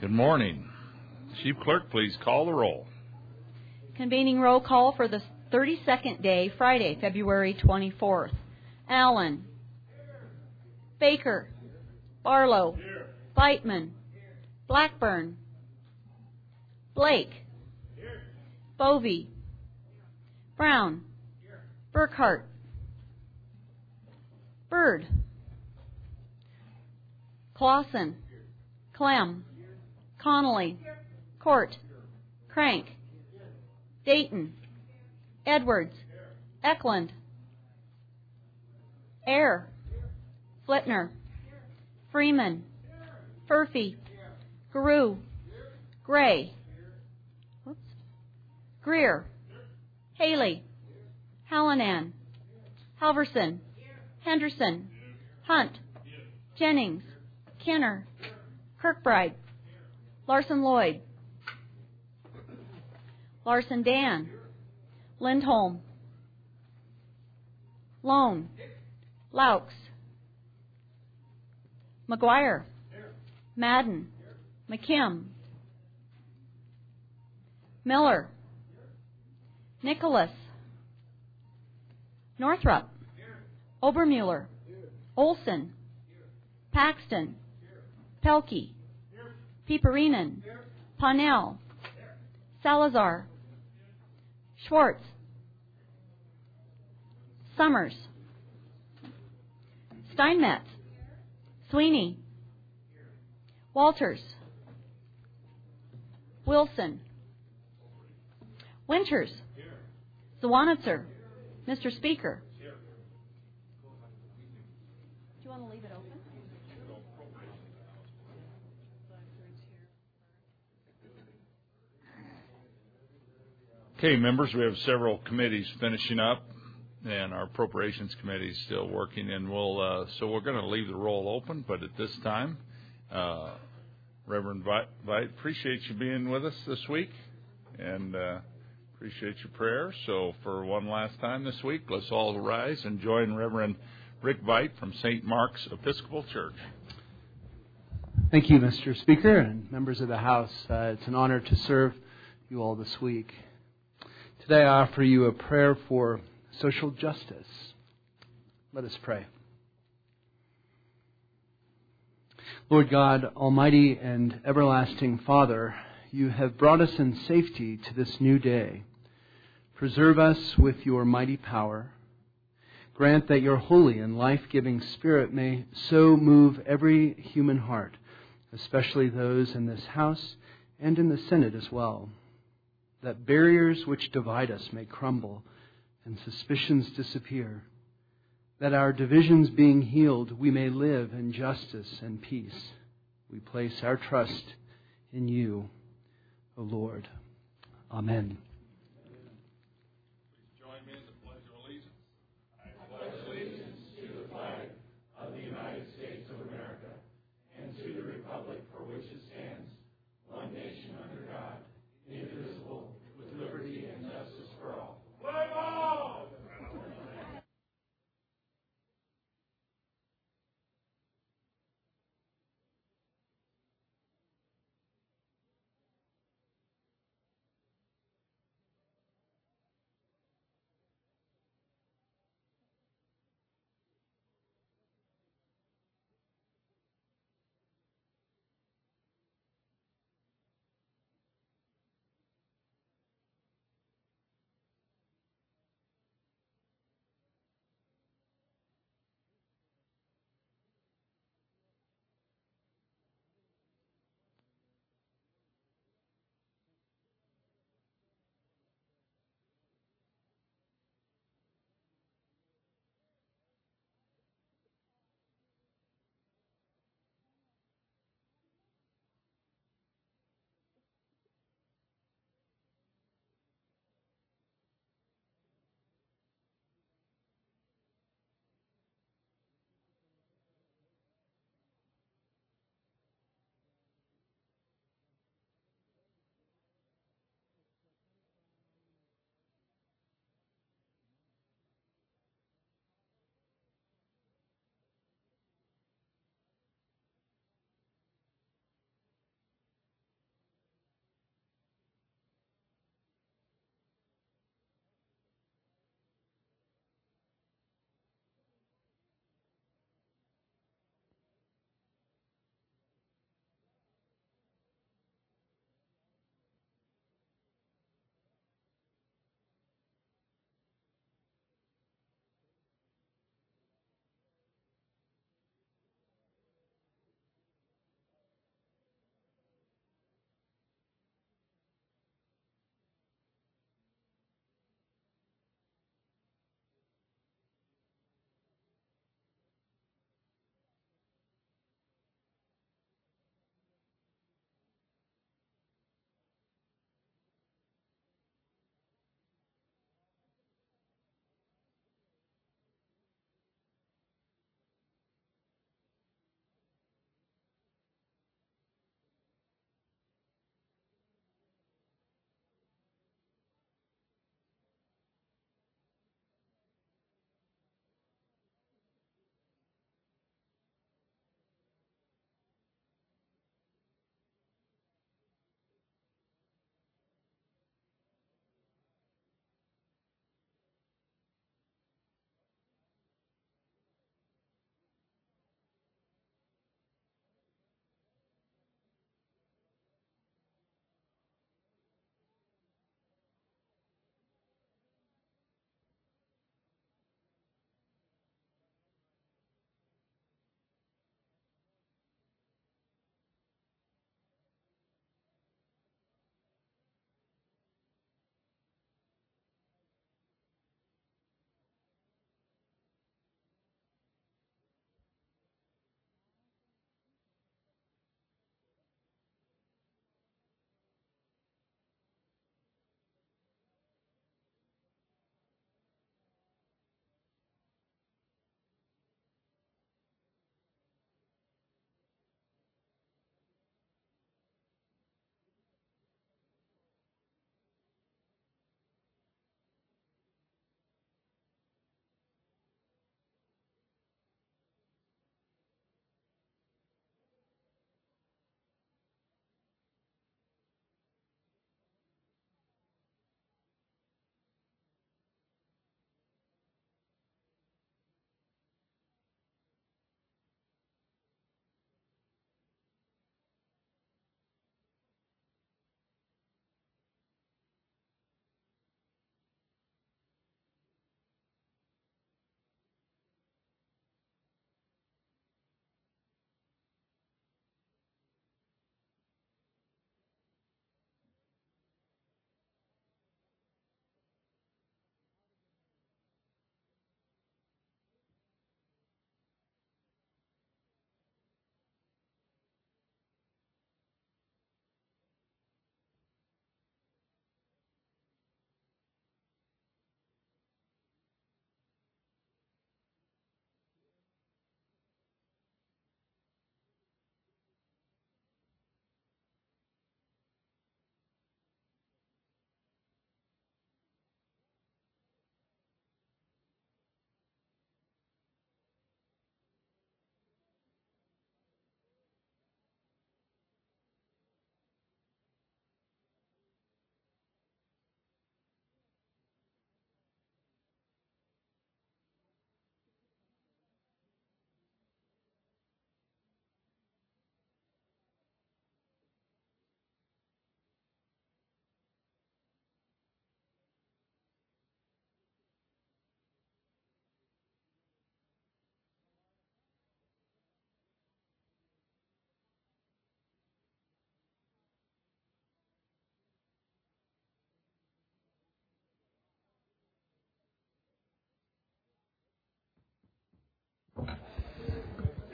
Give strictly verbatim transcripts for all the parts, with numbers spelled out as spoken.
Good morning. Chief Clerk, please call the roll. Convening roll call for the thirty-second day, Friday, February twenty-fourth. Allen. Baker. Barlow. Beitman. Blackburn. Blake. Bovee. Brown. Burkhart. Bird. Clausen. Clem. Connolly. Court. Crank. Dayton. Edwards. Eklund. Ayer. Flitner. Freeman. Furphy. Guru. Gray. Whoops. Greer. Haley. Hallinan. Halverson. Henderson. Hunt. Jennings. Kenner. Kirkbride. Larson Lloyd. Larson Dan. Lindholm. Lone. Laux. McGuire. Madden. McKim. Miller. Nicholas. Northrup. Obermuller. Olson. Paxton. Pelkey. Pieperinen. Ponnell. Salazar. Schwartz. Summers. Steinmetz. Sweeney. Walters. Wilson. Winters. Zwanitzer. Mister Speaker. Do you want to leave it open? Okay, members, we have several committees finishing up, and our appropriations committee is still working, and we'll uh, so we're going to leave the roll open. But at this time, uh, Reverend Veit, appreciate you being with us this week, and uh, appreciate your prayers. So for one last time this week, let's all rise and join Reverend Rick Veit from Saint Mark's Episcopal Church. Thank you, Mister Speaker and members of the House. Uh, it's an honor to serve you all this week. Today I offer you a prayer for social justice. Let us pray. Lord God, Almighty and everlasting Father, you have brought us in safety to this new day. Preserve us with your mighty power. Grant that your holy and life-giving Spirit may so move every human heart, especially those in this house and in the Senate as well, that barriers which divide us may crumble and suspicions disappear, that our divisions being healed, we may live in justice and peace. We place our trust in you, O Lord. Amen. Please join me in the Pledge of Allegiance. I pledge allegiance to the flag of the United States of America and to the republic for which it stands, one nation under God, indivisible, with liberty and justice for all. Play ball!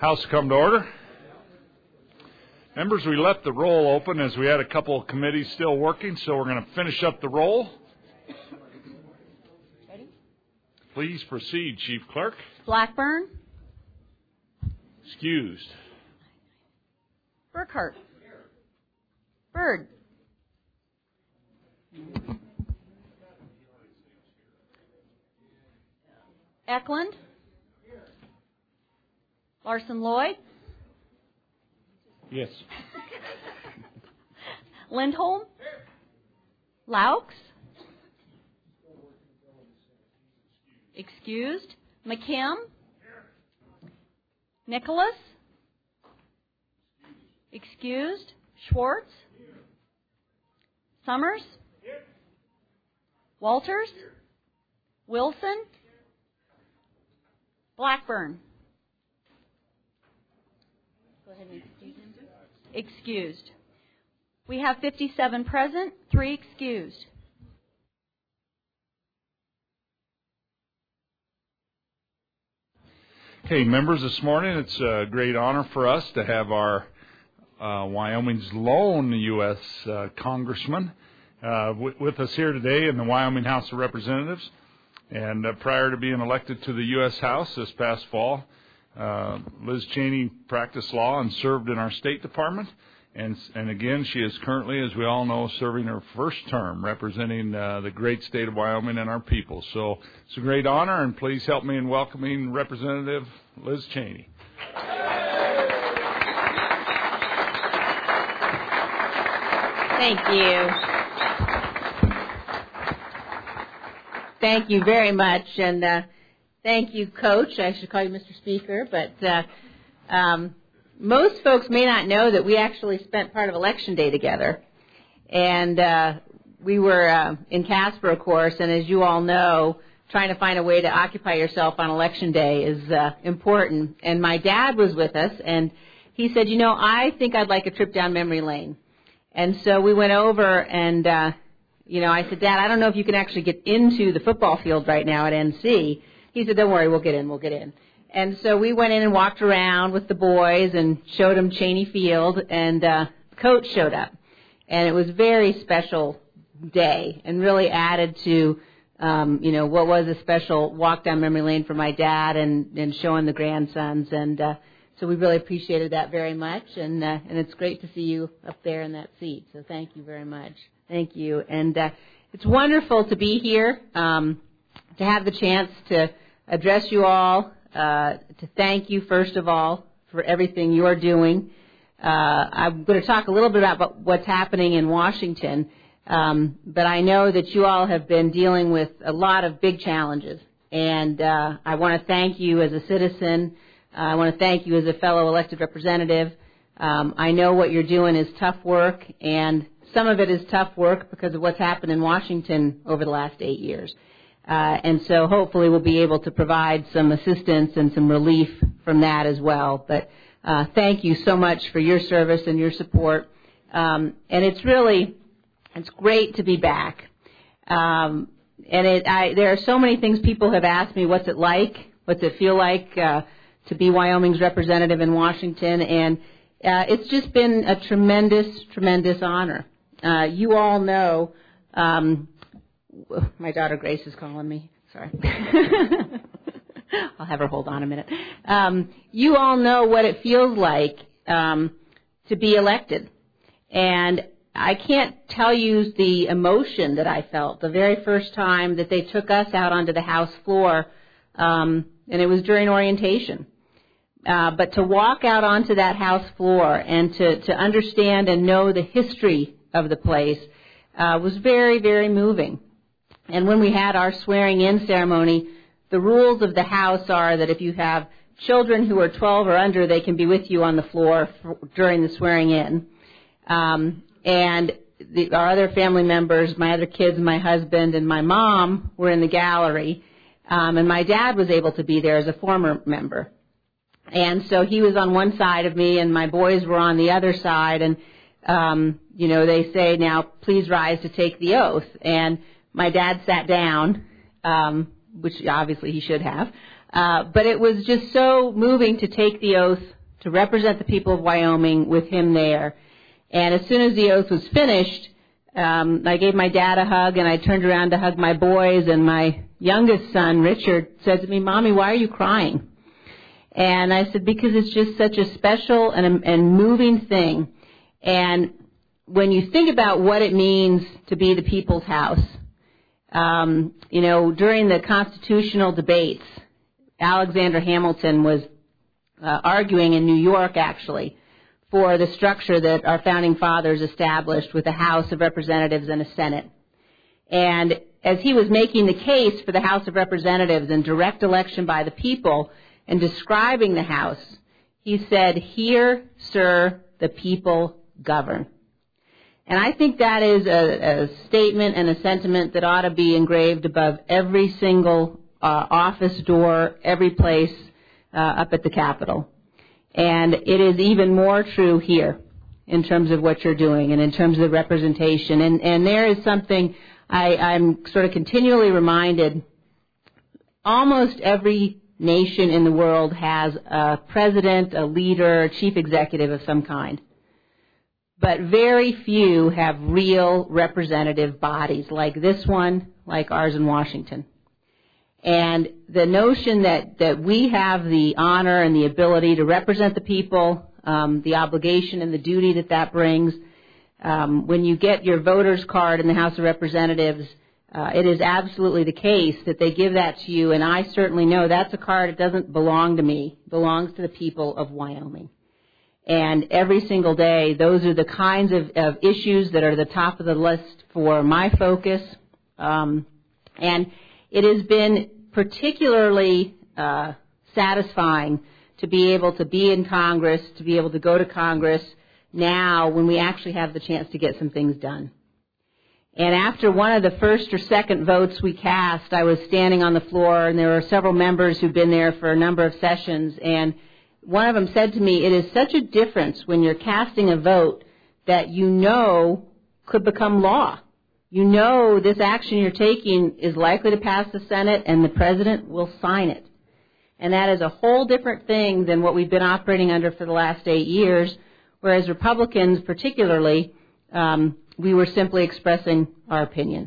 House come to order. Members, we left the roll open as we had a couple of committees still working, so we're going to finish up the roll. Ready? Please proceed, Chief Clerk. Blackburn. Excused. Burkhart. Byrd. Eklund. Larson Lloyd. Yes. Lindholm. Laux. Excused. McKim. Nicholas. Excused. Schwartz. Summers. Walters. Wilson. Blackburn. Go ahead and excuse him. Excused. We have fifty-seven present, three excused. Okay, members, this morning it's a great honor for us to have our uh, Wyoming's lone U S Uh, congressman uh, w- with us here today in the Wyoming House of Representatives. And uh, prior to being elected to the U S House this past fall, uh, Liz Cheney practiced law and served in our State Department. And, and again, she is currently, as we all know, serving her first term representing uh, the great state of Wyoming and our people. So it's a great honor, and please help me in welcoming Representative Liz Cheney. Thank you. Thank you very much, and uh, thank you, Coach. I should call you Mister Speaker, but uh, um, most folks may not know that we actually spent part of Election Day together, and uh, we were uh, in Casper, of course, and as you all know, trying to find a way to occupy yourself on Election Day is uh, important, and my dad was with us, and he said, you know, I think I'd like a trip down memory lane. And so we went over and, uh, you know, I said, Dad, I don't know if you can actually get into the football field right now at N C. He said, don't worry, we'll get in, we'll get in. And so we went in and walked around with the boys and showed them Cheney Field, and uh, Coach showed up. And it was a very special day and really added to, um, you know, what was a special walk down memory lane for my dad and, and showing the grandsons. And uh, so we really appreciated that very much, and uh, and it's great to see you up there in that seat. So thank you very much. Thank you. And uh, it's wonderful to be here, um, to have the chance to address you all, uh, to thank you, first of all, for everything you're doing. Uh, I'm going to talk a little bit about what's happening in Washington, um, but I know that you all have been dealing with a lot of big challenges, and uh, I want to thank you as a citizen. Uh, I want to thank you as a fellow elected representative. Um, I know what you're doing is tough work, and some of it is tough work because of what's happened in Washington over the last eight years. Uh, and so hopefully we'll be able to provide some assistance and some relief from that as well. But uh, thank you so much for your service and your support. Um, and it's really, it's great to be back. Um, and it, I, there are so many things people have asked me, what's it like? What's it feel like uh, to be Wyoming's representative in Washington? And uh, it's just been a tremendous, tremendous honor. Uh, you all know, um, my daughter Grace is calling me. Sorry. I'll have her hold on a minute. Um, you all know what it feels like um, to be elected. And I can't tell you the emotion that I felt the very first time that they took us out onto the House floor, um, and it was during orientation. Uh, but to walk out onto that House floor and to, to understand and know the history of the place uh, was very, very moving. And when we had our swearing-in ceremony, the rules of the House are that if you have children who are twelve or under, they can be with you on the floor for, during the swearing-in. Um, and the, our other family members, my other kids, my husband, and my mom were in the gallery. Um, and my dad was able to be there as a former member. And so he was on one side of me, and my boys were on the other side. And, um, you know, they say, now, please rise to take the oath. And my dad sat down, um, which obviously he should have. Uh, but it was just so moving to take the oath to represent the people of Wyoming with him there. And as soon as the oath was finished, um, I gave my dad a hug, and I turned around to hug my boys, and my youngest son, Richard, said to me, "Mommy, why are you crying?" And I said, because it's just such a special and, and moving thing. And when you think about what it means to be the people's house, um, you know, during the constitutional debates, Alexander Hamilton was uh, arguing in New York, actually, for the structure that our founding fathers established with a House of Representatives and a Senate. And as he was making the case for the House of Representatives and direct election by the people and describing the House, he said, "Here, sir, the people govern." And I think that is a, a statement and a sentiment that ought to be engraved above every single uh, office door, every place uh, up at the Capitol. And it is even more true here in terms of what you're doing and in terms of the representation. And, and there is something I, I'm sort of continually reminded. Almost every nation in the world has a president, a leader, a chief executive of some kind. But very few have real representative bodies like this one, like ours in Washington. And the notion that, that we have the honor and the ability to represent the people, um, the obligation and the duty that that brings, um, when you get your voter's card in the House of Representatives, uh, it is absolutely the case that they give that to you, and I certainly know that's a card that doesn't belong to me. It belongs to the people of Wyoming. And every single day, those are the kinds of, of issues that are the top of the list for my focus. Um, and it has been particularly uh, satisfying to be able to be in Congress, to be able to go to Congress now when we actually have the chance to get some things done. And after one of the first or second votes we cast, I was standing on the floor, and there were several members who'd been there for a number of sessions, and one of them said to me, "It is such a difference when you're casting a vote that you know could become law. You know this action you're taking is likely to pass the Senate and the President will sign it." And that is a whole different thing than what we've been operating under for the last eight years, whereas Republicans particularly, um, we were simply expressing our opinion.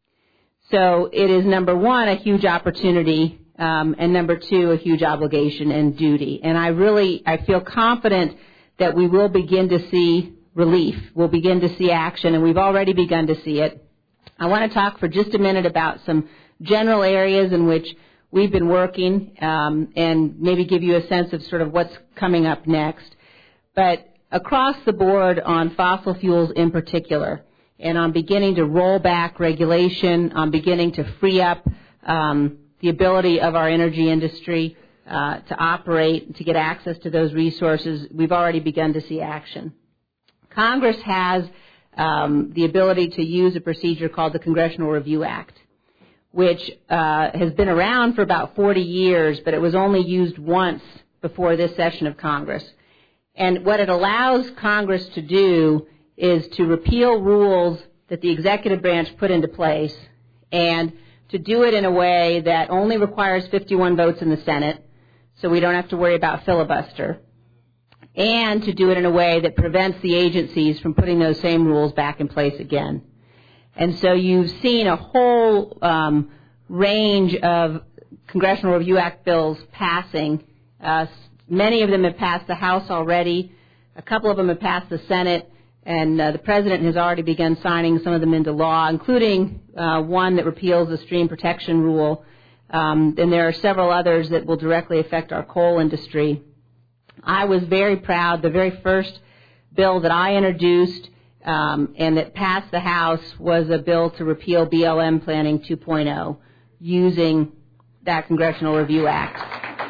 So it is, number one, a huge opportunity, um, and number two, a huge obligation and duty. And I really, I feel confident that we will begin to see relief. We'll begin to see action, and we've already begun to see it. I want to talk for just a minute about some general areas in which we've been working, um, and maybe give you a sense of sort of what's coming up next. But across the board on fossil fuels in particular, and on beginning to roll back regulation, on beginning to free up um, the ability of our energy industry uh, to operate, to get access to those resources, we've already begun to see action. Congress has um, the ability to use a procedure called the Congressional Review Act, which uh, has been around for about forty years, but it was only used once before this session of Congress. And what it allows Congress to do is to repeal rules that the executive branch put into place, and to do it in a way that only requires fifty-one votes in the Senate, so we don't have to worry about filibuster, and to do it in a way that prevents the agencies from putting those same rules back in place again. And so you've seen a whole um, range of Congressional Review Act bills passing. Uh, many of them have passed the House already. A couple of them have passed the Senate. And uh, the President has already begun signing some of them into law, including uh, one that repeals the stream protection rule. Um, and there are several others that will directly affect our coal industry. I was very proud. The very first bill that I introduced um, and that passed the House was a bill to repeal B L M Planning two point oh using that Congressional Review Act.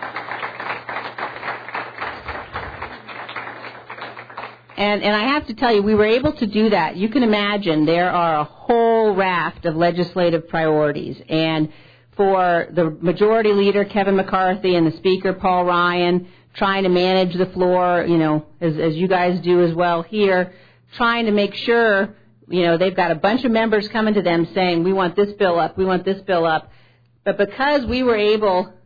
And, and I have to tell you, we were able to do that. You can imagine there are a whole raft of legislative priorities. And for the Majority Leader, Kevin McCarthy, and the Speaker, Paul Ryan, trying to manage the floor, you know, as, as you guys do as well here, trying to make sure, you know, they've got a bunch of members coming to them saying, we want this bill up, we want this bill up. But because we were able,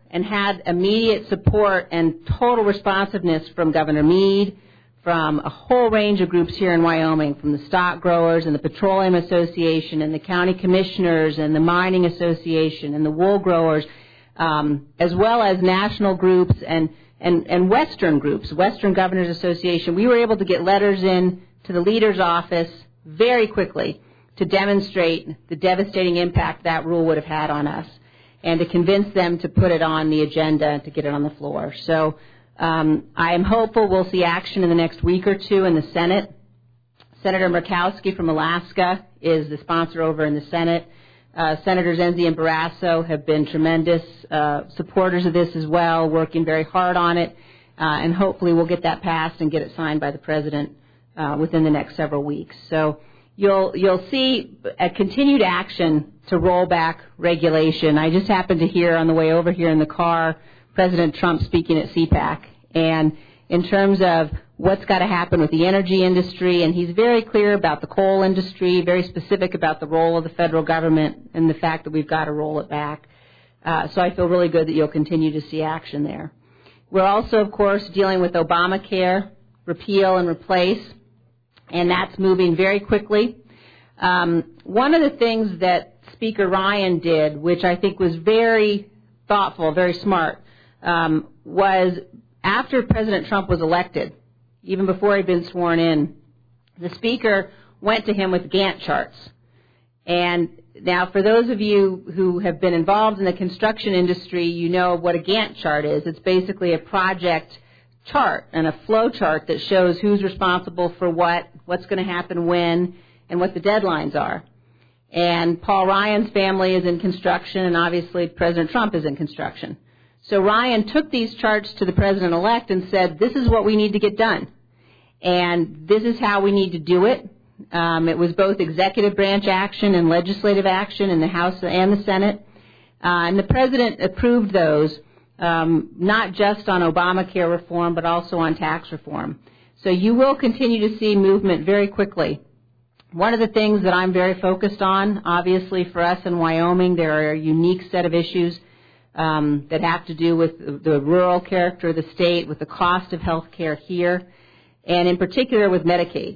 and had immediate support and total responsiveness from Governor Meade, from a whole range of groups here in Wyoming, from the stock growers and the Petroleum Association and the county commissioners and the Mining Association and the wool growers, um, as well as national groups and, and, and Western groups, Western Governors Association. We were able to get letters in to the leader's office very quickly to demonstrate the devastating impact that rule would have had on us, and to convince them to put it on the agenda and to get it on the floor. So um, I am hopeful we'll see action in the next week or two in the Senate. Senator Murkowski from Alaska is the sponsor over in the Senate. Uh, Senators Enzi and Barrasso have been tremendous uh, supporters of this as well, working very hard on it, uh, and hopefully we'll get that passed and get it signed by the President uh, within the next several weeks. So You'll, you'll see a continued action to roll back regulation. I just happened to hear on the way over here in the car President Trump speaking at C PAC, and in terms of what's got to happen with the energy industry, and he's very clear about the coal industry, very specific about the role of the federal government and the fact that we've got to roll it back. Uh, so I feel really good that you'll continue to see action there. We're also, of course, dealing with Obamacare, repeal and replace, and that's moving very quickly. Um, one of the things that Speaker Ryan did, which I think was very thoughtful, very smart, um, was after President Trump was elected, even before he'd been sworn in, the Speaker went to him with Gantt charts. And now for those of you who have been involved in the construction industry, you know what a Gantt chart is. It's basically a project chart and a flow chart that shows who's responsible for what, what's going to happen when, and what the deadlines are. And Paul Ryan's family is in construction, and obviously President Trump is in construction. So Ryan took these charts to the President-elect and said, this is what we need to get done, and this is how we need to do it. Um, it was both executive branch action and legislative action in the House and the Senate. Uh, and the President approved those, Um, not just on Obamacare reform, but also on tax reform. So you will continue to see movement very quickly. One of the things that I'm very focused on, obviously for us in Wyoming, there are a unique set of issues um, that have to do with the rural character of the state, with the cost of health care here, and in particular with Medicaid.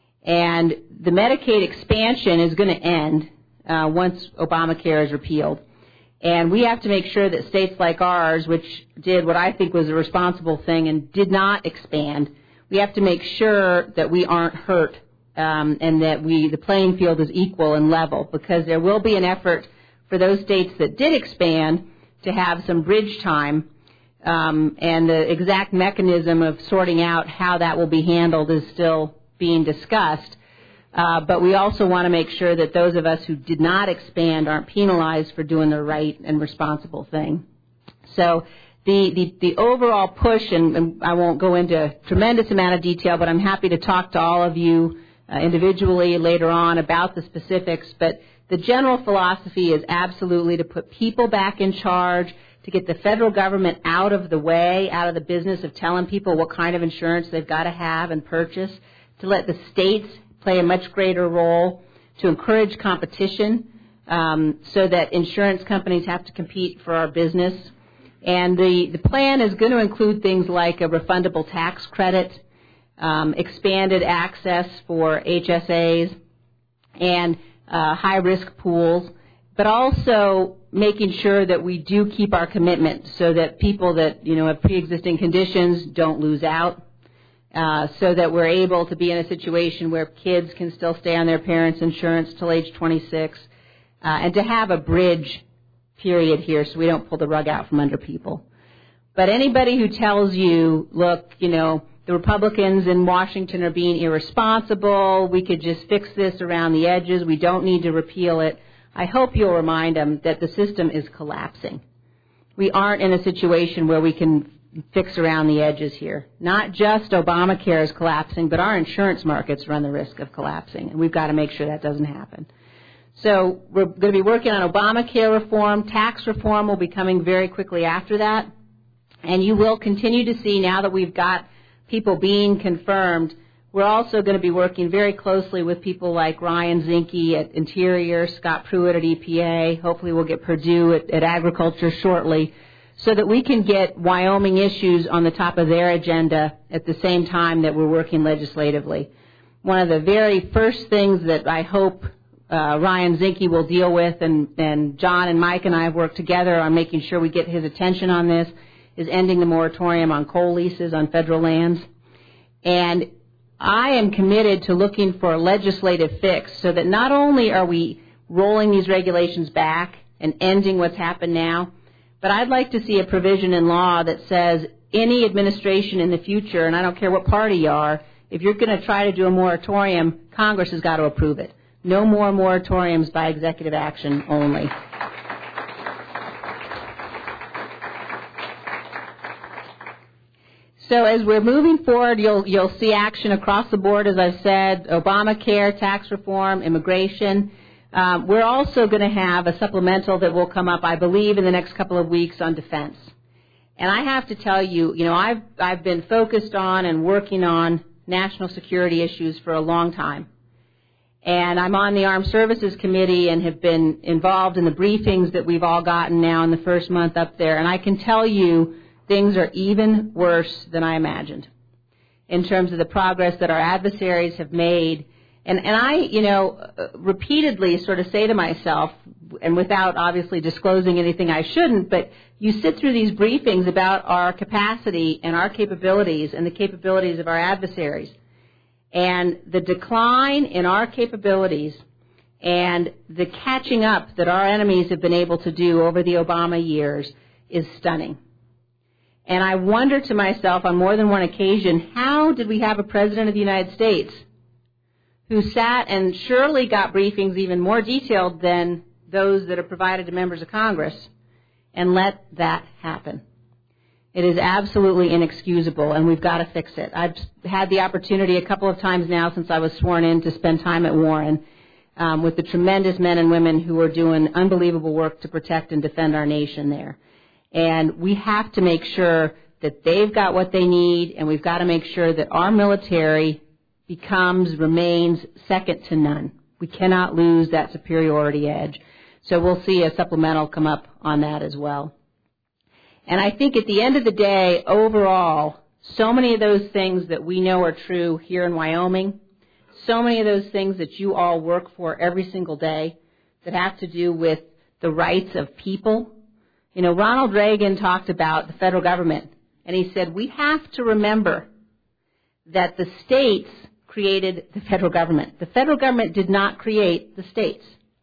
And the Medicaid expansion is going to end uh, once Obamacare is repealed. And we have to make sure that states like ours, which did what I think was a responsible thing and did not expand, we have to make sure that we aren't hurt um, and that we the playing field is equal and level, because there will be an effort for those states that did expand to have some bridge time, um, and the exact mechanism of sorting out how that will be handled is still being discussed. Uh, but we also want to make sure that those of us who did not expand aren't penalized for doing the right and responsible thing. So the, the, the overall push, and, and I won't go into a tremendous amount of detail, but I'm happy to talk to all of you uh, individually later on about the specifics, but the general philosophy is absolutely to put people back in charge, to get the federal government out of the way, out of the business of telling people what kind of insurance they've got to have and purchase, to let the states play a much greater role, to encourage competition um, so that insurance companies have to compete for our business. And the, the plan is going to include things like a refundable tax credit, um, expanded access for H S As, and uh, high-risk pools, but also making sure that we do keep our commitment so that people that, you know, have pre-existing conditions don't lose out. Uh, so that we're able to be in a situation where kids can still stay on their parents' insurance till age twenty-six, uh, and to have a bridge period here so we don't pull the rug out from under people. But anybody who tells you, look, you know, the Republicans in Washington are being irresponsible, we could just fix this around the edges, we don't need to repeal it, I hope you'll remind them that the system is collapsing. We aren't in a situation where we can fix around the edges here. Not just Obamacare is collapsing, but our insurance markets run the risk of collapsing, and we've got to make sure that doesn't happen. So we're going to be working on Obamacare reform. Tax reform will be coming very quickly after that, and you will continue to see, now that we've got people being confirmed, we're also going to be working very closely with people like Ryan Zinke at Interior, Scott Pruitt at E P A. Hopefully we'll get Purdue at, at Agriculture shortly, so that we can get Wyoming issues on the top of their agenda at the same time that we're working legislatively. One of the very first things that I hope uh, Ryan Zinke will deal with, and, and John and Mike and I have worked together on making sure we get his attention on this, is ending the moratorium on coal leases on federal lands. And I am committed to looking for a legislative fix so that not only are we rolling these regulations back and ending what's happened now, but I'd like to see a provision in law that says any administration in the future, and I don't care what party you are, if you're going to try to do a moratorium, Congress has got to approve it. No more moratoriums by executive action only. So as we're moving forward, you'll, you'll see action across the board, as I've said, Obamacare, tax reform, immigration. Um, we're also going to have a supplemental that will come up, I believe, in the next couple of weeks on defense. And I have to tell you, you know, I've, I've been focused on and working on national security issues for a long time. And I'm on the Armed Services Committee and have been involved in the briefings that we've all gotten now in the first month up there. And I can tell you things are even worse than I imagined in terms of the progress that our adversaries have made. And, and I, you know, repeatedly sort of say to myself, and without obviously disclosing anything I shouldn't, but you sit through these briefings about our capacity and our capabilities and the capabilities of our adversaries. And the decline in our capabilities and the catching up that our enemies have been able to do over the Obama years is stunning. And I wonder to myself on more than one occasion, how did we have a president of the United States who sat and surely got briefings even more detailed than those that are provided to members of Congress and let that happen? It is absolutely inexcusable, and we've got to fix it. I've had the opportunity a couple of times now since I was sworn in to spend time at Warren um, with the tremendous men and women who are doing unbelievable work to protect and defend our nation there. And we have to make sure that they've got what they need, and we've got to make sure that our military becomes, remains second to none. We cannot lose that superiority edge. So we'll see a supplemental come up on that as well. And I think at the end of the day, overall, so many of those things that we know are true here in Wyoming, so many of those things that you all work for every single day that have to do with the rights of people. You know, Ronald Reagan talked about the federal government, and he said, we have to remember that the states created the federal government. The federal government did not create the states.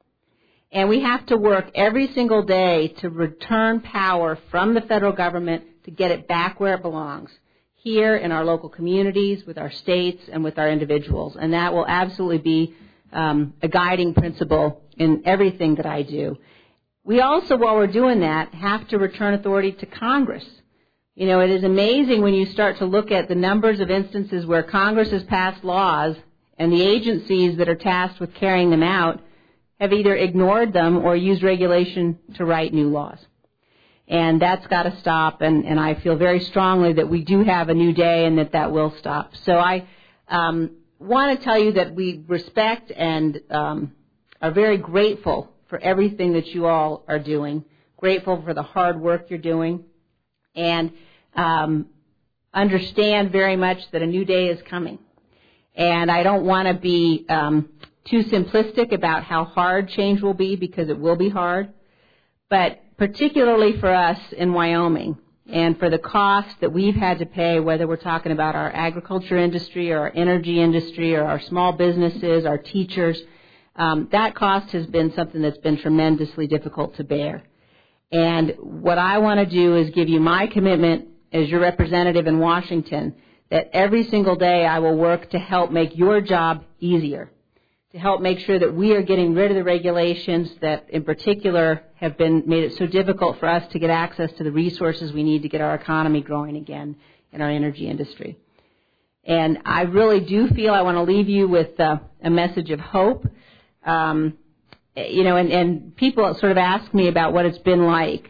And we have to work every single day to return power from the federal government to get it back where it belongs, here in our local communities, with our states, and with our individuals. And that will absolutely be um, a guiding principle in everything that I do. We also, while we're doing that, have to return authority to Congress. You know, it is amazing when you start to look at the numbers of instances where Congress has passed laws and the agencies that are tasked with carrying them out have either ignored them or used regulation to write new laws. And that's got to stop, and, and I feel very strongly that we do have a new day and that that will stop. So I um, want to tell you that we respect and um, are very grateful for everything that you all are doing, grateful for the hard work you're doing, and um, understand very much that a new day is coming. And I don't want to be um, too simplistic about how hard change will be, because it will be hard. But particularly for us in Wyoming and for the cost that we've had to pay, whether we're talking about our agriculture industry or our energy industry or our small businesses, our teachers, um, that cost has been something that's been tremendously difficult to bear. And what I want to do is give you my commitment as your representative in Washington that every single day I will work to help make your job easier, to help make sure that we are getting rid of the regulations that in particular have been made it so difficult for us to get access to the resources we need to get our economy growing again in our energy industry. And I really do feel I want to leave you with uh, a message of hope. Um, you know, and, and people sort of ask me about what it's been like.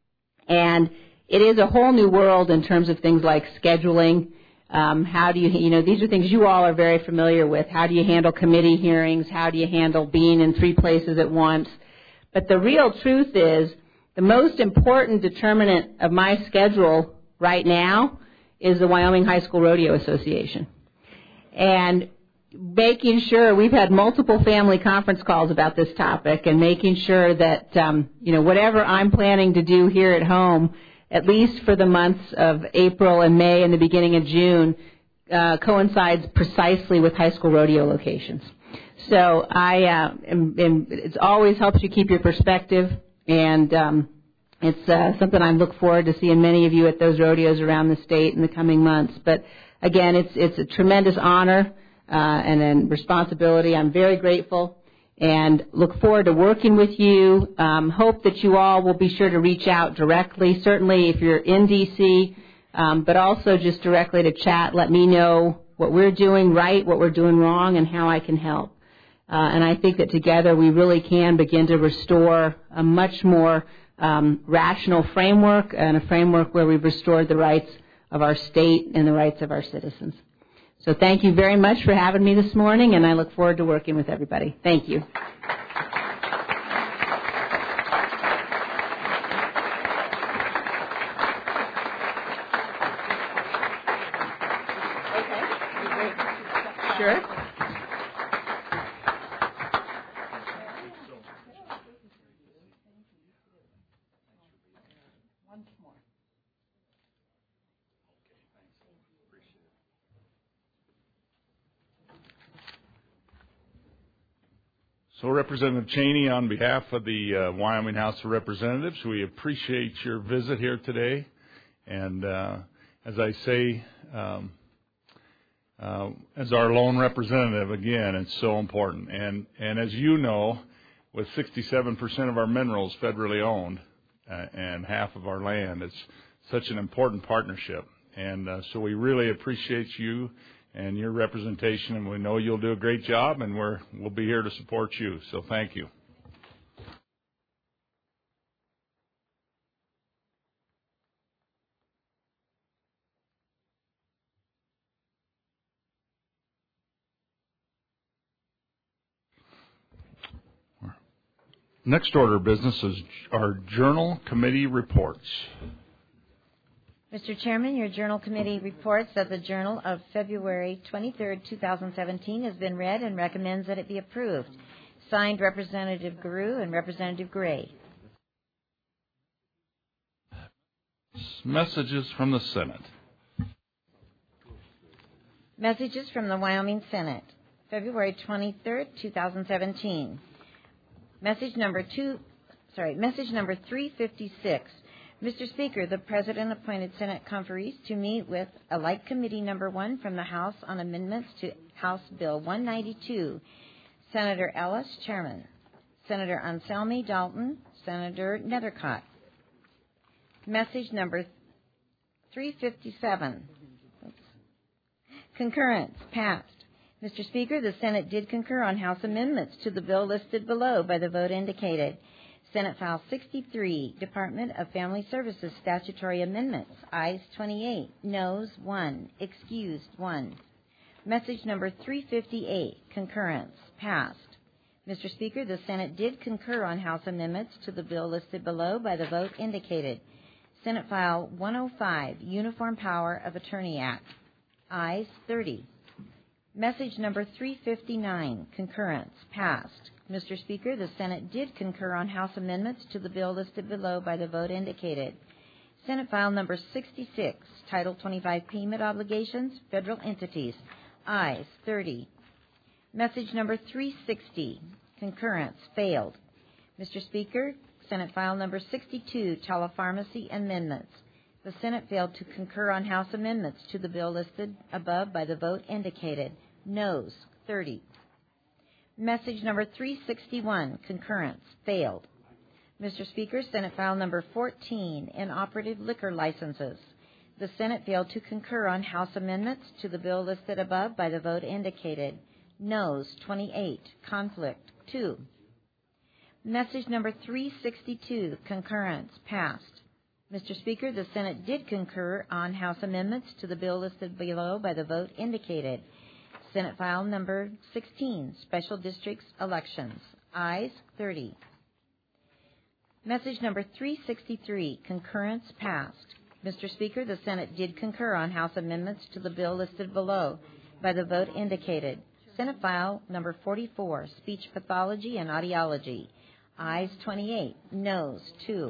And it is a whole new world in terms of things like scheduling. Um, how do you, you know, these are things you all are very familiar with. How do you handle committee hearings? How do you handle being in three places at once? But the real truth is The most important determinant of my schedule right now is the Wyoming High School Rodeo Association. And making sure, we've had multiple family conference calls about this topic, and making sure that, um, you know, whatever I'm planning to do here at home, at least for the months of April and May and the beginning of June, uh, coincides precisely with high school rodeo locations. So I, uh, am, am, it always helps you keep your perspective, and um, it's uh, something I look forward to seeing many of you at those rodeos around the state in the coming months. But again, it's it's a tremendous honor uh, and a responsibility. I'm very grateful and look forward to working with you. Um, hope that you all will be sure to reach out directly, certainly if you're in D C, um, but also just directly to chat. Let me know what we're doing right, what we're doing wrong, and how I can help. Uh, and I think that together we really can begin to restore a much more um, rational framework, and a framework where we've restored the rights of our state and the rights of our citizens. So thank you very much for having me this morning, and I look forward to working with everybody. Thank you. Okay. Sure. So, Representative Cheney, on behalf of the uh, Wyoming House of Representatives, we appreciate your visit here today. And uh, as I say, um, uh, as our lone representative, again, it's so important. And, and as you know, with sixty-seven percent of our minerals federally owned uh, and half of our land, it's such an important partnership. And uh, so we really appreciate you and your representation, and we know you'll do a great job, and we're, we'll be here to support you. So thank you. Next order of business is our Journal Committee reports. Mister Chairman, your Journal Committee reports that the Journal of February twenty-third, two thousand seventeen has been read and recommends that it be approved. Signed, Representative Guru and Representative Gray. Messages from the Senate. Messages from the Wyoming Senate, February twenty-third, two thousand seventeen. Message number two, sorry, message number three fifty-six. Mister Speaker, the President appointed Senate conferees to meet with a like committee number one from the House on amendments to House Bill one ninety-two. Senator Ellis, Chairman. Senator Anselmi Dalton, Senator Nethercott. Message number three fifty-seven. Oops. Concurrence, passed. Mister Speaker, the Senate did concur on House amendments to the bill listed below by the vote indicated. Senate File sixty-three, Department of Family Services Statutory Amendments, ayes twenty-eight, noes one, excused one. Message number three fifty-eight, concurrence, passed. Mister Speaker, the Senate did concur on House amendments to the bill listed below by the vote indicated. Senate File one oh five, Uniform Power of Attorney Act, ayes thirty. Message number three fifty-nine, concurrence, passed. Mister Speaker, the Senate did concur on House amendments to the bill listed below by the vote indicated. Senate File number sixty-six, Title twenty-five Payment Obligations, Federal Entities, ayes thirty. Message number three sixty, concurrence, failed. Mister Speaker, Senate File number sixty-two, Telepharmacy Amendments. The Senate failed to concur on House amendments to the bill listed above by the vote indicated. Noes, thirty. Message number three sixty-one, concurrence, failed. Mister Speaker, Senate File number fourteen, Inoperative Liquor Licenses. The Senate failed to concur on House amendments to the bill listed above by the vote indicated. Noes, twenty-eight, conflict, two. Message number three sixty-two, concurrence, passed. Mister Speaker, the Senate did concur on House amendments to the bill listed below by the vote indicated. Senate File number sixteen, Special Districts Elections, ayes thirty. Message number three sixty-three, concurrence passed. Mister Speaker, the Senate did concur on House amendments to the bill listed below by the vote indicated. Senate file number forty-four, speech pathology and audiology. Ayes twenty-eight, noes two.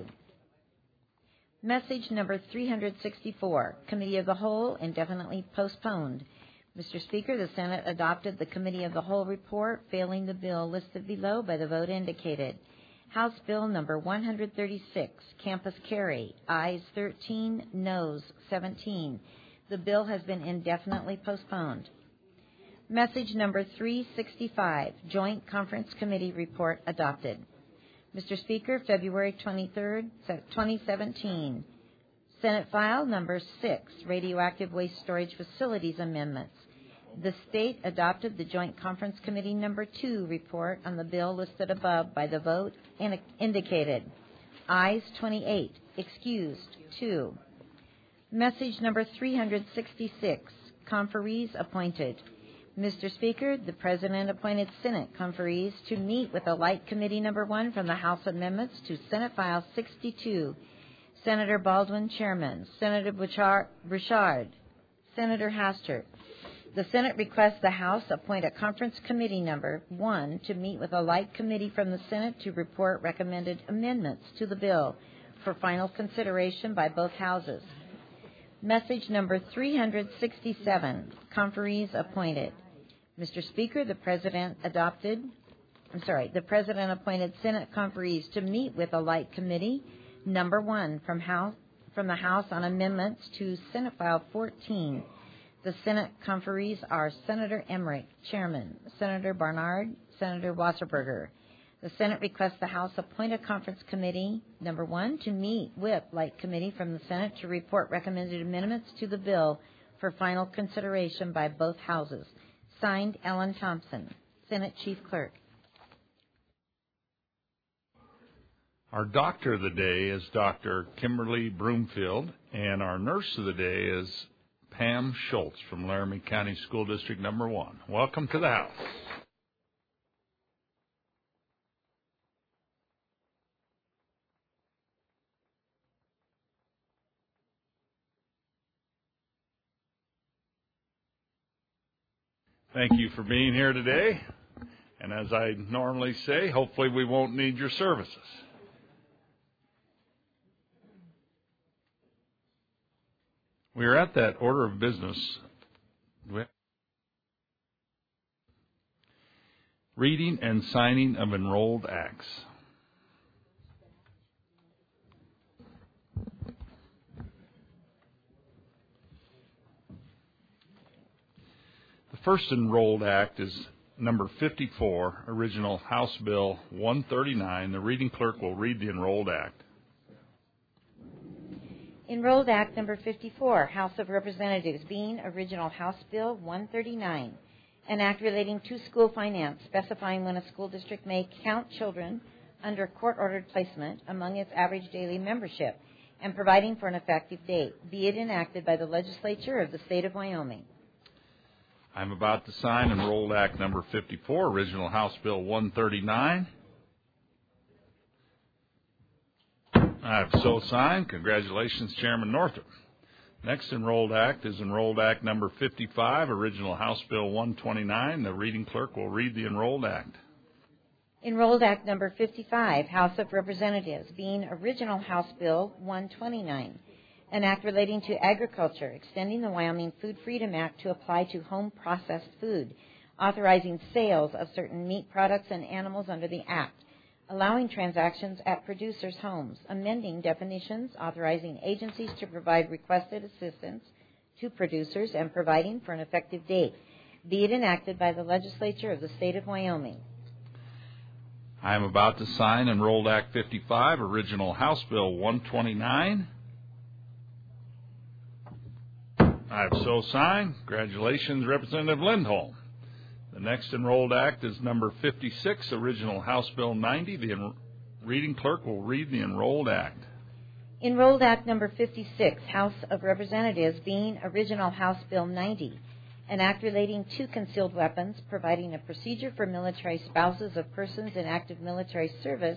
Message number three sixty-four, Committee of the Whole indefinitely postponed. Mister Speaker, the Senate adopted the Committee of the Whole report, failing the bill listed below by the vote indicated. House Bill number one thirty-six, Campus Carry. Ayes thirteen, noes seventeen. The bill has been indefinitely postponed. Message number three sixty-five, Joint Conference Committee report adopted. Mister Speaker, February twenty-third, twenty seventeen. Senate file number six, Radioactive Waste Storage Facilities Amendments. The state adopted the Joint Conference Committee number two report on the bill listed above by the vote and indicated. Ayes twenty-eight, excused two. Message number three sixty-six, conferees appointed. Mister Speaker, the President appointed Senate conferees to meet with the Light Committee number one from the House Amendments to Senate File sixty-two. Senator Baldwin, Chairman. Senator Bouchard. Senator Hastert. The Senate requests the House appoint a conference committee number one to meet with a Light Committee from the Senate to report recommended amendments to the bill for final consideration by both houses. Message number three sixty-seven, conferees appointed. Mister Speaker, the President adopted, I'm sorry, the President appointed Senate conferees to meet with a Light Committee number one from House, from the House on amendments to Senate File fourteen. The Senate conferees are Senator Emmerich, Chairman, Senator Barnard, Senator Wasserberger. The Senate requests the House appoint a conference committee, number one, to meet with Light Committee from the Senate to report recommended amendments to the bill for final consideration by both houses. Signed, Ellen Thompson, Senate Chief Clerk. Our doctor of the day is Doctor Kimberly Broomfield, and our nurse of the day is Pam Schultz from Laramie County School District number one. Welcome to the House. Thank you for being here today. And as I normally say, hopefully we won't need your services. We are at that order of business. Reading and signing of enrolled acts. The first enrolled act is number fifty-four, original House Bill one thirty-nine. The reading clerk will read the enrolled act. Enrolled Act number fifty-four, House of Representatives, being original House Bill one thirty-nine, an act relating to school finance, specifying when a school district may count children under court-ordered placement among its average daily membership, and providing for an effective date, be it enacted by the legislature of the state of Wyoming. I'm about to sign Enrolled Act number fifty-four, original House Bill one thirty-nine. I have so signed. Congratulations, Chairman Northrup. Next enrolled act is Enrolled Act number fifty-five, original House Bill one twenty-nine. The reading clerk will read the Enrolled Act. Enrolled Act number fifty-five, House of Representatives, being original House Bill one twenty-nine, an act relating to agriculture, extending the Wyoming Food Freedom Act to apply to home processed food, authorizing sales of certain meat products and animals under the act, allowing transactions at producers' homes, amending definitions, authorizing agencies to provide requested assistance to producers, and providing for an effective date, be it enacted by the legislature of the state of Wyoming. I am about to sign Enrolled Act fifty-five, original House Bill one twenty-nine. I have so signed. Congratulations, Representative Lindholm. The next enrolled act is number fifty-six, original House Bill ninety. The en- reading clerk will read the enrolled act. Enrolled Act number fifty-six, House of Representatives, being original House Bill ninety, an act relating to concealed weapons, providing a procedure for military spouses of persons in active military service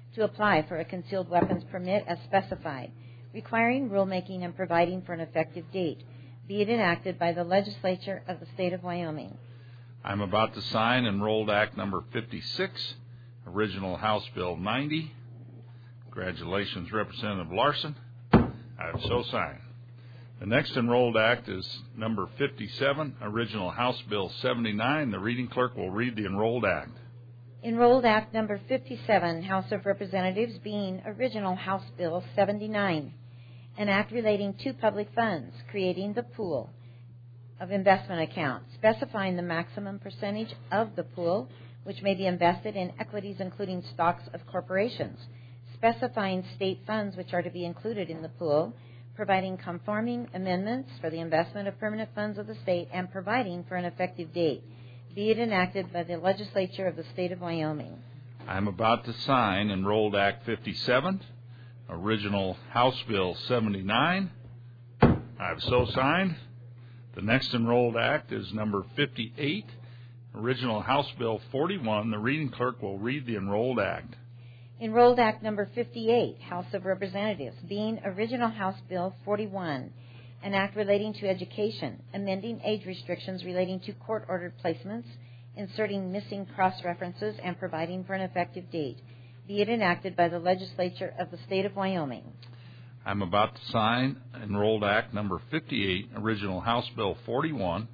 to apply for a concealed weapons permit as specified, requiring rulemaking and providing for an effective date. Be it enacted by the legislature of the state of Wyoming. I'm about to sign Enrolled Act number fifty-six, original House Bill ninety. Congratulations, Representative Larson. I have so signed. The next Enrolled Act is number fifty-seven, original House Bill seventy-nine. The reading clerk will read the Enrolled Act. Enrolled Act number fifty-seven, House of Representatives, being original House Bill seventy-nine, an act relating to public funds, creating the pool of investment accounts, specifying the maximum percentage of the pool which may be invested in equities including stocks of corporations, specifying state funds which are to be included in the pool, providing conforming amendments for the investment of permanent funds of the state, and providing for an effective date. Be it enacted by the legislature of the state of Wyoming. I'm about to sign Enrolled Act fifty-seven, original House Bill seventy-nine. I've so signed. The next Enrolled Act is number fifty-eight, original House Bill forty-one. The reading clerk will read the Enrolled Act. Enrolled Act number fifty-eight, House of Representatives, being original House Bill forty-one, an act relating to education, amending age restrictions relating to court-ordered placements, inserting missing cross-references, and providing for an effective date. Be it enacted by the legislature of the state of Wyoming. I'm about to sign Enrolled Act number fifty-eight, original House Bill forty-one.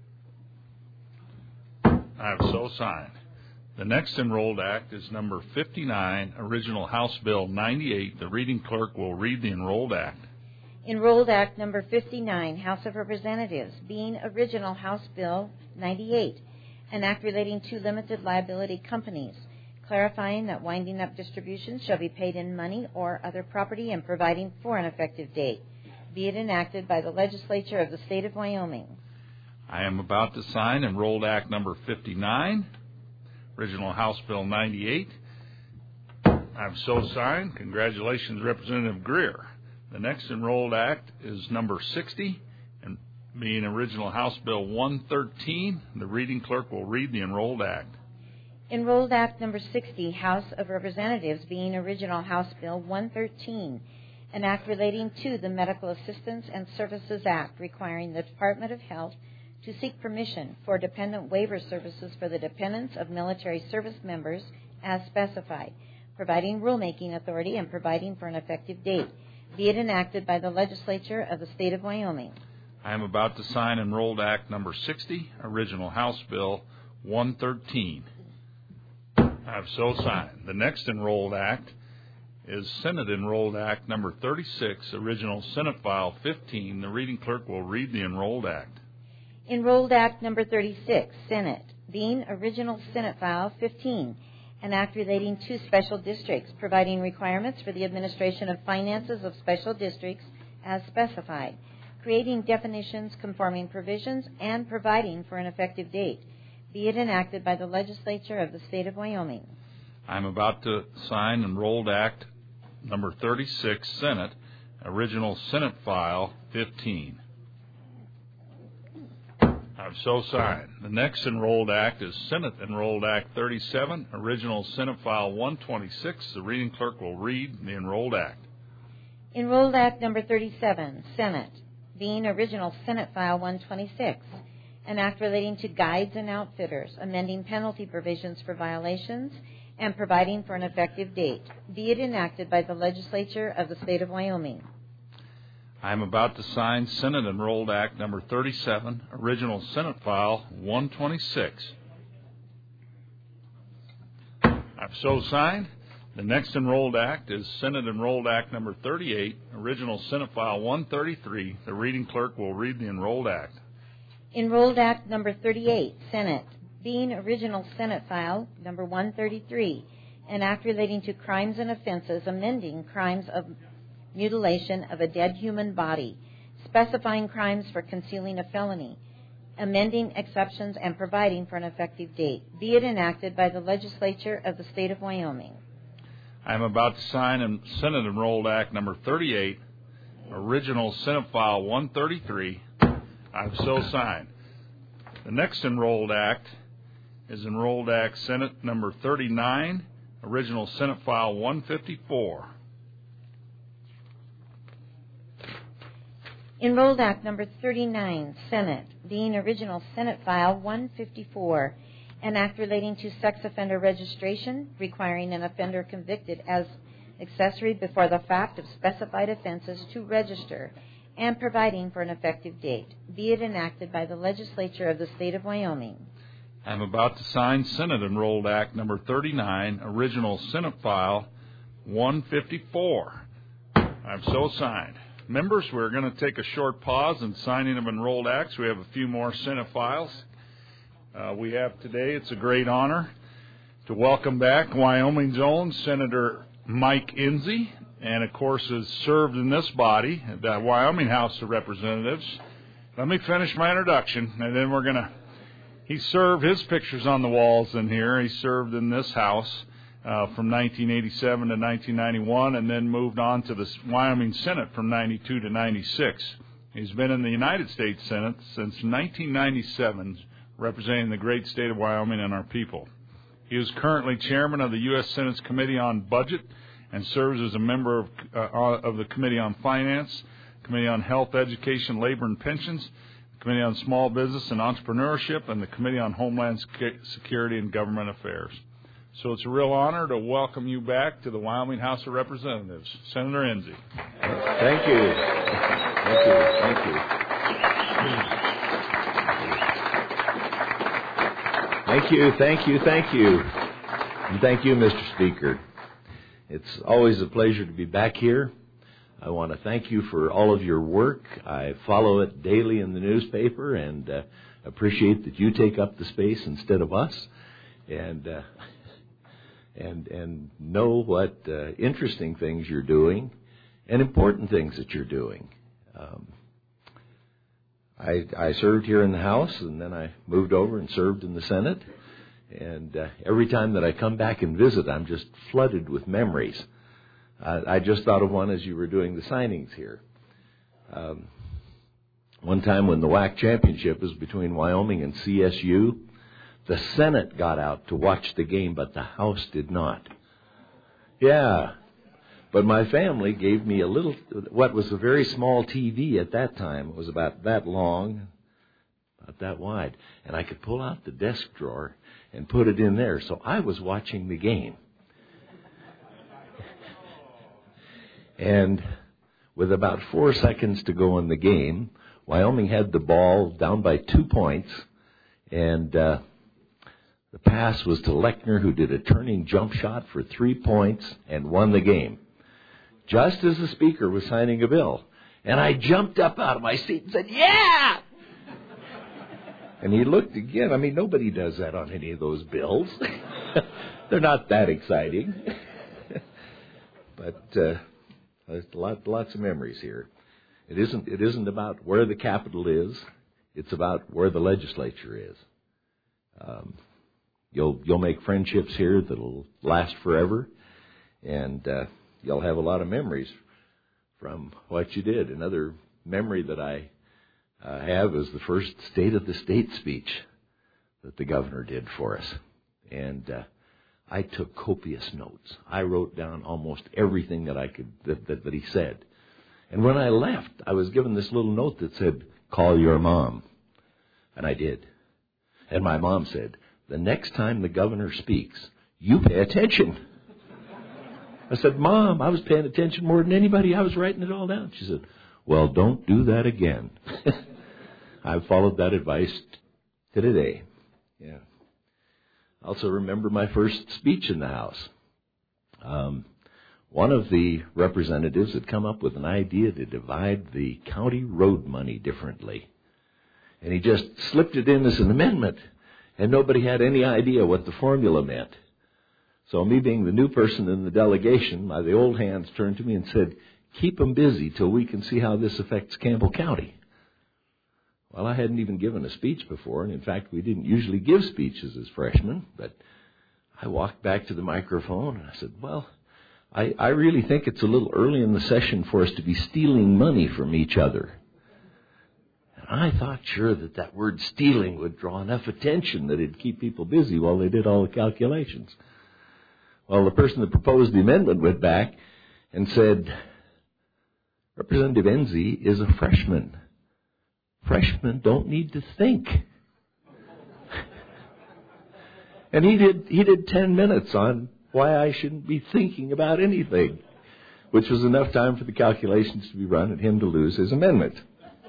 I have so signed. The next Enrolled Act is number fifty-nine, original House Bill ninety-eight. The reading clerk will read the Enrolled Act. Enrolled Act number fifty-nine, House of Representatives, being original House Bill ninety-eight, an act relating to limited liability companies, clarifying that winding up distributions shall be paid in money or other property, and providing for an effective date. Be it enacted by the legislature of the state of Wyoming. I am about to sign Enrolled Act number fifty-nine, original House Bill ninety-eight. I've so signed. Congratulations, Representative Greer. The next Enrolled Act is number sixty, and being original House Bill one thirteen. The reading clerk will read the Enrolled Act. Enrolled Act number sixty, House of Representatives, being original House Bill one thirteen, an act relating to the Medical Assistance and Services Act, requiring the Department of Health to seek permission for dependent waiver services for the dependents of military service members as specified, providing rulemaking authority, and providing for an effective date. Be it enacted by the legislature of the state of Wyoming. I am about to sign Enrolled Act number sixty, original House Bill one thirteen. I've so signed. The next Enrolled Act is Senate Enrolled Act number thirty-six, original Senate File fifteen. The reading clerk will read the Enrolled Act. Enrolled Act number thirty-six, Senate, being original Senate File fifteen, an act relating to special districts, providing requirements for the administration of finances of special districts as specified, creating definitions, conforming provisions, and providing for an effective date. Be it enacted by the legislature of the state of Wyoming. I'm about to sign Enrolled Act number thirty-six, Senate, original Senate File fifteen. I've so signed. The next Enrolled Act is Senate Enrolled Act thirty-seven, original Senate File one twenty-six. The reading clerk will read the Enrolled Act. Enrolled Act number thirty-seven, Senate, being original Senate File one twenty-six, an act relating to guides and outfitters, amending penalty provisions for violations, and providing for an effective date. Be it enacted by the legislature of the state of Wyoming. I am about to sign Senate Enrolled Act number thirty-seven, original Senate File one twenty-six. I've so signed. The next Enrolled Act is Senate Enrolled Act number thirty-eight, original Senate File one thirty-three. The reading clerk will read the Enrolled Act. Enrolled Act number thirty-eight, Senate, being original Senate File number one thirty-three, an act relating to crimes and offenses, amending crimes of mutilation of a dead human body, specifying crimes for concealing a felony, amending exceptions, and providing for an effective date. Be it enacted by the legislature of the state of Wyoming. I am about to sign in Senate Enrolled Act number thirty-eight, original Senate File one thirty-three. I've so signed. The next Enrolled Act is Enrolled Act Senate number thirty-nine, Original Senate File one fifty-four. Enrolled Act Number thirty-nine, Senate, being Original Senate File one fifty-four, an act relating to sex offender registration, requiring an offender convicted as accessory before the fact of specified offenses to register, and providing for an effective date, be it enacted by the legislature of the state of Wyoming. I'm about to sign Senate Enrolled Act Number thirty-nine, Original Senate File one fifty-four. I've so signed. Members, we're going to take a short pause in signing of enrolled acts. We have a few more Senate files. Uh, we have today, it's a great honor to welcome back Wyoming's own Senator Mike Enzi, and of course has served in this body, the Wyoming House of Representatives. Let me finish my introduction, and then we're going to, he served, his picture's on the walls in here. He served in this House Uh, from nineteen eighty-seven to nineteen ninety-one, and then moved on to the Wyoming Senate from ninety-two to ninety-six. He's been in the United States Senate since nineteen ninety-seven, representing the great state of Wyoming and our people. He is currently chairman of the U S Senate's Committee on Budget and serves as a member of, uh, of the Committee on Finance, Committee on Health, Education, Labor, and Pensions, the Committee on Small Business and Entrepreneurship, and the Committee on Homeland Security and Government Affairs. So it's a real honor to welcome you back to the Wyoming House of Representatives. Senator Enzi. Thank you. Thank you. Thank you. Thank you. Thank you. Thank you. And thank you, Mister Speaker. It's always a pleasure to be back here. I want to thank you for all of your work. I follow it daily in the newspaper and uh, appreciate that you take up the space instead of us. And... Uh, and and know what uh, interesting things you're doing and important things that you're doing. Um, I, I served here in the House, and then I moved over and served in the Senate. And uh, every time that I come back and visit, I'm just flooded with memories. Uh, I just thought of one as you were doing the signings here. Um, one time when the W A C championship was between Wyoming and C S U, the Senate got out to watch the game, but the House did not. Yeah. But my family gave me a little, what was a very small T V at that time. It was about that long, about that wide. And I could pull out the desk drawer and put it in there. So I was watching the game. And with about four seconds to go in the game, Wyoming had the ball down by two points. And, uh, the pass was to Lechner, who did a turning jump shot for three points and won the game, just as the Speaker was signing a bill. And I jumped up out of my seat and said, yeah! And he looked again. I mean, nobody does that on any of those bills. They're not that exciting. But uh, there's lot, lots of memories here. It isn't, it isn't about where the Capitol is. It's about where the legislature is. Um, You'll you'll make friendships here that'll last forever, and uh, you'll have a lot of memories from what you did. Another memory that I uh, have is the first State of the State speech that the governor did for us, and uh, I took copious notes. I wrote down almost everything that I could that, that, that he said, and when I left, I was given this little note that said, "Call your mom," and I did, and my mom said, "The next time the governor speaks, you pay attention." I said, "Mom, I was paying attention more than anybody. I was writing it all down." She said, "Well, don't do that again." I've followed that advice to today. Yeah. I also remember my first speech in the House. Um, one of the representatives had come up with an idea to divide the county road money differently. And he just slipped it in as an amendment. And nobody had any idea what the formula meant. So me being the new person in the delegation, my, the old hands turned to me and said, "Keep them busy till we can see how this affects Campbell County." Well, I hadn't even given a speech before, and in fact, we didn't usually give speeches as freshmen. But I walked back to the microphone and I said, "Well, I, I really think it's a little early in the session for us to be stealing money from each other." I thought sure that that word stealing would draw enough attention that it'd keep people busy while they did all the calculations. Well, the person that proposed the amendment went back and said, Representative Enzi is a freshman. Freshmen don't need to think. And he did he did ten minutes on why I shouldn't be thinking about anything, which was enough time for the calculations to be run and him to lose his amendment.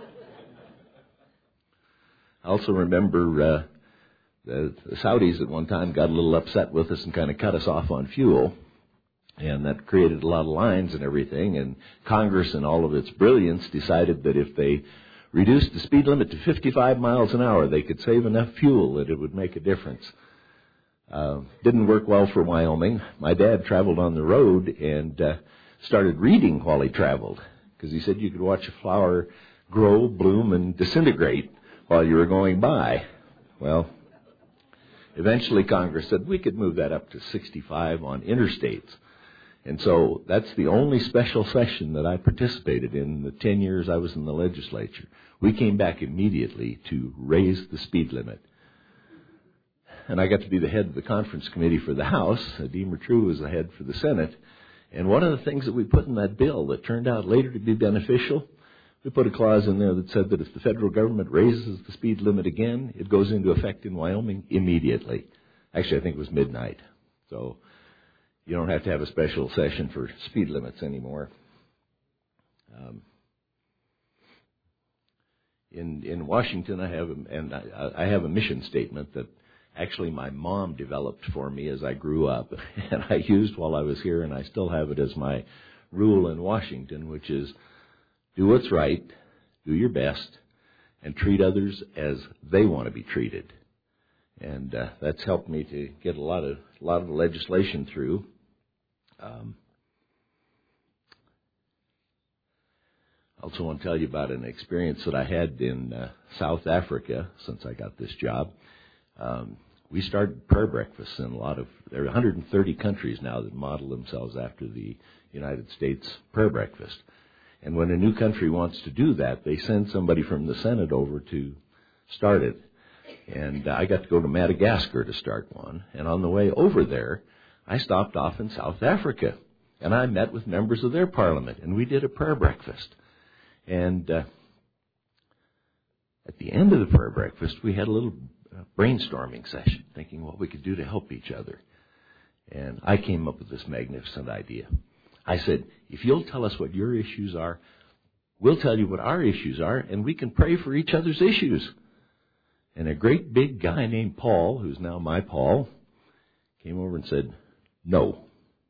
I also remember uh, the, the Saudis at one time got a little upset with us and kind of cut us off on fuel. And that created a lot of lines and everything. And Congress, in all of its brilliance, decided that if they reduced the speed limit to fifty-five miles an hour, they could save enough fuel that it would make a difference. Uh, didn't work well for Wyoming. My dad traveled on the road and uh, started reading while he traveled, because he said you could watch a flower grow, bloom, and disintegrate while you were going by. Well, eventually Congress said we could move that up to sixty-five on interstates. And so that's the only special session that I participated in the ten years I was in the legislature. We came back immediately to raise the speed limit. And I got to be the head of the conference committee for the House. Deemer True was the head for the Senate. And one of the things that we put in that bill that turned out later to be beneficial, we put a clause in there that said that if the federal government raises the speed limit again, it goes into effect in Wyoming immediately. Actually, I think it was midnight. So you don't have to have a special session for speed limits anymore. Um, in in Washington, I have a, and I, I have a mission statement that actually my mom developed for me as I grew up, and I used while I was here, and I still have it as my rule in Washington, which is do what's right, do your best, and treat others as they want to be treated. And uh, that's helped me to get a lot of a lot of legislation through. Um, I also want to tell you about an experience that I had in uh, South Africa since I got this job. Um, we started prayer breakfasts in a lot of, there are one hundred thirty countries now that model themselves after the United States prayer breakfast. And when a new country wants to do that, they send somebody from the Senate over to start it. And uh, I got to go to Madagascar to start one. And on the way over there, I stopped off in South Africa, and I met with members of their parliament, and we did a prayer breakfast. And uh, at the end of the prayer breakfast, we had a little uh, brainstorming session, thinking what we could do to help each other. And I came up with this magnificent idea. I said, if you'll tell us what your issues are, we'll tell you what our issues are, and we can pray for each other's issues. And a great big guy named Paul, who's now my Paul, came over and said, no.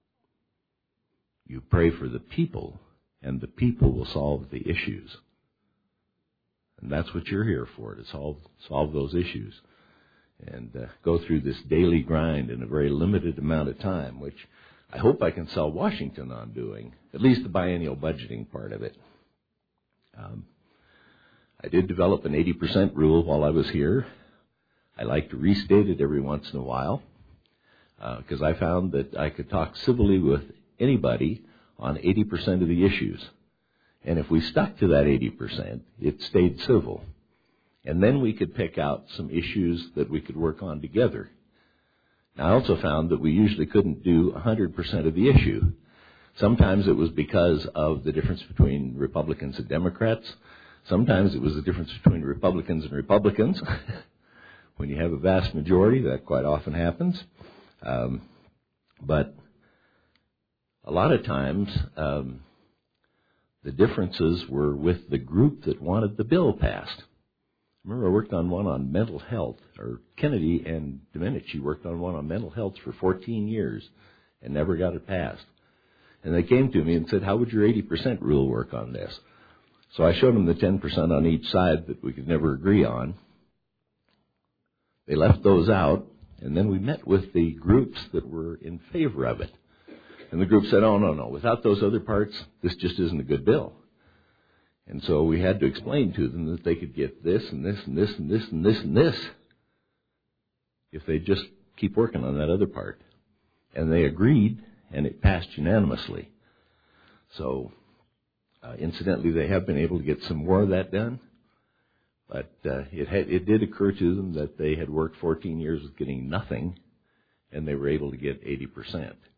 You pray for the people, and the people will solve the issues. And that's what you're here for, to solve solve those issues. And uh, go through this daily grind in a very limited amount of time, which I hope I can sell Washington on doing, at least the biennial budgeting part of it. Um, I did develop an eighty percent rule while I was here. I like to restate it every once in a while, because uh, I found that I could talk civilly with anybody on eighty percent of the issues. And if we stuck to that eighty percent, it stayed civil. And then we could pick out some issues that we could work on together. Now, I also found that we usually couldn't do one hundred percent of the issue. Sometimes it was because of the difference between Republicans and Democrats. Sometimes it was the difference between Republicans and Republicans. When you have a vast majority, that quite often happens. Um, but a lot of times, um, the differences were with the group that wanted the bill passed. I remember I worked on one on mental health, or Kennedy and Domenici worked on one on mental health for fourteen years and never got it passed. And they came to me and said, how would your eighty percent rule work on this? So I showed them the ten percent on each side that we could never agree on. They left those out, and then we met with the groups that were in favor of it. And the group said, oh, no, no, without those other parts, this just isn't a good bill. And so we had to explain to them that they could get this and this and this and this and this and this if they just keep working on that other part. And they agreed, and it passed unanimously. So, uh, incidentally, they have been able to get some more of that done. But uh, it, had, it did occur to them that they had worked fourteen years with getting nothing, and they were able to get eighty percent.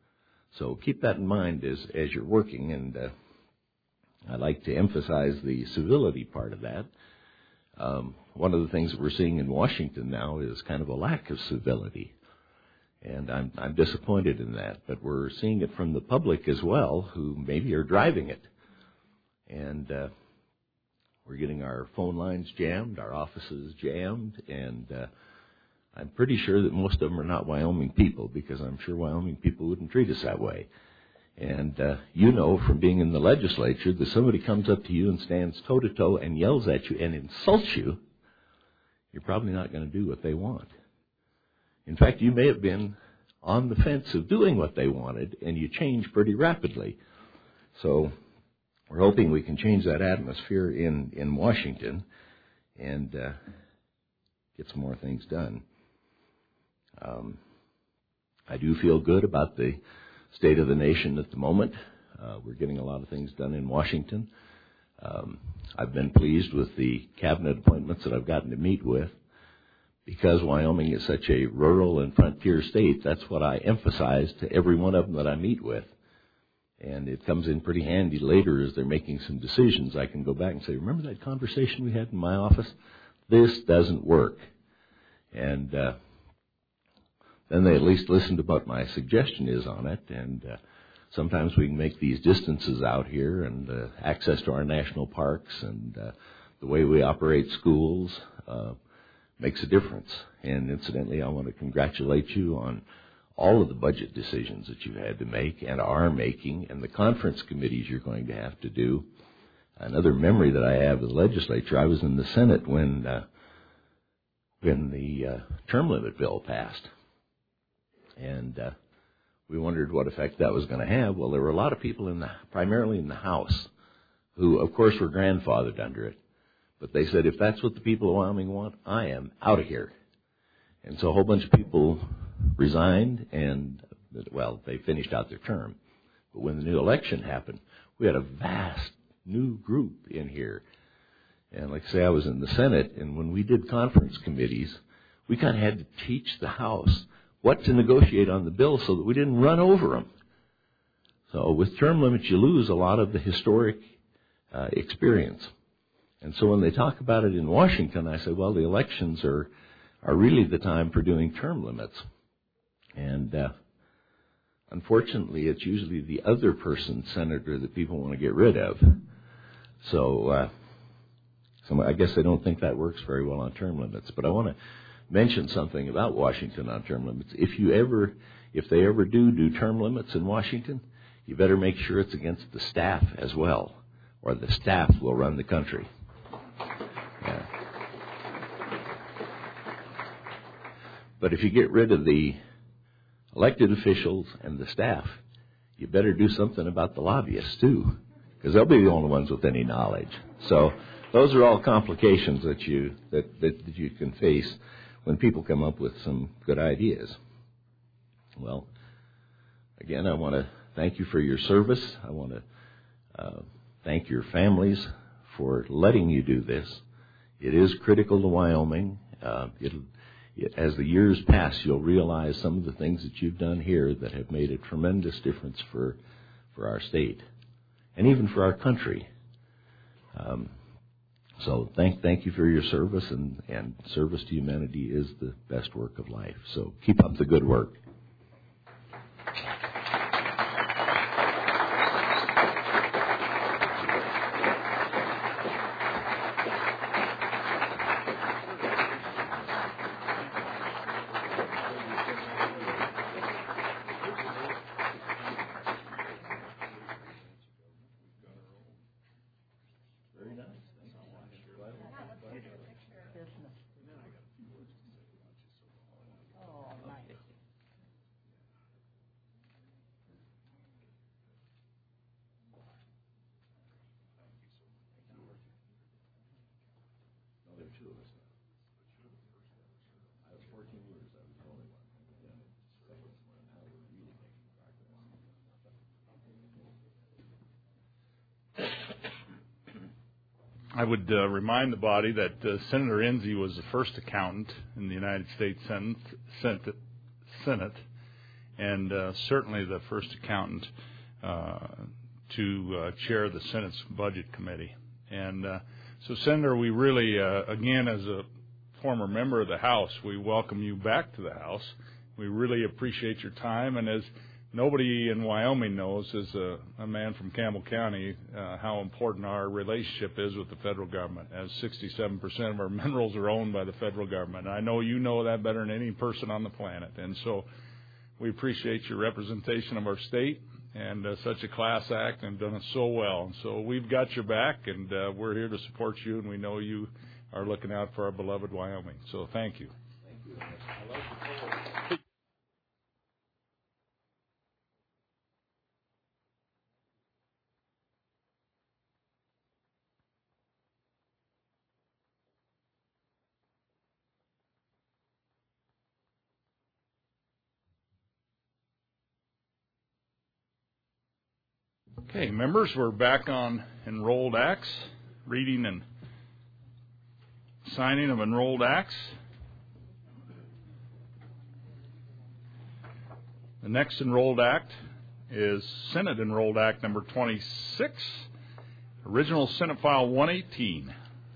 So keep that in mind as, as you're working, and uh, I like to emphasize the civility part of that. Um, one of the things that we're seeing in Washington now is kind of a lack of civility, and I'm, I'm disappointed in that. But we're seeing it from the public as well, who maybe are driving it. And uh, we're getting our phone lines jammed, our offices jammed, and uh, I'm pretty sure that most of them are not Wyoming people, because I'm sure Wyoming people wouldn't treat us that way. And uh, you know from being in the legislature that somebody comes up to you and stands toe-to-toe and yells at you and insults you, you're probably not going to do what they want. In fact, you may have been on the fence of doing what they wanted, and you change pretty rapidly. So we're hoping we can change that atmosphere in, in Washington and uh, get some more things done. Um, I do feel good about the state of the nation at the moment. Uh, we're getting a lot of things done in Washington. Um, I've been pleased with the cabinet appointments that I've gotten to meet with. Because Wyoming is such a rural and frontier state, that's what I emphasize to every one of them that I meet with. And it comes in pretty handy later as they're making some decisions. I can go back and say, remember that conversation we had in my office? This doesn't work. And uh, then they at least listen to what my suggestion is on it. And uh, sometimes we can make these distances out here and uh, access to our national parks and uh, the way we operate schools uh, makes a difference. And incidentally, I want to congratulate you on all of the budget decisions that you've had to make and are making, and the conference committees you're going to have to do. Another memory that I have of the legislature, I was in the Senate when uh, when the uh, term limit bill passed. And uh, we wondered what effect that was going to have. Well, there were a lot of people, in the primarily in the House, who, of course, were grandfathered under it. But they said, if that's what the people of Wyoming want, I am out of here. And so a whole bunch of people resigned, and, well, they finished out their term. But when the new election happened, we had a vast new group in here. And like I say, I was in the Senate, and when we did conference committees, we kind of had to teach the House what to negotiate on the bill so that we didn't run over them. So with term limits, you lose a lot of the historic uh, experience. And so when they talk about it in Washington, I say, well, the elections are are really the time for doing term limits. And uh, unfortunately, it's usually the other person's senator that people want to get rid of. So, uh, so I guess they don't think that works very well on term limits. But I want to mention something about Washington on term limits. If you ever, if they ever do do term limits in Washington, you better make sure it's against the staff as well, or the staff will run the country. Yeah. But if you get rid of the elected officials and the staff, you better do something about the lobbyists too, because they'll be the only ones with any knowledge. So those are all complications that you that, that, that you can face when people come up with some good ideas. Well, again, I want to thank you for your service. I want to uh, thank your families for letting you do this. It is critical to Wyoming. Uh, it'll As the years pass, you'll realize some of the things that you've done here that have made a tremendous difference for for our state and even for our country. Um, so thank thank you for your service, and, and service to humanity is the best work of life. So keep up the good work. I would uh, remind the body that uh, Senator Enzi was the first accountant in the United States Senate, Senate, and uh, certainly the first accountant uh, to uh, chair the Senate's Budget Committee. And uh, so, Senator, we really, uh, again, as a former member of the House, we welcome you back to the House. We really appreciate your time, and as nobody in Wyoming knows, as a, a man from Campbell County, uh, how important our relationship is with the federal government, as sixty-seven percent of our minerals are owned by the federal government. And I know you know that better than any person on the planet. And so we appreciate your representation of our state and uh, such a class act, and done it so well. And so we've got your back, and uh, we're here to support you, and we know you are looking out for our beloved Wyoming. So thank you. Thank you. I like the poll. Okay, members, we're back on enrolled acts, reading and signing of enrolled acts. The next enrolled act is Senate Enrolled Act number twenty-six, original Senate File one eighteen.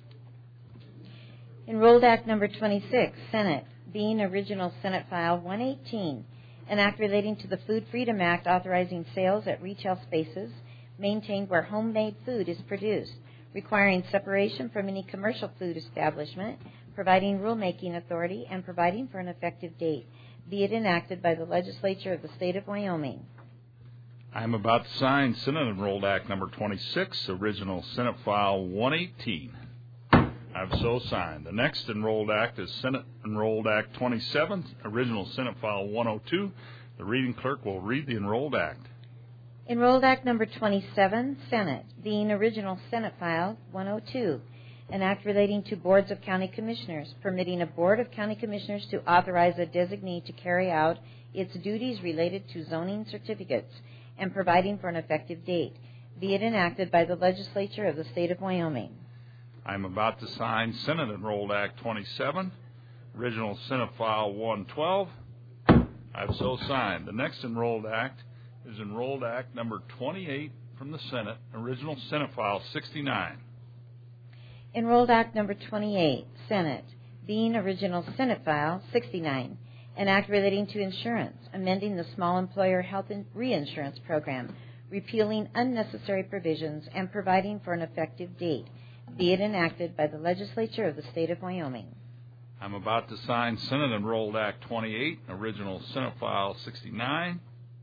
Enrolled Act number twenty-six, Senate, being original Senate File one eighteen, an act relating to the Food Freedom Act authorizing sales at retail spaces maintained where homemade food is produced, requiring separation from any commercial food establishment, providing rulemaking authority, and providing for an effective date, be it enacted by the legislature of the state of Wyoming. I am about to sign Senate Enrolled Act number twenty-six, original Senate File one eighteen. I've so signed. The next enrolled act is Senate Enrolled Act twenty-seven, original Senate File one oh two. The reading clerk will read the enrolled act. Enrolled Act number twenty-seven, Senate, being original Senate File one oh two, an act relating to boards of county commissioners, permitting a board of county commissioners to authorize a designee to carry out its duties related to zoning certificates and providing for an effective date, be it enacted by the legislature of the state of Wyoming. I'm about to sign Senate Enrolled Act twenty-seven, original Senate File one twelve. I've so signed. The next enrolled act is Enrolled Act number twenty-eight from the Senate, original Senate File sixty-nine. Enrolled Act number twenty-eight, Senate, being original Senate File sixty-nine, an act relating to insurance, amending the small employer health reinsurance program, repealing unnecessary provisions, and providing for an effective date, be it enacted by the legislature of the state of Wyoming. I'm about to sign Senate Enrolled Act twenty-eight, original Senate File sixty-nine.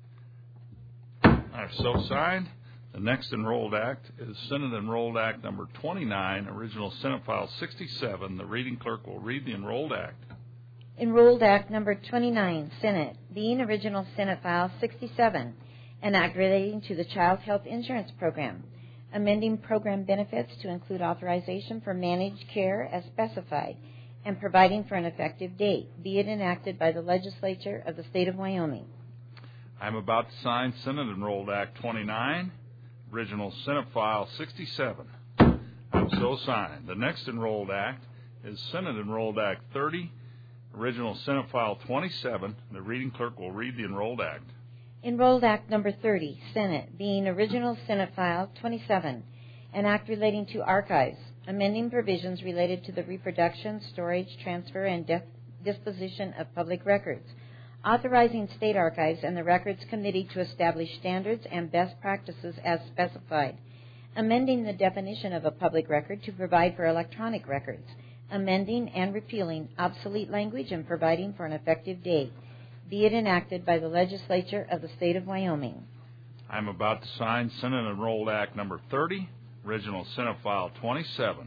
I've so signed. The next enrolled act is Senate Enrolled Act number twenty-nine, original Senate File sixty-seven. The reading clerk will read the enrolled act. Enrolled Act number twenty-nine, Senate, being original Senate File sixty-seven, an act relating to the Child Health Insurance Program, amending program benefits to include authorization for managed care as specified, and providing for an effective date, be it enacted by the legislature of the state of Wyoming. I'm about to sign Senate Enrolled Act twenty-nine, original Senate File sixty-seven. I've so signed. The next enrolled act is Senate Enrolled Act thirty, original Senate File twenty-seven. The reading clerk will read the enrolled act. Enrolled Act number thirty, Senate, being original Senate File twenty-seven, an act relating to archives, amending provisions related to the reproduction, storage, transfer, and def- disposition of public records, authorizing state archives and the Records Committee to establish standards and best practices as specified, amending the definition of a public record to provide for electronic records, amending and repealing obsolete language and providing for an effective date, be it enacted by the legislature of the state of Wyoming. I'm about to sign Senate Enrolled Act number thirty, original Senate File twenty-seven.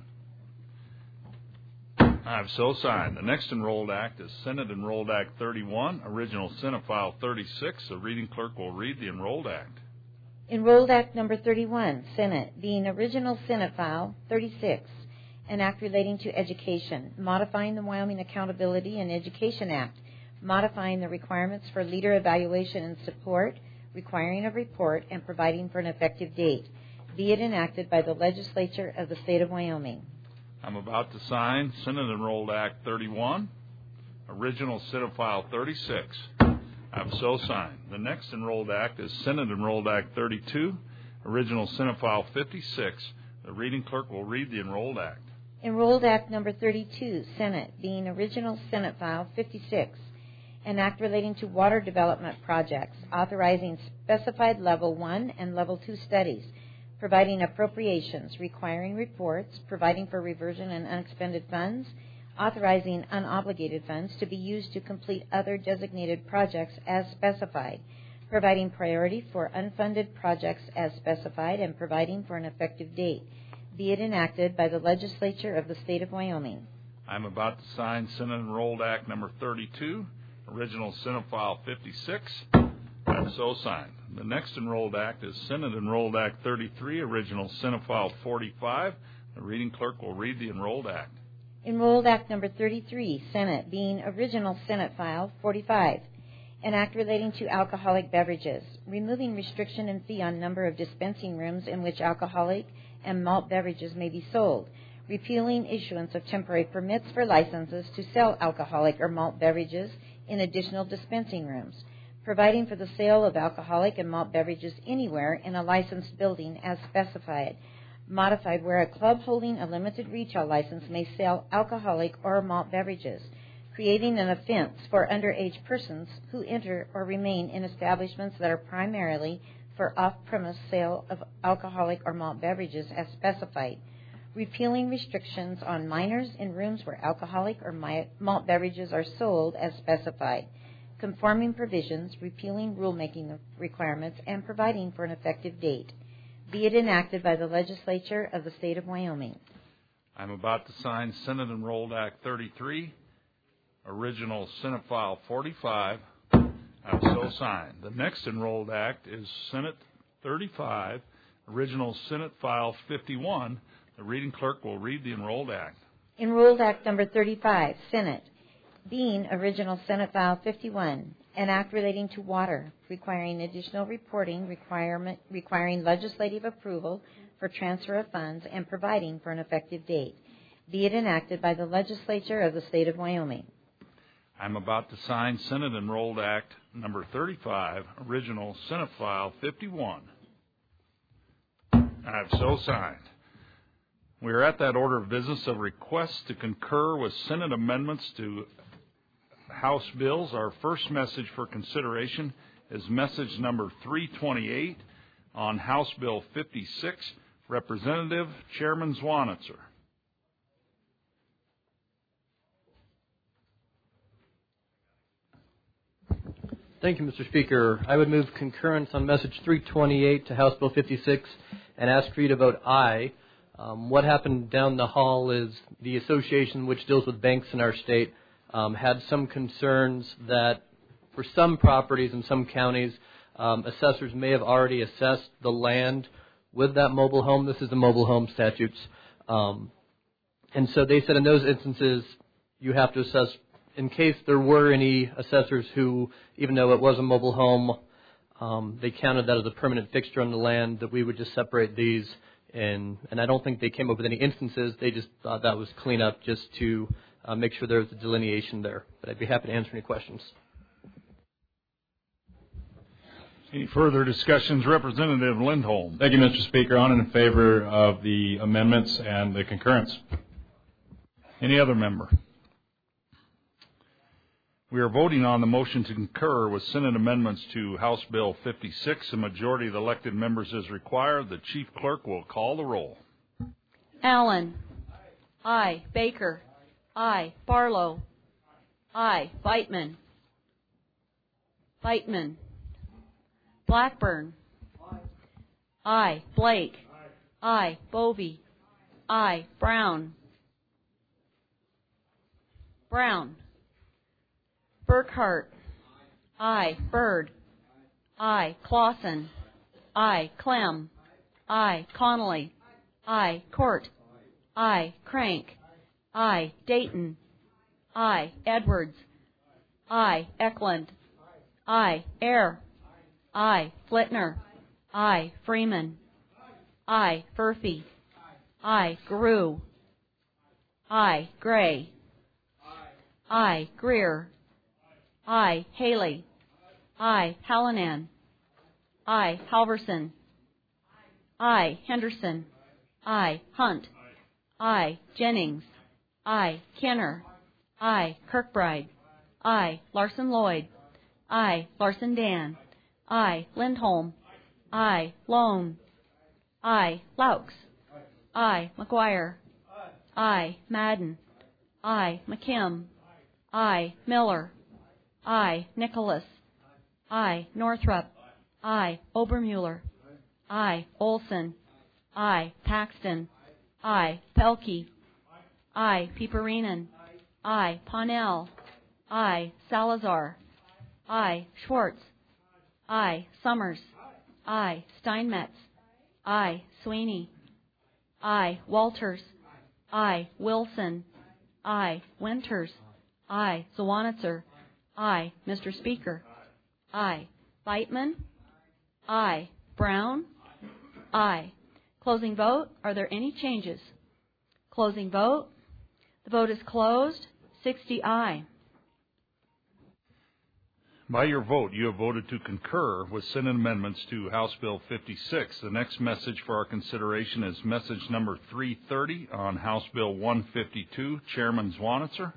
I've so signed. The next enrolled act is Senate Enrolled Act thirty-one, original Senate File thirty-six. The reading clerk will read the enrolled act. Enrolled Act number thirty-one, Senate, being original Senate File thirty-six, an act relating to education, modifying the Wyoming Accountability and Education Act, modifying the requirements for leader evaluation and support, requiring a report, and providing for an effective date, be it enacted by the legislature of the state of Wyoming. I'm about to sign Senate Enrolled Act thirty-one, original Senate File thirty-six. I have so signed. The next enrolled act is Senate Enrolled Act thirty-two, original Senate File fifty-six. The reading clerk will read the enrolled act. Enrolled Act Number thirty-two, Senate, being original Senate File fifty-six, an act relating to water development projects, authorizing specified Level one and Level two studies, providing appropriations, requiring reports, providing for reversion and unexpended funds, authorizing unobligated funds to be used to complete other designated projects as specified, providing priority for unfunded projects as specified, and providing for an effective date. Be it enacted by the legislature of the state of Wyoming. I'm about to sign Senate Enrolled Act Number thirty-two, original Senate File fifty-six. I have so signed. The next enrolled act is Senate Enrolled Act thirty-three, original Senate File forty-five. The reading clerk will read the enrolled act. Enrolled Act Number thirty-three, Senate, being original Senate File forty-five, an act relating to alcoholic beverages, removing restriction and fee on number of dispensing rooms in which alcoholic and malt beverages may be sold, repealing issuance of temporary permits for licenses to sell alcoholic or malt beverages in additional dispensing rooms, providing for the sale of alcoholic and malt beverages anywhere in a licensed building as specified, modified where a club holding a limited retail license may sell alcoholic or malt beverages, creating an offense for underage persons who enter or remain in establishments that are primarily for off-premise sale of alcoholic or malt beverages as specified, repealing restrictions on minors in rooms where alcoholic or malt beverages are sold as specified, conforming provisions, repealing rulemaking requirements, and providing for an effective date. Be it enacted by the legislature of the state of Wyoming. I'm about to sign Senate Enrolled Act thirty-three, original Senate File forty-five. I have so signed. The next enrolled act is Senate thirty-five, original Senate File fifty-one. The reading clerk will read the enrolled act. Enrolled Act Number thirty-five, Senate, being original Senate File fifty-one, an act relating to water, requiring additional reporting, requirement, requiring legislative approval for transfer of funds, and providing for an effective date. Be it enacted by the legislature of the state of Wyoming. I'm about to sign Senate Enrolled Act Number thirty-five, original Senate File fifty-one. I have so signed. We are at that order of business of requests to concur with Senate amendments to House bills. Our first message for consideration is message number three twenty-eight on House Bill fifty-six. Representative Chairman Zwanitzer. Thank you, Mister Speaker. I would move concurrence on message three twenty-eight to House Bill fifty-six and ask for you to vote aye. Um, what happened down the hall is the association which deals with banks in our state um, had some concerns that for some properties in some counties, um, assessors may have already assessed the land with that mobile home. This is the mobile home statutes. Um, and so they said in those instances, you have to assess in case there were any assessors who, even though it was a mobile home, um, they counted that as a permanent fixture on the land, that we would just separate these. And, and I don't think they came up with any instances. They just thought that was cleanup just to uh, make sure there was a delineation there. But I'd be happy to answer any questions. Any further discussions? Representative Lindholm. Thank you, Mister Speaker. On and in favor of the amendments and the concurrence. Any other member? We are voting on the motion to concur with Senate amendments to House Bill fifty-six. A majority of the elected members is required. The chief clerk will call the roll. Allen. Aye. Baker. Aye. Barlow. Aye. Beitman. Beitman. Blackburn. Aye. Blake. Aye. Bovee. Aye. Brown. Brown. Burkhart. Aye. Bird. Aye. Clausen. Aye. Clem. Aye. Connolly. Aye. Court. Aye. Crank. Aye. Dayton. Aye. Edwards. Aye. Eklund. Aye. Air. Aye. Flitner. Aye. Freeman. Aye. Furphy. Aye. Guru. Aye. Gray. Aye. Greer. Aye. Haley. I. Hallinan. I. Halverson. I. Henderson. I. Hunt. I. Jennings. I. Kenner. I. Kirkbride. I. Larson Lloyd. I. Larson Dan. I. Lindholm. I. Lone. I. Laux. I. McGuire. I. Madden. I. McKim. I. Miller. I. Nicholas. I. Northrup. I. Obermuller. I. Olson. I. Paxton. I. Pelkey. I. Pieperinen. I. Ponnell. I. Salazar. I. Schwartz. I. Summers. I. Steinmetz. I. Sweeney. I. Walters. I. Wilson. I. Winters. I. Zwanitzer. I. Mister Speaker. I. Beitman. I. Brown. I. Closing vote. Are there any changes? Closing vote. The vote is closed. sixty aye. By your vote, you have voted to concur with Senate amendments to House Bill fifty-six. The next message for our consideration is message number three thirty on House Bill one fifty-two. Chairman Zwanitzer.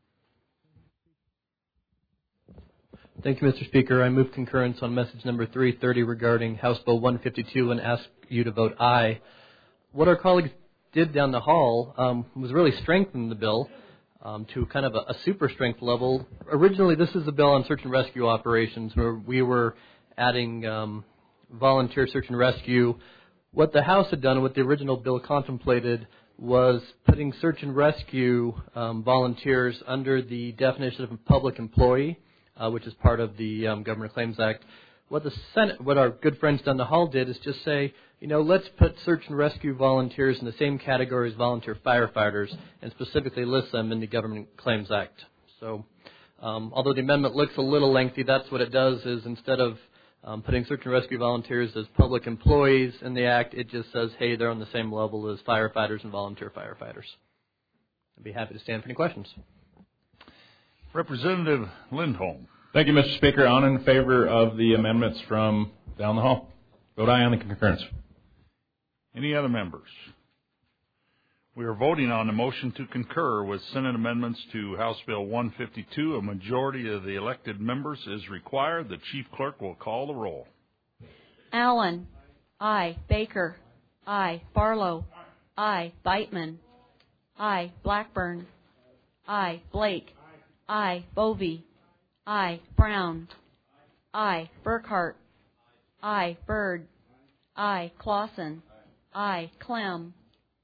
Thank you, Mister Speaker. I move concurrence on message number three thirty regarding House Bill one fifty-two and ask you to vote aye. What our colleagues did down the hall um, was really strengthen the bill um, to kind of a, a super strength level. Originally, this is a bill on search and rescue operations where we were adding um, volunteer search and rescue. What the House had done, what the original bill contemplated, was putting search and rescue um, volunteers under the definition of a public employee, uh, which is part of the um, Government Claims Act. What the Senate, what our good friends down the hall did is just say, you know, let's put search and rescue volunteers in the same category as volunteer firefighters and specifically list them in the Government Claims Act. So um, although the amendment looks a little lengthy, that's what it does is instead of um, putting search and rescue volunteers as public employees in the Act, it just says, hey, they're on the same level as firefighters and volunteer firefighters. I'd be happy to stand for any questions. Representative Lindholm. Thank you, Mister Speaker. On in favor of the amendments from down the hall. Vote aye on the concurrence. Any other members? We are voting on the motion to concur with Senate amendments to House Bill one fifty-two. A majority of the elected members is required. The Chief Clerk will call the roll. Allen. Aye. Baker. Aye. Barlow. Aye. Beitman. Aye. Blackburn. Aye. Blake. Aye. Bovee. Aye. Brown. Aye. Burkhart. Aye. Byrd. Aye. Clausen. Aye. Clem.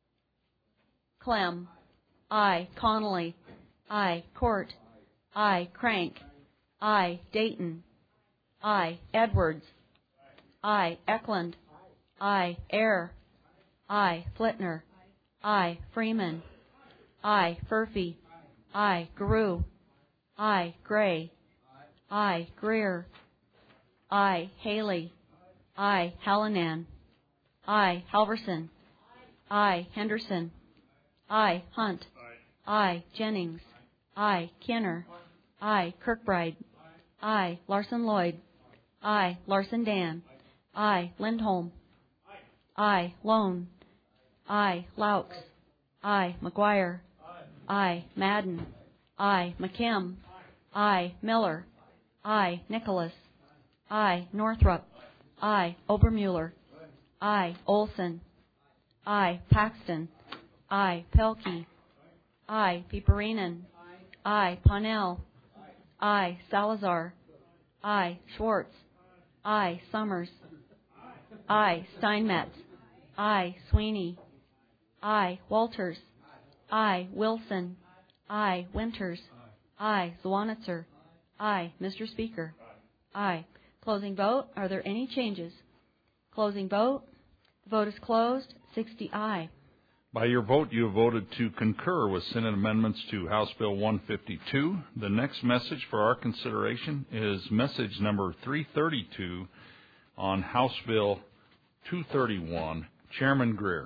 Clem. Aye. Connolly. Aye. Court. Aye. Crank. Aye. Dayton. Aye. Edwards. Aye. Eklund. Aye. Ayer. Aye. Flitner. Aye. Freeman. Aye. Furphy. Aye. Garou. Aye. Gray. Aye. Greer. Aye. Haley. Aye. Hallinan. Aye. Halverson. Aye. Henderson. Aye. Hunt. Aye. Jennings. Aye. Kenner. Aye. Kirkbride. Aye. Larson Lloyd. Aye. Larson Dan. Aye. Lindholm. Aye. Lone. Aye. Laux. Aye. McGuire. Aye. Madden. Aye. McKim. Aye. Miller. Aye. Nicholas. Aye. Northrup. Aye. Obermuller. Aye. Olson. Aye. Paxton. Aye. Pelkey. Aye. Pieperinen. Aye. Ponnell. Aye. Salazar. Aye. Schwartz. Aye. Summers. Aye. Steinmetz. Aye. Sweeney. Aye. Walters. Aye. Wilson. Aye. Winters. Aye. Zwanitzer. Aye. Mister Speaker. Aye. Closing vote. Are there any changes? Closing vote. The vote is closed. sixty aye. By your vote, you have voted to concur with Senate amendments to House Bill one fifty-two. The next message for our consideration is message number three thirty-two on House Bill two thirty-one. Chairman Greer.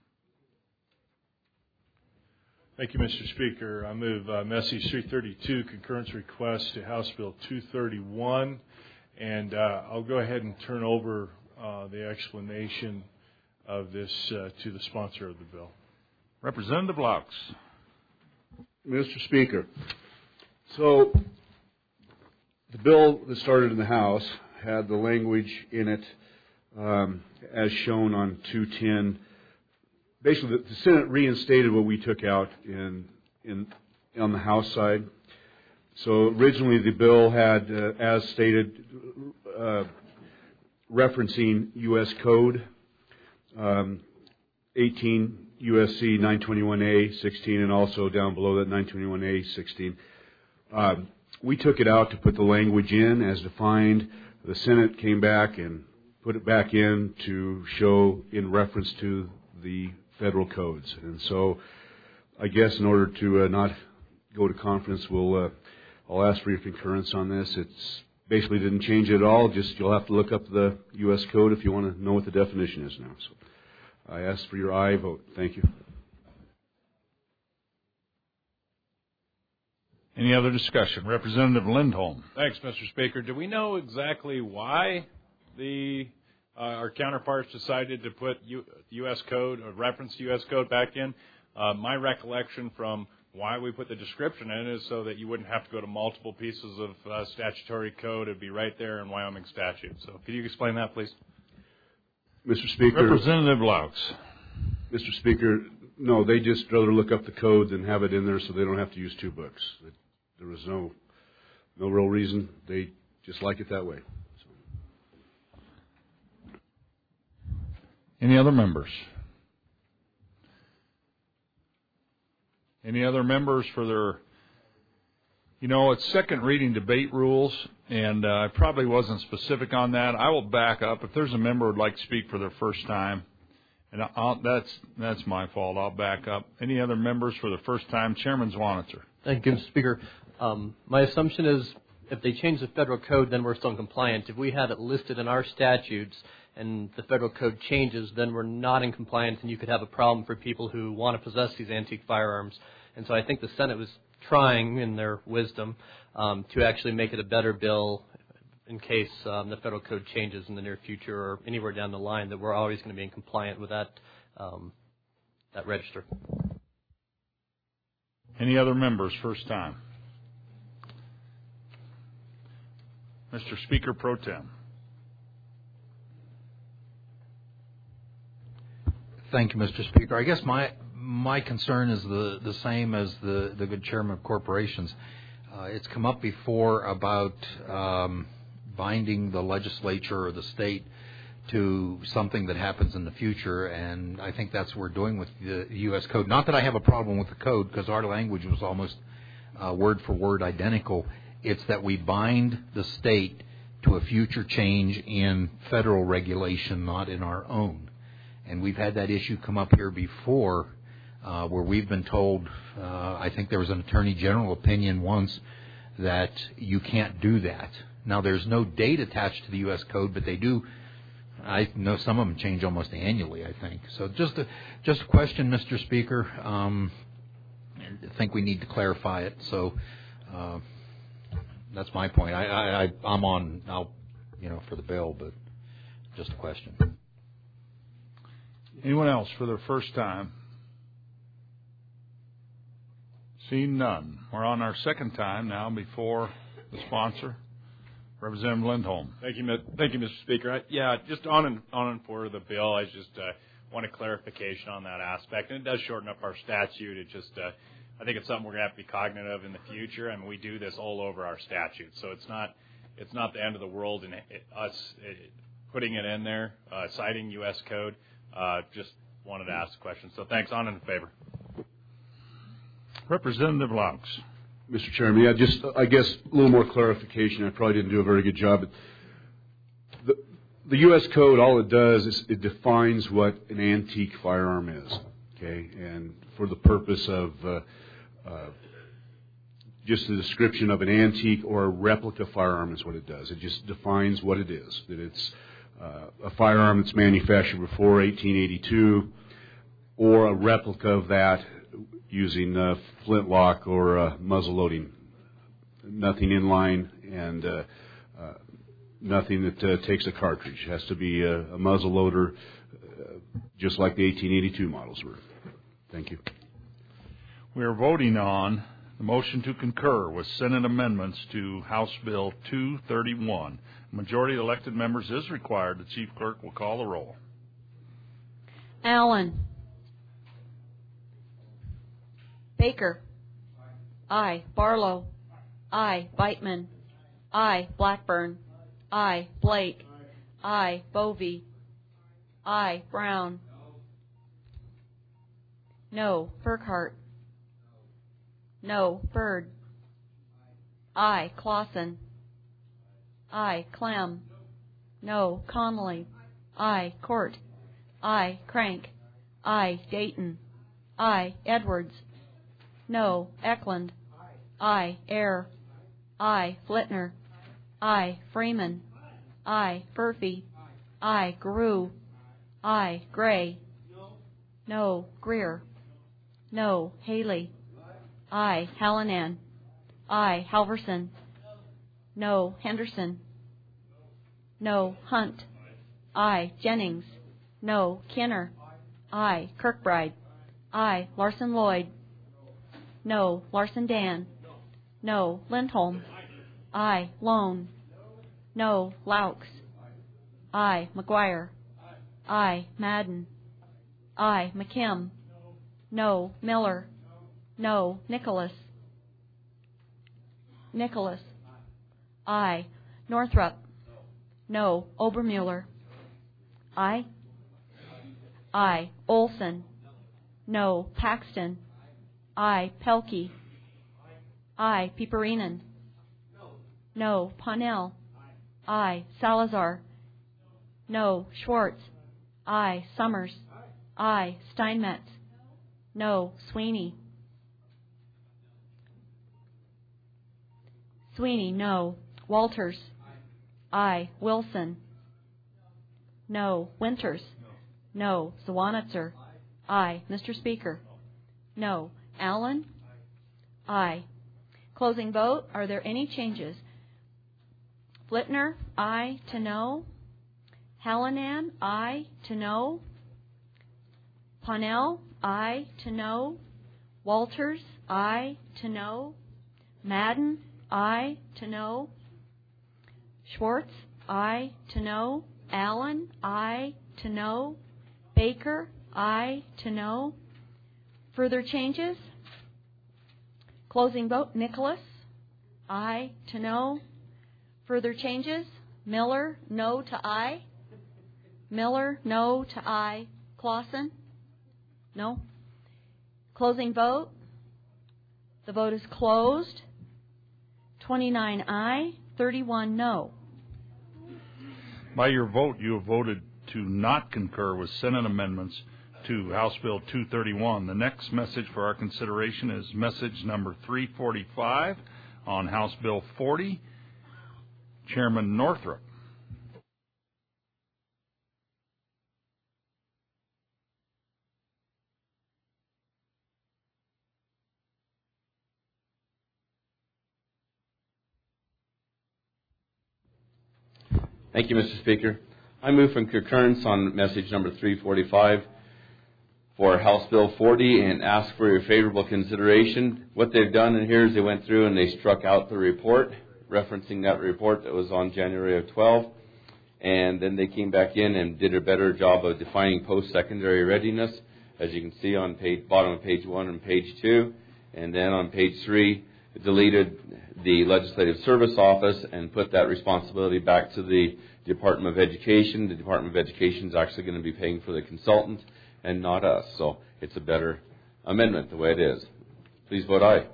Thank you, Mister Speaker. I move uh, message three thirty-two, concurrence request to House Bill two thirty-one, And uh, I'll go ahead and turn over uh, the explanation of this uh, to the sponsor of the bill. Representative Laux. Mister Speaker, so the bill that started in the House had the language in it um, as shown on two ten. Basically, the Senate reinstated what we took out in in on the House side. So originally the bill had, uh, as stated, uh, referencing U S Code um, eighteen U S C nine twenty-one A sixteen, and also down below that nine twenty-one A sixteen. Um, we took it out to put the language in as defined. The Senate came back and put it back in to show in reference to the federal codes. And so I guess in order to uh, not go to conference, we'll uh, I'll ask for your concurrence on this. It's basically didn't change it at all. Just you'll have to look up the U S Code if you want to know what the definition is now. So I ask for your aye vote. Thank you. Any other discussion? Representative Lindholm. Thanks, Mister Speaker. Do we know exactly why the uh, our counterparts decided to put U, U.S. Code or reference U S Code back in? Uh, my recollection from why we put the description in is so that you wouldn't have to go to multiple pieces of uh, statutory code. It'd be right there in Wyoming statute. So could you explain that, please? Mister Speaker. Representative Laux. Mister Speaker, no, they just rather look up the code than have it in there so they don't have to use two books. There was no no real reason. They just like it that way. So. Any other members? Any other members for their, you know, it's second reading debate rules, and uh, I probably wasn't specific on that. I will back up. If there's a member who would like to speak for their first time, and I'll, that's that's my fault, I'll back up. Any other members for the first time? Chairman Zwanitzer. Thank you, Mister Speaker. Um, my assumption is if they change the federal code, then we're still in compliance. If we have it listed in our statutes and the federal code changes, then we're not in compliance, and you could have a problem for people who want to possess these antique firearms. And so I think the Senate was trying, in their wisdom, um, to actually make it a better bill in case um, the federal code changes in the near future or anywhere down the line, that we're always going to be in compliant with that um, that register. Any other members, first time? Mister Speaker Pro Tem. Thank you, Mister Speaker. I guess my my concern is the, the same as the, the good chairman of corporations. Uh, it's come up before about um, binding the legislature or the state to something that happens in the future, and I think that's what we're doing with the U S Code. Not that I have a problem with the code, because our language was almost uh, word for word identical. It's that we bind the state to a future change in federal regulation, not in our own. And we've had that issue come up here before, uh, where we've been told, uh, I think there was an Attorney General opinion once, that you can't do that. Now, there's no date attached to the U S Code, but they do. I know some of them change almost annually, I think. So just a, just a question, Mister Speaker. Um, I think we need to clarify it. So uh, that's my point. I, I, I, I'm on, I'll, you know, for the bill, but just a question. Anyone else for their first time? Seeing none. We're on our second time now before the sponsor. Representative Lindholm. Thank you, thank you, Mister Speaker. I, yeah, just on and on and for the bill, I just uh, want a clarification on that aspect, and it does shorten up our statute. It just, uh, I think it's something we're going to have to be cognizant of in the future. I mean, we do this all over our statute, so it's not, it's not the end of the world in it, us it, putting it in there, uh, citing U S Code. Uh, just wanted to ask the question. So thanks. On in favor. Representative Laux. Mister Chairman, yeah, just, I guess, a little more clarification. I probably didn't do a very good job. But the, the U S Code, all it does is it defines what an antique firearm is, okay? And for the purpose of uh, uh, just the description of an antique or a replica firearm is what it does. It just defines what it is, that it's uh, a firearm that's manufactured before eighteen eighty-two or a replica of that using uh, flintlock or uh, muzzle loading, nothing in line, and uh, uh, nothing that uh, takes a cartridge. It has to be a, a muzzle loader, uh, just like the eighteen eighty-two models were. Thank you. We are voting on the motion to concur with Senate amendments to House Bill two thirty-one. A majority of elected members is required. The chief clerk will call the roll. Allen. Baker. Aye. Barlow. Aye. Beitman. Aye. Blackburn. Aye. Blake. Aye. Bovee. Aye. Brown. No. Burkhart. No. Byrd. Aye. Clausen. Aye. Clem. No. Connolly. Aye. Court. Aye. Crank. Aye. Dayton. Aye. Edwards. No. Eklund. Aye. Ayer. Aye. Flitner. Aye. Freeman. Aye. Furphy. Aye. Garew. Aye. Gray. No. Greer. No. Haley. Aye. Hallinan. Aye. Halverson. No. Henderson. No. Hunt. Aye. Jennings. No. Kinner. Aye. Kirkbride. Aye. Larson Lloyd. No. Larson Dan. No. Lindholm. Aye. Lone. No. Laux. Aye. McGuire. Aye. Madden. Aye. McKim. No. Miller. No. Nicholas. Nicholas. Aye. Northrup. No. Obermuller. Aye. Aye. Olson. No. Paxton. Aye. Pelkey. Aye. Piperinen. No. Ponnell. Aye. Salazar. No. Schwartz. Aye. Summers. Aye. Steinmetz. No. Sweeney. Sweeney. No. Walters. Aye. Wilson. No. Winters. No. Zwanitzer. Aye. Mister Speaker. No. Allen. Aye. Closing vote. Are there any changes? Flitner. Aye to no. Hallinan. Aye to no. Ponnell. Aye to no. Walters. Aye to no. Madden. Aye to no. Schwartz. Aye to no. Allen. Aye to no. Baker. Aye to no. Further changes? Closing vote. Nicholas. Aye to no. Further changes? Miller. No to aye. Miller. No to aye. Clausen. No. Closing vote. The vote is closed. twenty-nine aye, thirty-one no. By your vote, you have voted to not concur with Senate amendments to House Bill two thirty-one. The next message for our consideration is message number three forty-five on House Bill forty. Chairman Northrup. Thank you, Mister Speaker. I move for concurrence on message number three forty-five for House Bill forty and ask for your favorable consideration. What they've done in here is they went through and they struck out the report, referencing that report that was on January of twelve, and then they came back in and did a better job of defining post-secondary readiness, as you can see on page, bottom of page one and page two, and then on page three, deleted the Legislative Service Office and put that responsibility back to the Department of Education. The Department of Education is actually going to be paying for the consultant and not us. So it's a better amendment the way it is. Please vote aye.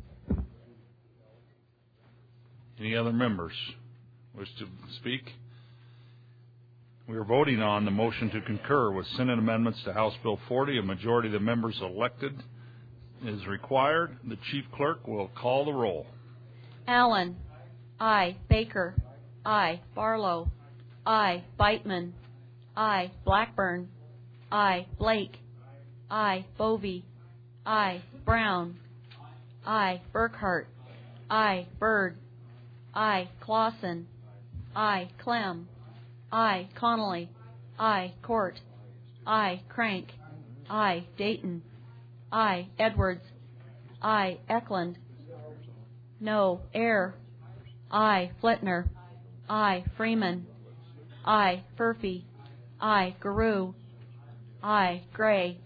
Any other members wish to speak? We are voting on the motion to concur with Senate amendments to House Bill forty. A majority of the members elected is required. The chief clerk will call the roll. Allen. Aye. Baker. Aye. Barlow. Aye. Beitman. Aye. Blackburn. Aye. Blake. Aye. Bovee. Aye. Brown. Aye. Burkhart. Aye. Byrd. Aye. Clausen. I. Clem. I. Connolly. I. Court. I. Crank. I. Dayton. I. Edwards. I. Eklund. No. Air. I. Flitner. I. Freeman. I. Furphy. I. Garou. I. Gray.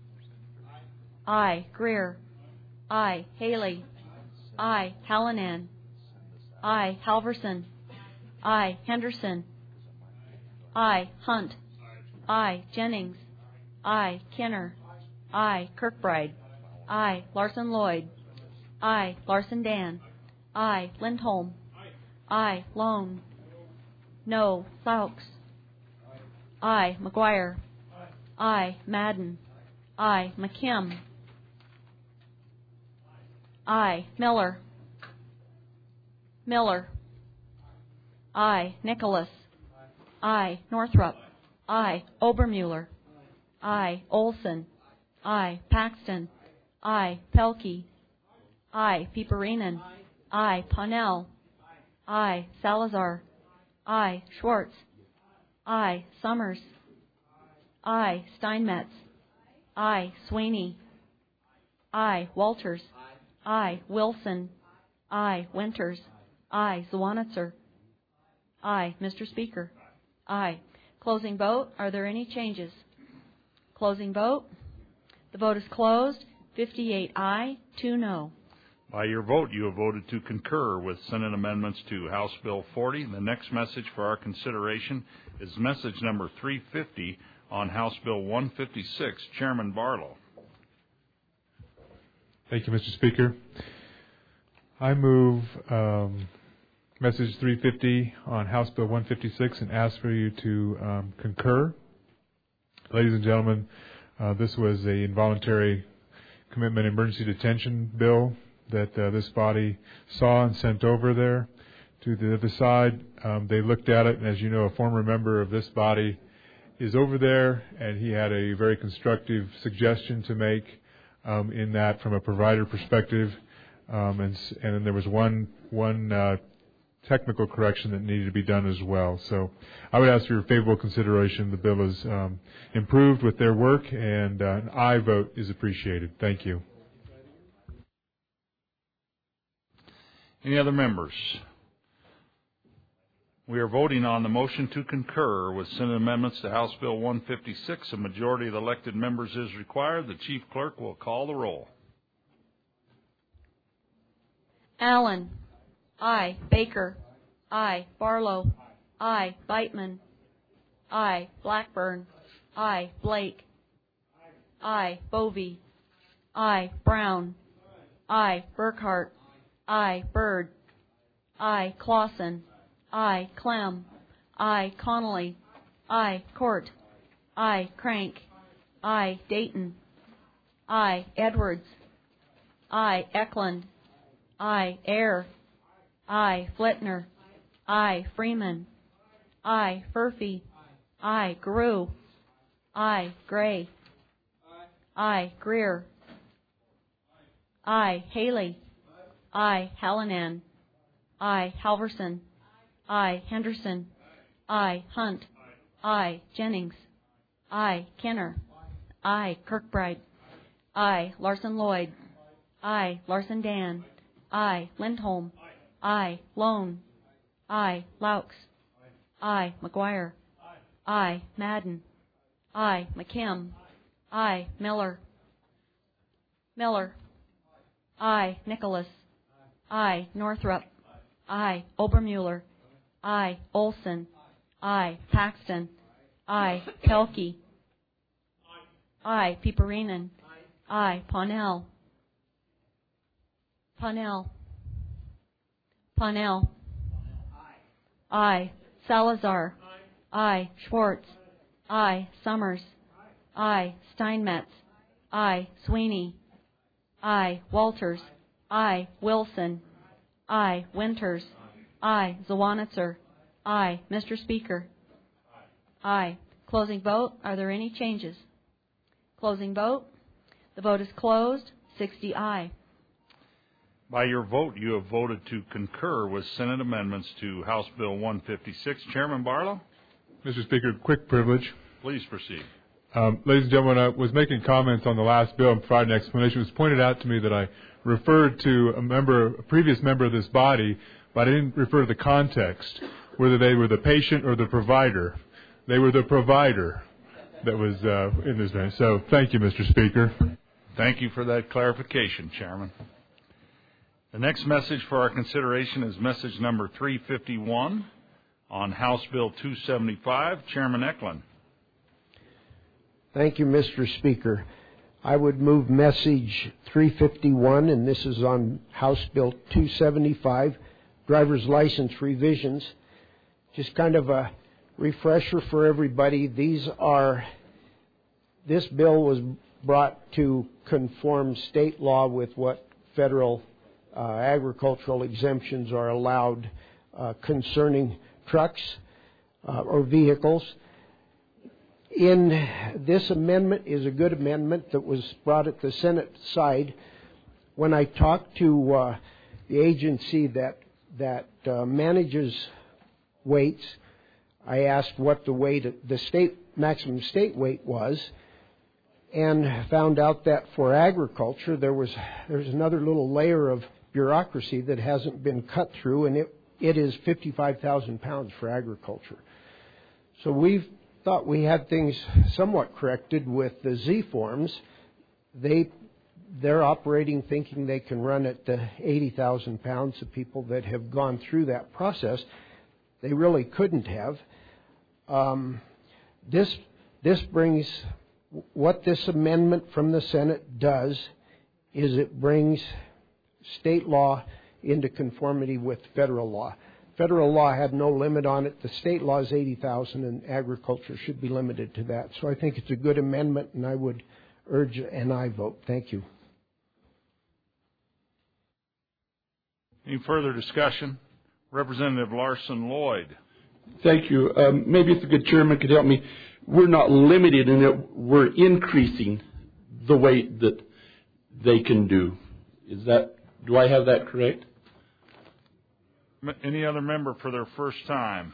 I. Greer. I. Haley. I. Hallinan. I. Halverson. I. Henderson. I. Hunt. I. Jennings. I. Kenner. I. Kirkbride. I. Larson Lloyd. I. Larson Dan. I. Lindholm. I. Lone. No. Laux. I. McGuire. I. Madden. I. McKim. I. Miller. Miller. I. Nicholas. I. Northrup. I. Obermuller. I. Olson. I. Paxton. I. Pelkey. I. Piperinen. I. Ponnell. I. Salazar. I. Schwartz. I. Summers. I. Steinmetz. I. Sweeney. I. Walters. I. Wilson. I. Winters. I. Zwanitzer. I. Mister Speaker. I. Closing vote. Are there any changes? Closing vote. The vote is closed. fifty-eight aye, two no. By your vote, you have voted to concur with Senate amendments to House Bill forty. The next message for our consideration is message number three fifty on House Bill one fifty-six. Chairman Barlow. Thank you, Mister Speaker. I move um, message three fifty on House Bill one fifty-six and ask for you to um, concur. Ladies and gentlemen, uh, this was a involuntary commitment emergency detention bill that uh, this body saw and sent over there to the other side. Um, they looked at it, and as you know, a former member of this body is over there, and he had a very constructive suggestion to make um, in that from a provider perspective. Um, and, and then there was one one uh, technical correction that needed to be done as well. So I would ask for your favorable consideration. The bill is um, improved with their work, and uh, an aye vote is appreciated. Thank you. Any other members? We are voting on the motion to concur with Senate amendments to House Bill one fifty-six. A majority of the elected members is required. The chief clerk will call the roll. Allen. Aye. Baker. Aye. Barlow. Aye. Beitman. Aye. Blackburn. Aye. Blake. Aye. Bovee. Aye. Brown. Aye. Burkhart. Aye. Byrd. Aye. Clausen. Aye. Clem. Aye. Connolly. Aye. Court. Aye. Crank. Aye. Dayton. Aye. Edwards. Aye. Eklund. Aye. Ayer. Aye. Flitner. Aye. Freeman. Aye. Furphy. Aye. Garou. Aye. Gray. Aye. Greer. Aye. Haley. Aye. Hallinan. Aye. Halverson. Aye. Henderson. Aye. Hunt. Aye. Jennings. Aye. Kenner. Aye. Kirkbride. Aye. Larson Lloyd. Aye. Larson Dan. Aye. Lindholm. Aye. Lone. Aye. Laux. Aye. McGuire. Aye. Madden. Aye. McKim. Aye. Miller. Miller. Aye. Nicholas. Aye. Northrup. Aye. Obermuller. Aye. Olson. Aye. Paxton. Aye. Pelkey. Aye. Piperinen. Aye. Ponnell. Ponnell. Ponnell. Aye. Salazar. Aye. Schwartz. Aye. Summers. Aye. Steinmetz. Aye. Sweeney. Aye. Walters. Aye. Wilson. Aye. Winters. Aye. Zwanitzer. Aye. Mister Speaker. Aye. Closing vote. Are there any changes? Closing vote. The vote is closed. sixty aye. By your vote, you have voted to concur with Senate amendments to House Bill one fifty-six. Chairman Barlow? Mister Speaker, quick privilege. Please proceed. Um, ladies and gentlemen, I was making comments on the last bill and providing an explanation. It was pointed out to me that I referred to a member, a previous member of this body, but I didn't refer to the context, whether they were the patient or the provider. They were the provider that was uh, in this event. So thank you, Mister Speaker. Thank you for that clarification, Chairman. The next message for our consideration is message number three fifty-one on House Bill two seventy-five. Chairman Eklund. Thank you, Mister Speaker. I would move message three fifty-one, and this is on House Bill two seventy-five, driver's license revisions. Just kind of a refresher for everybody. These are, this bill was brought to conform state law with what federal uh, agricultural exemptions are allowed uh, concerning trucks uh, or vehicles. In this amendment is a good amendment that was brought at the Senate side. When I talked to uh, the agency that that uh, manages weights, I asked what the weight, the state maximum state weight was, and found out that for agriculture there was there's another little layer of bureaucracy that hasn't been cut through, and it it is fifty-five thousand pounds for agriculture. So we've thought we had things somewhat corrected with the Z forms. They they're operating thinking they can run at the eighty thousand pounds. The people that have gone through that process, they really couldn't have. Um, this this brings what this amendment from the Senate does is it brings state law into conformity with federal law. Federal law had no limit on it. The state law is eighty thousand, and agriculture should be limited to that. So I think it's a good amendment, and I would urge an aye vote. Thank you. Any further discussion? Representative Larson Lloyd. Thank you. Um, maybe if the good chairman could help me. We're not limited in it. We're increasing the weight that they can do. Is that, do I have that correct? Any other member for their first time?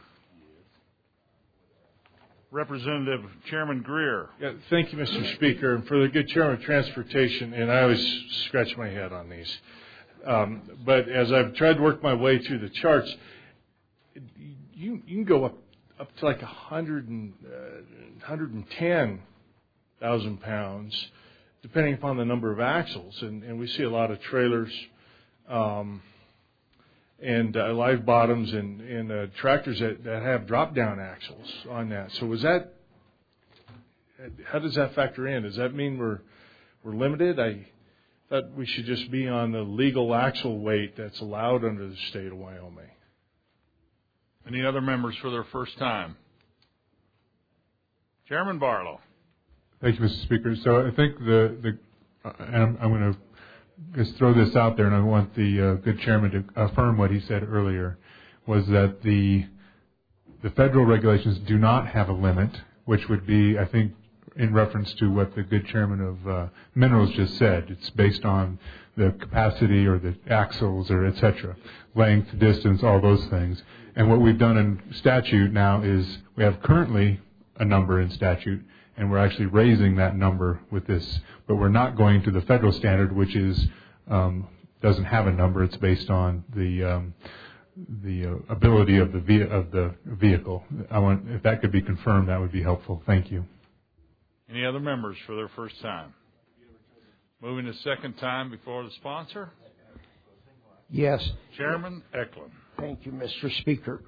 Representative Chairman Greer. Yeah, thank you, Mister Speaker, and for the good chairman of transportation. And I always scratch my head on these, um, but as I've tried to work my way through the charts, you you can go up up to like a hundred and uh, hundred and ten thousand pounds, depending upon the number of axles, and and we see a lot of trailers. Um, and uh, live bottoms and, and uh, tractors that, that have drop-down axles on that. So was that, how does that factor in? Does that mean we're we're limited? I thought we should just be on the legal axle weight that's allowed under the state of Wyoming. Any other members for their first time? Chairman Barlow. Thank you, Mister Speaker. So I think the, the uh, and I'm, I'm going to just throw this out there, and I want the uh, good chairman to affirm what he said earlier, was that the the federal regulations do not have a limit, which would be, I think, in reference to what the good chairman of uh, Minerals just said. It's based on the capacity or the axles or et cetera, length, distance, all those things. And what we've done in statute now is we have currently a number in statute, and we're actually raising that number with this, but we're not going to the federal standard, which is um, doesn't have a number. It's based on the um, the uh, ability of the ve- of the vehicle. I want, if that could be confirmed, that would be helpful. Thank you. Any other members for their first time? Moving to second time before the sponsor. Yes. Chairman Eklund. Thank you, Mister Speaker.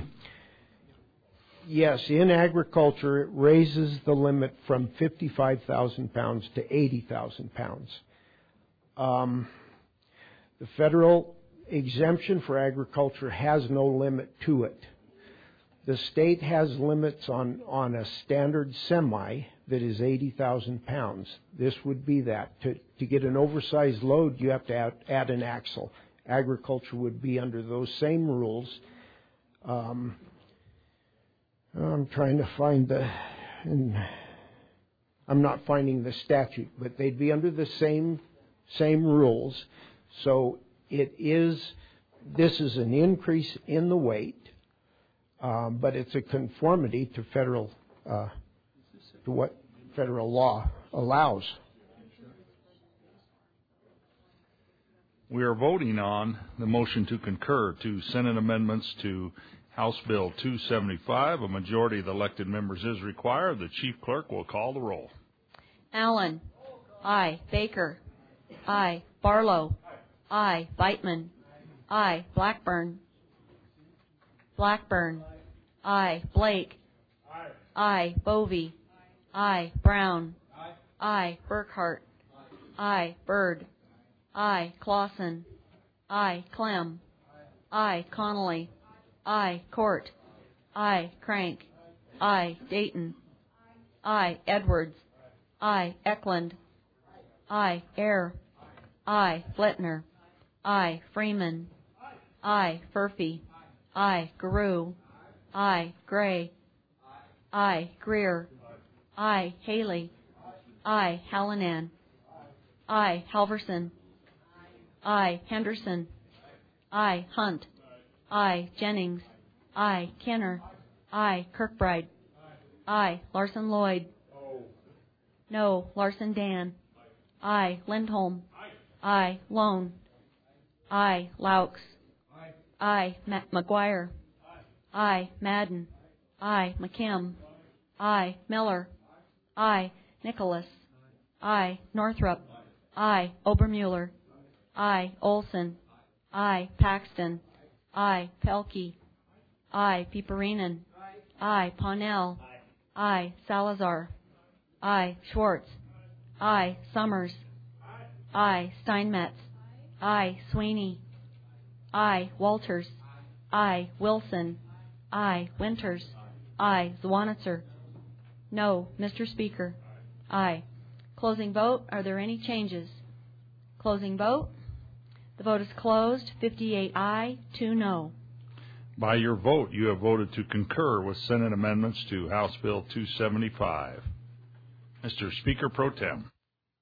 Yes, in agriculture, it raises the limit from fifty-five thousand pounds to eighty thousand pounds. Um, the federal exemption for agriculture has no limit to it. The state has limits on, on a standard semi that is eighty thousand pounds. This would be that. To, to get an oversized load, you have to add, add an axle. Agriculture would be under those same rules. Um, I'm trying to find the, and I'm not finding the statute, but they'd be under the same same rules. So It is, this is an increase in the weight, um, but it's a conformity to federal, uh, to what federal law allows. We are voting on the motion to concur to Senate amendments to House Bill two seventy-five. A majority of the elected members is required. The chief clerk will call the roll. Allen. Aye. Baker. Aye. Barlow. Aye. Beitman. Aye. Blackburn. Blackburn. Aye. Blake. Aye. Bovee. Aye. Brown. Aye. Burkhart. Aye. Byrd. Aye. Clausen. Aye. Clem. Aye. Connolly. Aye. Court. Aye. Crank. Aye. Dayton. Aye. Edwards. Aye. Eklund. Aye. Air. Aye. Flittner. Aye. Freeman. Aye. Furphy. Aye. Garou. Aye. Gray. Aye. Greer. Aye. Haley. Aye. Hallinan. Aye. Halverson. Aye. Henderson. Aye. Hunt. Aye. Jennings. Aye. Kenner. Aye. Kirkbride. Aye. Larson Lloyd. No. Larson Dan. Aye. Lindholm. Aye. Lone. Aye. Laux. Aye. Ma- McGuire. Aye. Madden. Aye. McKim. Aye. Miller. Aye. Nicholas. Aye. Northrup. Aye. Obermuller. Aye. Olson. Aye. Paxton. Aye. Pelkey. Aye. Piperinen. Aye. Parnell. Aye. Salazar. Aye. Schwartz. Aye. Summers. Aye. Steinmetz. Aye. Sweeney. Aye. Walters. Aye. Wilson. Aye. Winters. Aye. Zwanitzer. No. Mister Speaker. Aye. Closing vote. Are there any changes? Closing vote. The vote is closed. fifty-eight aye, two no. By your vote, you have voted to concur with Senate amendments to House Bill two seventy-five. Mister Speaker Pro Tem.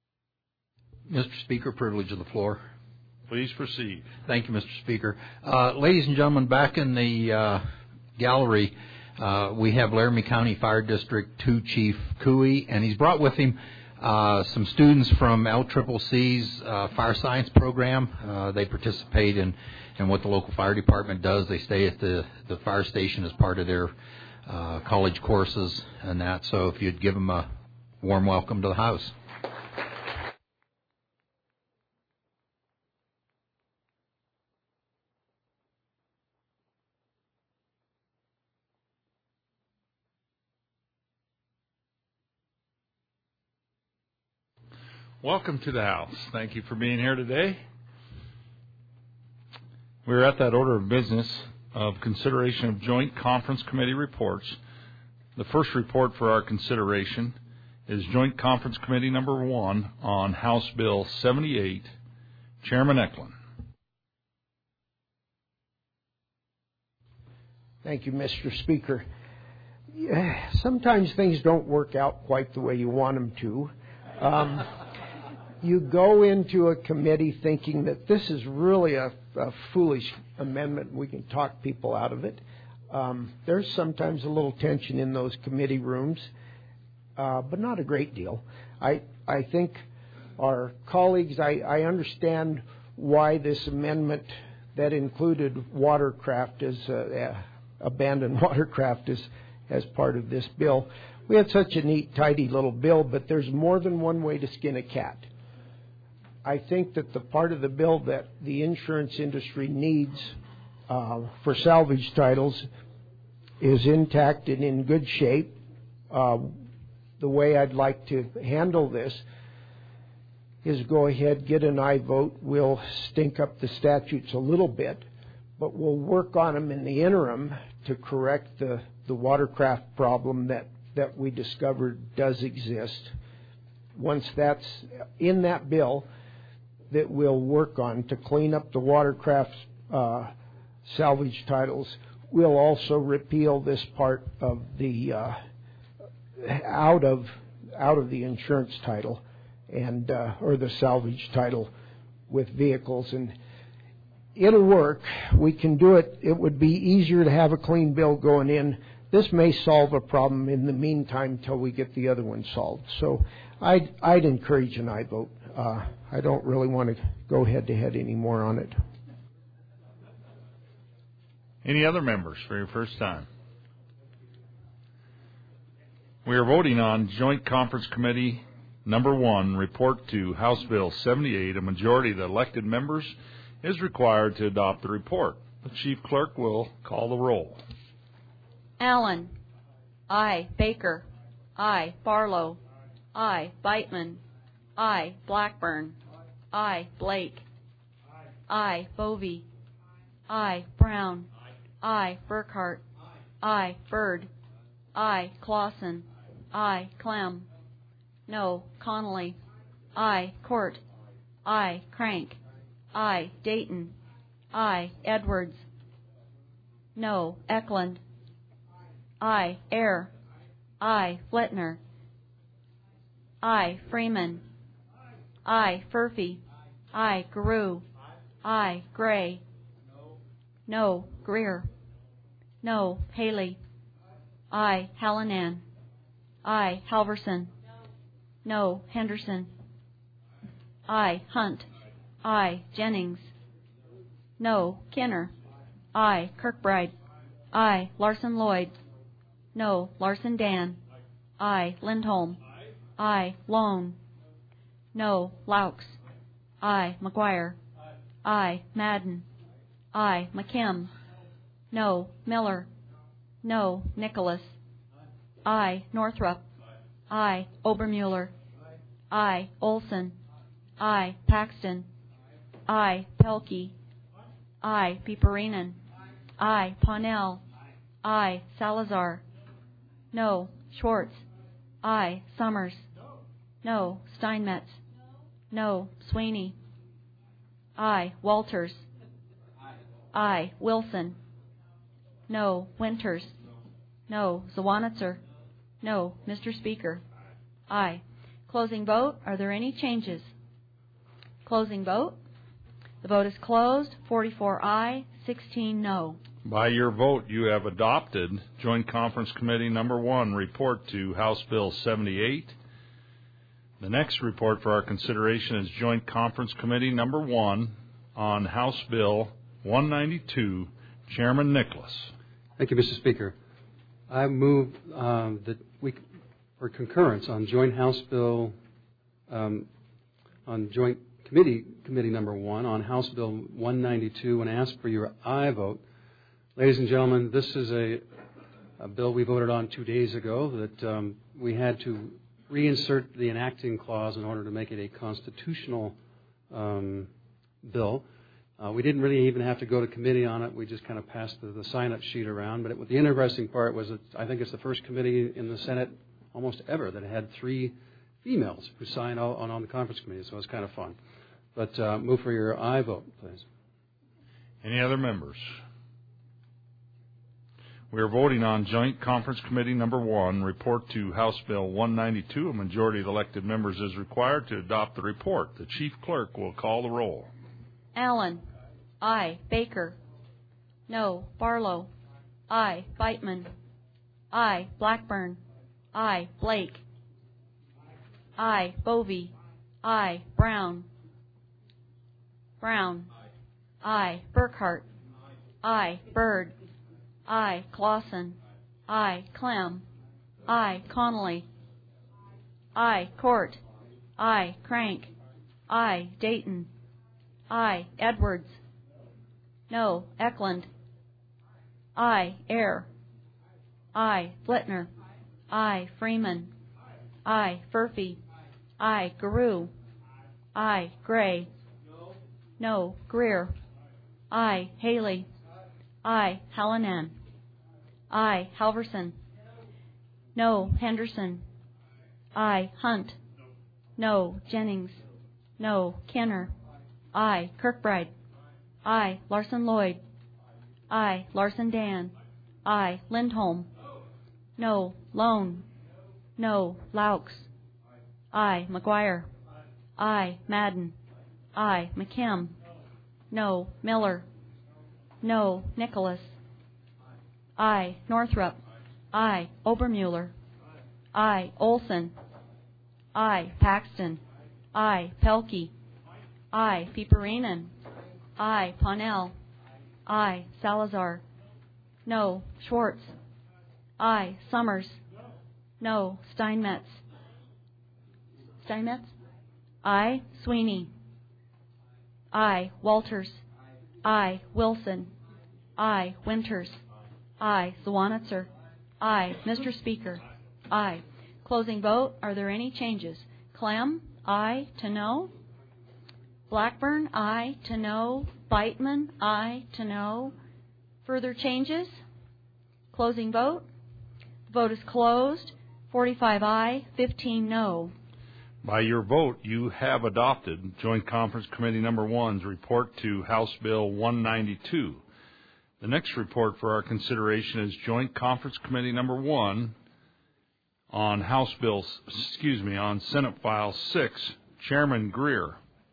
Mister Speaker, privilege of the floor. Please proceed. Thank you, Mister Speaker. Uh, ladies and gentlemen, back in the uh, gallery, uh, we have Laramie County Fire District two Chief Cooey, and he's brought with him uh, some students from L C C C's uh, Fire Science program. Uh, they participate in, in what the local fire department does. They stay at the, the fire station as part of their uh, college courses and that. So if you'd give them a warm welcome to the House. Welcome to the House. Thank you for being here today. We're at that order of business of consideration of joint conference committee reports. The first report for our consideration is Joint Conference Committee number one on House Bill seventy-eight. Chairman Eklund. Thank you, Mister Speaker. Yeah, sometimes things don't work out quite the way you want them to. Um, you go into a committee thinking that this is really a, a foolish amendment and we can talk people out of it. Um, there's sometimes a little tension in those committee rooms, uh, but not a great deal. I I think our colleagues, I, I understand why this amendment that included watercraft as uh, uh, abandoned watercraft is as part of this bill. We had such a neat, tidy little bill, but there's more than one way to skin a cat. I think that the part of the bill that the insurance industry needs uh, for salvage titles is intact and in good shape. Uh, the way I'd like to handle this is go ahead, get an aye vote. We'll stink up the statutes a little bit, but we'll work on them in the interim to correct the, the watercraft problem that, that we discovered does exist. Once that's in that bill, that we'll work on to clean up the watercraft uh, salvage titles. We'll also repeal this part of the uh, out of out of the insurance title and uh, or the salvage title with vehicles. And it'll work. We can do it. It would be easier to have a clean bill going in. This may solve a problem in the meantime until we get the other one solved. So I'd, I'd encourage an aye vote. Uh, I don't really want to go head-to-head anymore on it. Any other members for your first time? We are voting on Joint Conference Committee Number one, report to House Bill seventy-eight. A majority of the elected members is required to adopt the report. The Chief Clerk will call the roll. Allen. Aye. Baker. Aye. Barlow. Aye. Beitman. Aye. Blackburn. Aye. Blake. Aye. Bovee. Aye. Brown. Aye. Burkhart. Aye. Byrd. Aye. Clausen. Aye. Clem. No. Connolly. Aye. Court. Aye. Crank. Aye. Dayton. Aye. Edwards. No. Eklund. Aye. Ayer. Aye. Flitner. Aye. Freeman. Aye. Furphy. Aye. Carew. Aye. Gray. No. Greer. No. Haley. Aye. Hallinan. Aye. Halverson. No. Henderson. Aye. Hunt. Aye. Jennings. No. Kinner. Aye. Kirkbride. Aye. Larson Lloyd. No. Larson Dan. Aye. Lindholm. Aye. Lone. No. Laux. Aye. McGuire. Aye. Madden. Aye. McKim. No. Miller. No. Nicholas. Aye. Northrup. Aye. Obermuller. Aye. Olson. Aye. Paxton. Aye. Pelkey. Aye. Piperinen. Aye. Paunell. Aye. Salazar. No. Schwartz. Aye. Summers. No. Steinmetz. No. Sweeney. Aye. Walters. Aye. Wilson. No. Winters. No. Zawanitzer. No. Mister Speaker. Aye. Closing vote. Are there any changes? Closing vote. The vote is closed. forty-four aye, sixteen no. By your vote, you have adopted Joint Conference Committee Number one report to House Bill seventy-eight. The next report for our consideration is Joint Conference Committee Number one on House Bill one ninety-two. Chairman Nicholas. Thank you, Mister Speaker. I move um, that we, for concurrence on Joint House Bill, um, on Joint Committee Committee Number one on House Bill one ninety-two, and ask for your aye vote. Ladies and gentlemen, this is a, a bill we voted on two days ago that um, we had to reinsert the enacting clause in order to make it a constitutional um, bill. Uh, we didn't really even have to go to committee on it. We just kind of passed the, the sign-up sheet around. But it, the interesting part was that I think it's the first committee in the Senate almost ever that had three females who signed on, on the conference committee, so it was kind of fun. But uh, move for your aye vote, please. Any other members? We are voting on Joint Conference Committee Number one, report to House Bill one ninety-two. A majority of elected members is required to adopt the report. The Chief Clerk will call the roll. Allen. Aye. Baker. No. Barlow. Aye. Beitman. Aye. Blackburn. Aye. Blake. Aye. Bovee. Aye. Brown. Brown. Aye. Burkhart. Aye. Byrd. Aye. Clausen. Aye. Clem. Aye. Connolly. Aye. Court. Aye. Crank. Aye. Dayton. Aye. Edwards. No. Eklund. Aye. Ayer. Aye. Flitner. Aye. Freeman. Aye. Furphy. Aye. Carew. Aye. Gray. No. Greer. Aye. Haley. Aye. Hallinan. Aye. Halverson. No. Henderson. Aye. Hunt. No. Jennings. No. Kinner. Aye. Kirkbride. Aye. Larson Lloyd. Aye. Larson Dan. Aye. Lindholm. No. Lone. No. Laux. Aye. McGuire. Aye. Madden. Aye. McKim. No. Miller. No. Nicholas. Aye. Northrup. Aye. Obermuller. Aye. Olson. Aye. Paxton. Aye. Pelkey. Aye. Piperinen. Aye. Ponnell. Aye. Salazar. No. Schwartz. Aye. Summers. No. Steinmetz. Steinmetz? Aye. Sweeney. Aye. Walters. Aye. Wilson. Aye. Winters. Aye. Zwanitzer. Aye. Mister Speaker. Aye. Closing vote. Are there any changes? Clem? Aye. To no. Blackburn? Aye. To no. Beitman? Aye. To no. Further changes? Closing vote. The vote is closed. forty-five aye, fifteen no. By your vote, you have adopted Joint Conference Committee Number One's report to House Bill one ninety-two. The next report for our consideration is Joint Conference Committee Number One on House Bill, excuse me, on Senate File six, Chairman Greer.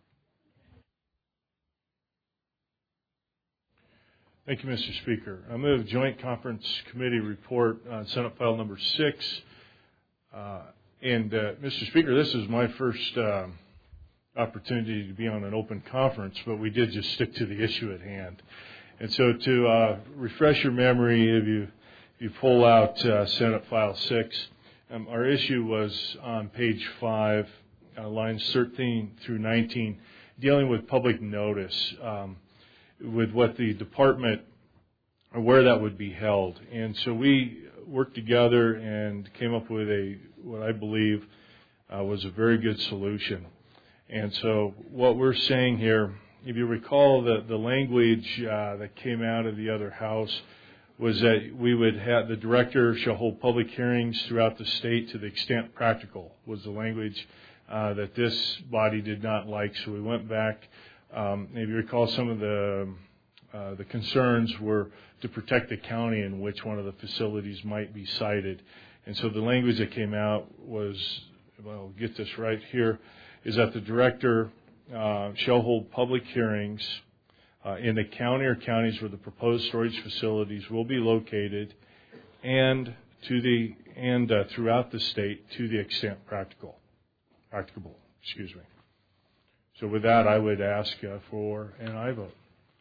Thank you, Mister Speaker. I move Joint Conference Committee report on Senate File Number six. Uh, and, uh, Mister Speaker, this is my first uh, opportunity to be on an open conference, but we did just stick to the issue at hand. And so to uh, refresh your memory, if you, if you pull out uh, Senate File six, um, our issue was on page five, uh, lines thirteen through nineteen, dealing with public notice. Um, with what the department, or where that would be held. And so we worked together and came up with a, what I believe uh, was a very good solution. And so what we're saying here, if you recall the, the language uh, that came out of the other house was that we would have, the director shall hold public hearings throughout the state to the extent practical, was the language uh, that this body did not like. So we went back. Um, if you recall, some of the uh, the concerns were to protect the county in which one of the facilities might be sited. And so the language that came out was, well, I'll get this right here, is that the director uh, shall hold public hearings uh, in the county or counties where the proposed storage facilities will be located, and to the and uh, throughout the state to the extent practical, practicable. Excuse me. So with that, I would ask uh, for an aye vote.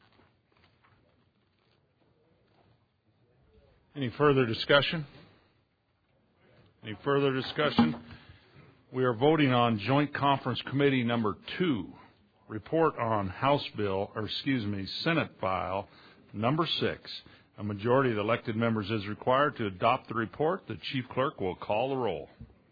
Any further discussion? Any further discussion? We are voting on Joint Conference Committee Number Two, report on House Bill, or excuse me, Senate File Number Six. A majority of the elected members is required to adopt the report. The Chief Clerk will call the roll.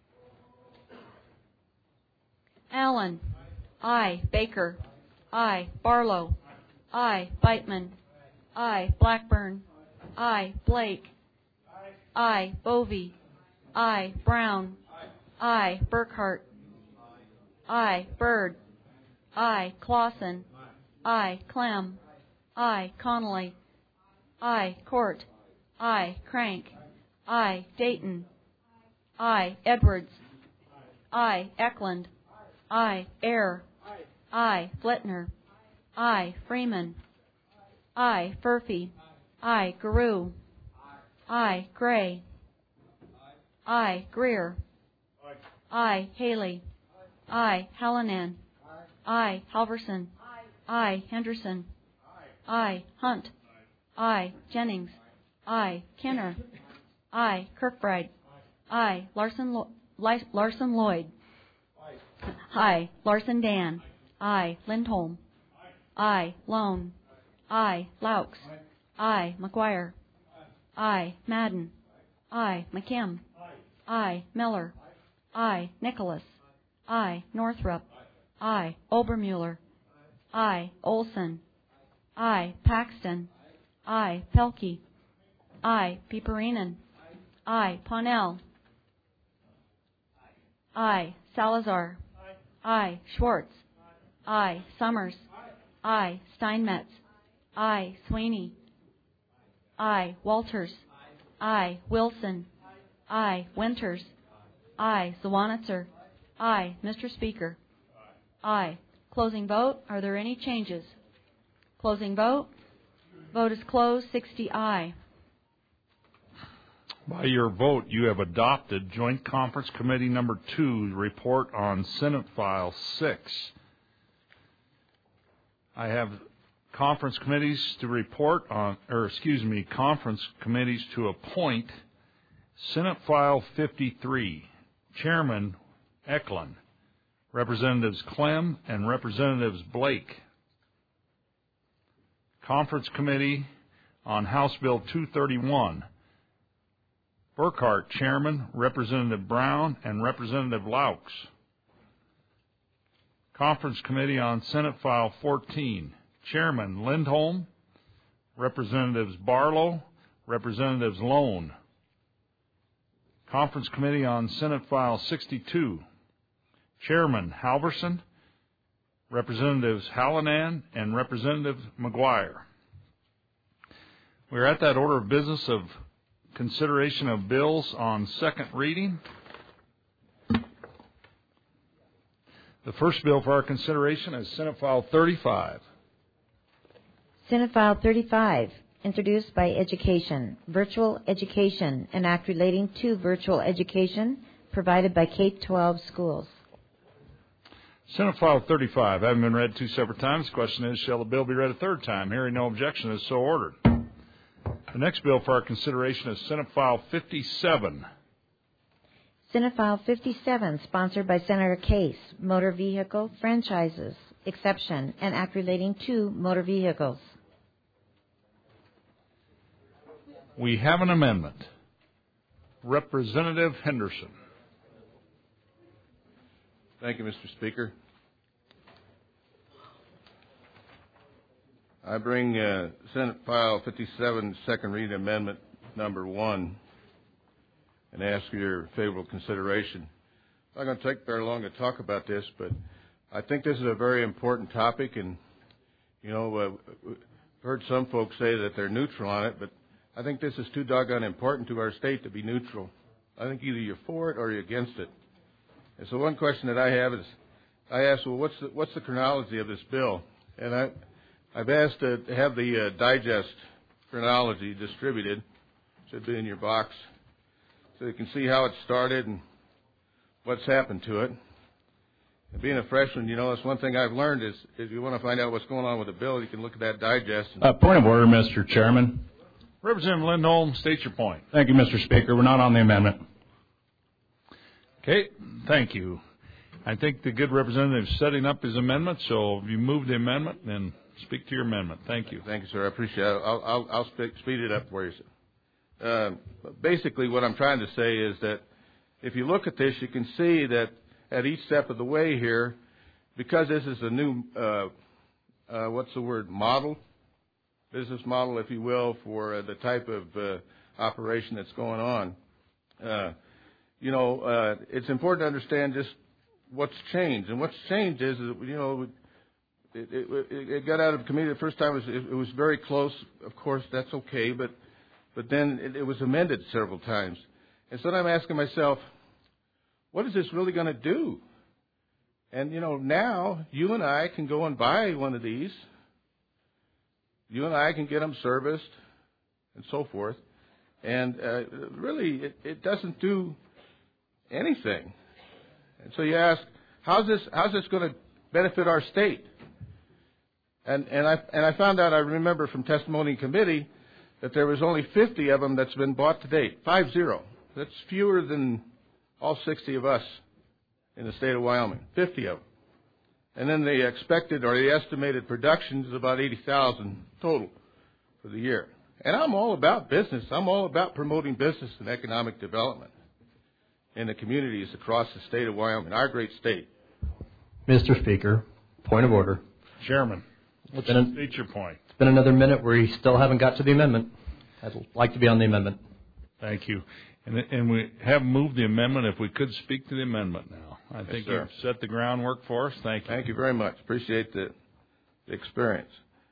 Allen. Aye. Baker. Aye. Barlow. Aye. Beitman. Aye. Blackburn. Aye. Blake. Aye. Bovee. Aye. Brown. Aye. Burkhart. Aye. Byrd. Aye. Clausen. Aye. Clem. Aye. Connolly. Aye. Court. Aye. Crank. Aye. Dayton. Aye. Edwards. Aye. Eklund. Aye. Ayer. Aye. Flitner. Aye. Freeman. Aye. Furphy. Aye. Garou. Aye. Gray. Aye. Greer. Aye. Haley. Aye. Hallinan. Aye. Halverson. Aye. Henderson. Aye. Hunt. Aye. Jennings. Aye. Kenner. Aye. Kirkbride. Aye. Larson, Lo- Larson Lloyd. Aye. Larson Dan. Aye. Lindholm. Aye. Lone. Aye. Laux. Aye. McGuire. Aye. Madden. Aye. McKim. Aye. Miller. Aye. Nicholas. Aye. Northrup. Aye. Obermuller. Aye. Olson. Aye. Paxton. Aye. Pelkey. Aye. Piperinen. Aye. Ponnell. Aye. Salazar. Aye. Schwartz. Aye. Summers. Aye. Steinmetz. Aye. Sweeney. Aye. Walters. Aye. Wilson. Aye. Winters. Aye. Zwanitzer. Aye. Mister Speaker. Aye. Closing vote. Are there any changes? Closing vote. Vote is closed. sixty aye. By your vote, you have adopted Joint Conference Committee Number Two report on Senate File Six. I have conference committees to report on, or excuse me, conference committees to appoint. Senate File fifty-three, Chairman Eklund, Representatives Clem and Representatives Blake. Conference Committee on House Bill two thirty-one, Burkhart, Chairman, Representative Brown and Representative Laux. Conference Committee on Senate File fourteen, Chairman Lindholm, Representatives Barlow, Representatives Lone. Conference Committee on Senate File sixty-two, Chairman Halverson, Representatives Hallinan and Representative McGuire. We're at that order of business of consideration of bills on second reading. The first bill for our consideration is Senate File thirty-five. Senate File thirty-five, introduced by Education, Virtual Education, an act relating to virtual education provided by K twelve schools. Senate File thirty-five, having been read two separate times, the question is, shall the bill be read a third time? Hearing no objection, is so ordered. The next bill for our consideration is Senate File fifty-seven. Senate File fifty-seven, sponsored by Senator Case, Motor Vehicle Franchises, Exception, an act relating to motor vehicles. We have an amendment. Representative Henderson. Thank you, Mister Speaker. I bring uh, Senate File fifty-seven, second reading amendment number one, and ask for your favorable consideration. I'm not going to take very long to talk about this, but I think this is a very important topic, and, you know, uh, I've heard some folks say that they're neutral on it, but I think this is too doggone important to our state to be neutral. I think either you're for it or you're against it. And so one question that I have is, I asked, well, what's the, what's the chronology of this bill? And I, I've asked to have the uh, digest chronology distributed. Should be in your box, so you can see how it started and what's happened to it. And being a freshman, you know, that's one thing I've learned is if you want to find out what's going on with the bill, you can look at that digest. And uh, point of order, Mister Chairman. Representative Lindholm, state your point. Thank you, Mister Speaker. We're not on the amendment. Okay, thank you. I think the good representative is setting up his amendment, so if you move the amendment, then speak to your amendment. Thank you. Thank you, sir. I appreciate it. I'll, I'll, I'll speak, speed it up for you. Uh, basically, what I'm trying to say is that if you look at this, you can see that at each step of the way here, because this is a new, uh, uh, what's the word, model, business model, if you will, for uh, the type of uh, operation that's going on. Uh, you know, uh, it's important to understand just what's changed. And what's changed is, you know, it, it, it got out of committee the first time. It was, it was very close. Of course, that's okay. But, but then it, it was amended several times. And so I'm asking myself, what is this really going to do? And, you know, now you and I can go and buy one of these. You and I can get them serviced and so forth. And uh, really, it, it doesn't do anything. And so you ask, how's this, how's this going to benefit our state? And, and, I, and I found out, I remember from testimony in committee, that there was only fifty of them that's been bought to date, five zero. That's fewer than all sixty of us in the state of Wyoming, fifty of them. And then the expected or the estimated production is about eighty thousand total for the year. And I'm all about business. I'm all about promoting business and economic development in the communities across the state of Wyoming, our great state. Mister Speaker, point of order. Chairman, It's been, an, state your point. It's been another minute where you still haven't got to the amendment. I'd like to be on the amendment. Thank you. And, and we have moved the amendment. If we could speak to the amendment now. I Yes, think sir. you've set the groundwork for us. Thank you. Thank you very much. Appreciate the, the experience.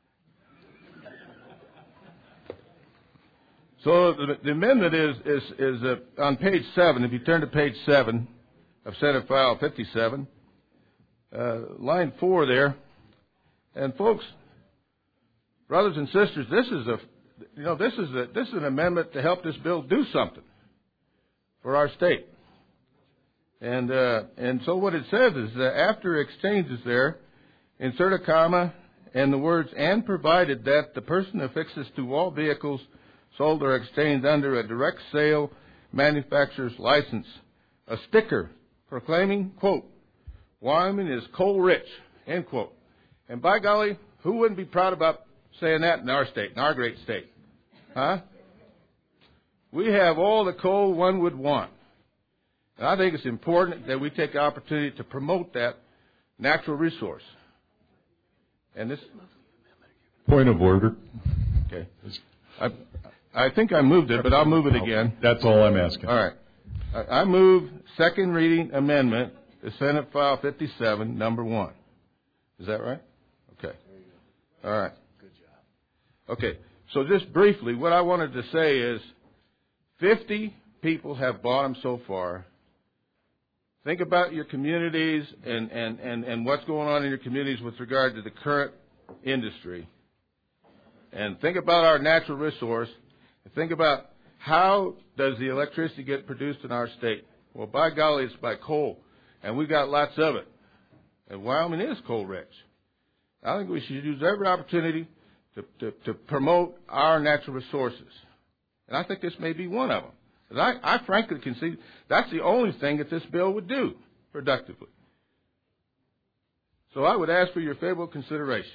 So the, the amendment is is, is uh, on page seven. If you turn to page seven of Senate File fifty-seven, uh, line four there. And folks, brothers and sisters, this is a, you know, this is a, this is an amendment to help this bill do something for our state. And uh, and so what it says is that after exchange is there, insert a comma and the words "and provided that the person affixes to all vehicles sold or exchanged under a direct sale manufacturer's license a sticker proclaiming, quote, Wyoming is coal rich, end quote. And by golly, who wouldn't be proud about saying that in our state, in our great state? Huh? We have all the coal one would want. And I think it's important that we take the opportunity to promote that natural resource. And this... Point of order. Okay. I, I think I moved it, but I'll move it again. That's all I'm asking. All right. I, I move second reading amendment to Senate File fifty-seven, number one. Is that right? Okay. All right. Good job. Okay. So just briefly, what I wanted to say is fifty people have bought them so far. Think about your communities and, and, and, and what's going on in your communities with regard to the current industry. And think about our natural resource. And think about how does the electricity get produced in our state? Well, by golly, it's by coal. And we've got lots of it. And Wyoming is coal rich. I think we should use every opportunity to, to, to promote our natural resources. And I think this may be one of them. I, I frankly can see that's the only thing that this bill would do productively. So I would ask for your favorable consideration.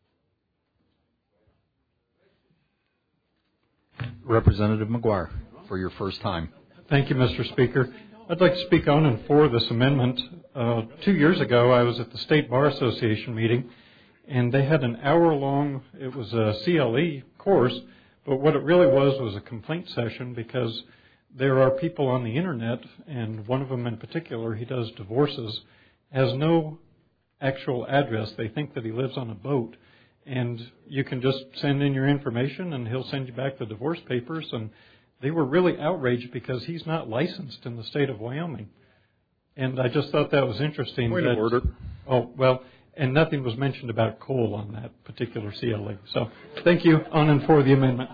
Representative McGuire, for your first time. Thank you, Mister Speaker. I'd like to speak on and for this amendment. Uh, two years ago, I was at the State Bar Association meeting, and they had an hour-long, it was a C L E course, but what it really was was a complaint session because there are people on the internet, and one of them in particular, he does divorces, has no actual address. They think that he lives on a boat, and you can just send in your information, and he'll send you back the divorce papers, and they were really outraged because he's not licensed in the state of Wyoming. And I just thought that was interesting. Point that, of order. Oh, well, and nothing was mentioned about coal on that particular C L E. So thank you on and for the amendment.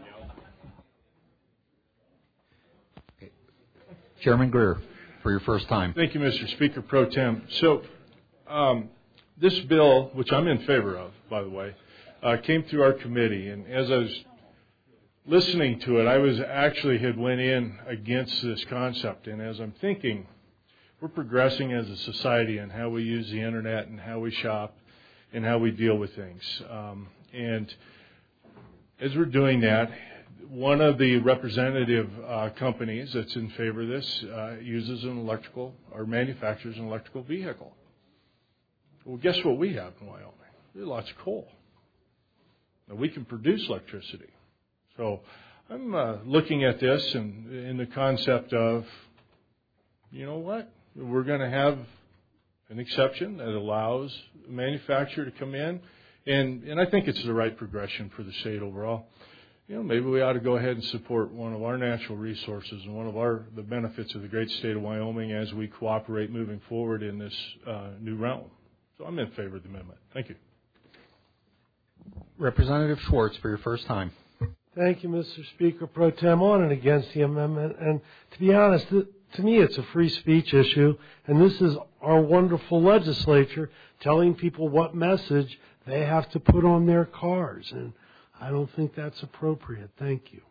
Chairman Greer, for your first time. Thank you, Mister Speaker Pro Tem. So um, this bill, which I'm in favor of, by the way, uh, came through our committee. And as I was listening to it, I was actually had went in against this concept. And as I'm thinking, we're progressing as a society in how we use the internet and how we shop and how we deal with things. Um, and as we're doing that, one of the representative uh, companies that's in favor of this uh, uses an electrical or manufactures an electrical vehicle. Well, guess what we have in Wyoming? We have lots of coal. Now, we can produce electricity. So I'm uh, looking at this and in the concept of, you know what? We're going to have an exception that allows a manufacturer to come in, and, and I think it's the right progression for the state overall. You know, maybe we ought to go ahead and support one of our natural resources and one of our the benefits of the great state of Wyoming as we cooperate moving forward in this uh, new realm. So I'm in favor of the amendment. Thank you. Representative Schwartz, for your first time. Thank you, Mister Speaker Pro Tem. On and against the amendment. And to be honest, to me it's a free speech issue. And this is our wonderful legislature telling people what message they have to put on their cars. And I don't think that's appropriate. Thank you.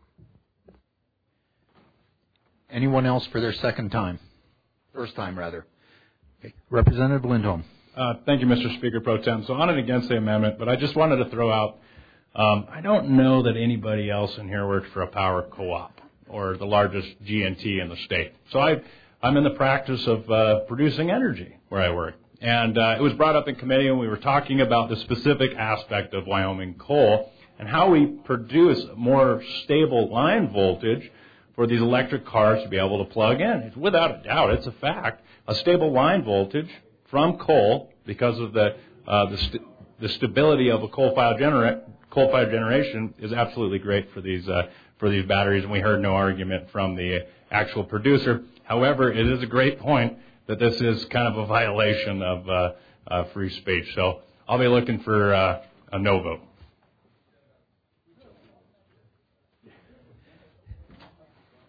Anyone else for their second time? First time, rather. Okay. Representative Lindholm. Uh, thank you, Mister Speaker Pro Tem. So on and against the amendment, but I just wanted to throw out, um, I don't know that anybody else in here works for a power co-op or the largest G and T in the state. So I, I'm in the practice of uh, producing energy where I work. And uh, it was brought up in committee, and we were talking about the specific aspect of Wyoming coal and how we produce more stable line voltage for these electric cars to be able to plug in. It's, without a doubt, it's a fact. A stable line voltage from coal, because of the uh, the, st- the stability of a coal-fired, genera- coal-fired generation, is absolutely great for these uh, for these batteries. And we heard no argument from the actual producer. However, it is a great point that this is kind of a violation of uh, uh, free speech. So I'll be looking for uh, a no vote.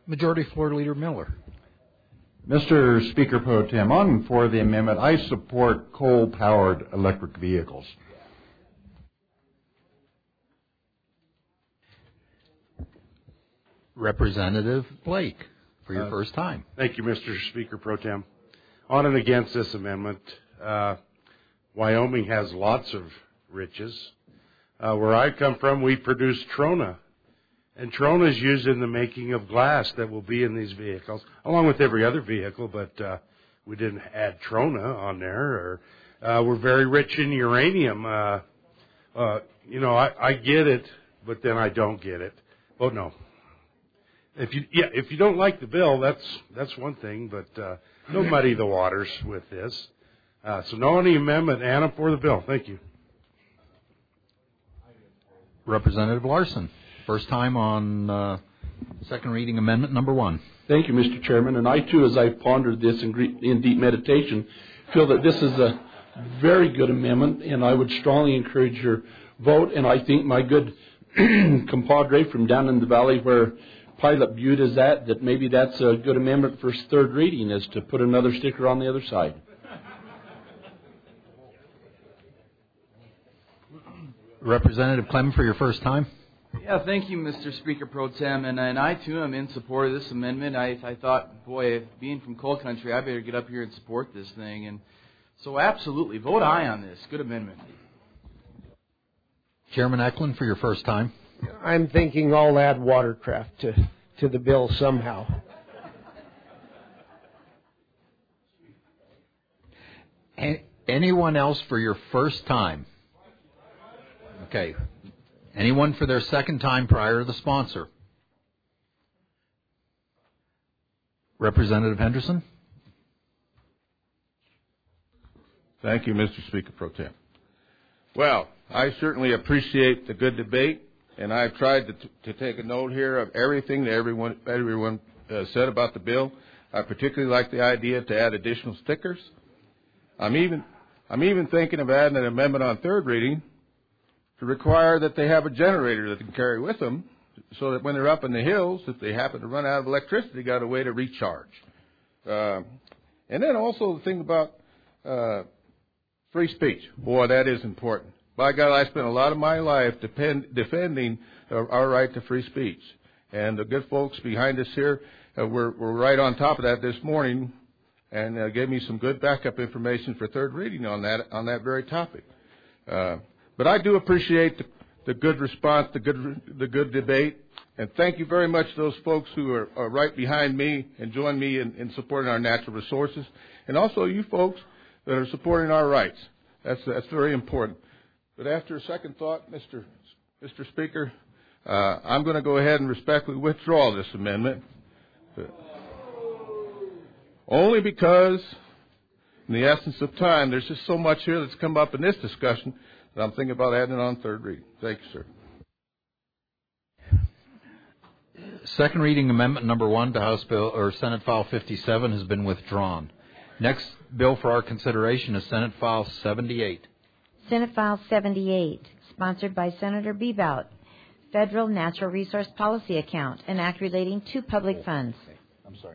Majority Floor Leader Miller. Mister Speaker Pro Tem, on and for the amendment, I support coal-powered electric vehicles. Representative Blake, for your Uh, first time. Thank you, Mister Speaker Pro Tem. On and against this amendment, uh, Wyoming has lots of riches. Uh, where I come from, we produce Trona. And Trona is used in the making of glass that will be in these vehicles, along with every other vehicle, but uh, we didn't add Trona on there. Or, uh, we're very rich in uranium. Uh, uh, you know, I, I get it, but then I don't get it. Oh, no. If you yeah, if you don't like the bill, that's that's one thing, but uh, don't muddy the waters with this. Uh, so no on the amendment, and I'm for the bill. Thank you. Representative Larson, first time on uh, second reading amendment number one. Thank you, Mister Chairman. And I, too, as I pondered this in, gre- in deep meditation, feel that this is a very good amendment, and I would strongly encourage your vote. And I think my good compadre from down in the valley where Pilot Butte is at, that maybe that's a good amendment for third reading, is to put another sticker on the other side. Representative Clem, for your first time. Yeah, thank you, Mister Speaker Pro Tem, and, and I too am in support of this amendment. I, I thought, boy, being from coal country, I better get up here and support this thing, and so absolutely, vote aye on this. Good amendment. Chairman Eklund, for your first time. I'm thinking I'll add watercraft to, to the bill somehow. A- anyone else for your first time? Okay. Anyone for their second time prior to the sponsor? Representative Henderson? Thank you, Mister Speaker Pro Tem. Well, I certainly appreciate the good debate, and I've tried to, t- to take a note here of everything that everyone, everyone uh, said about the bill. I particularly like the idea to add additional stickers. I'm even, I'm even thinking of adding an amendment on third reading to require that they have a generator that they can carry with them, so that when they're up in the hills, if they happen to run out of electricity, they got a way to recharge. Uh, and then also the thing about uh, free speech. Boy, that is important. By God, I spent a lot of my life depend, defending our, our right to free speech. And the good folks behind us here uh, were, were right on top of that this morning and uh, gave me some good backup information for third reading on that on that very topic. Uh, But I do appreciate the, the good response, the good the good debate, and thank you very much to those folks who are, are right behind me and join me in, in supporting our natural resources, and also you folks that are supporting our rights. That's that's very important. But after a second thought, Mister Mister Speaker, uh, I'm going to go ahead and respectfully withdraw this amendment, but only because, in the essence of time, there's just so much here that's come up in this discussion. I'm thinking about adding it on third reading. Thank you, sir. Second reading amendment number one to House Bill or Senate File fifty-seven has been withdrawn. Next bill for our consideration is Senate File seventy-eight. Senate File seventy-eight, sponsored by Senator Bebout, Federal Natural Resource Policy Account, an act relating to public funds. I'm sorry.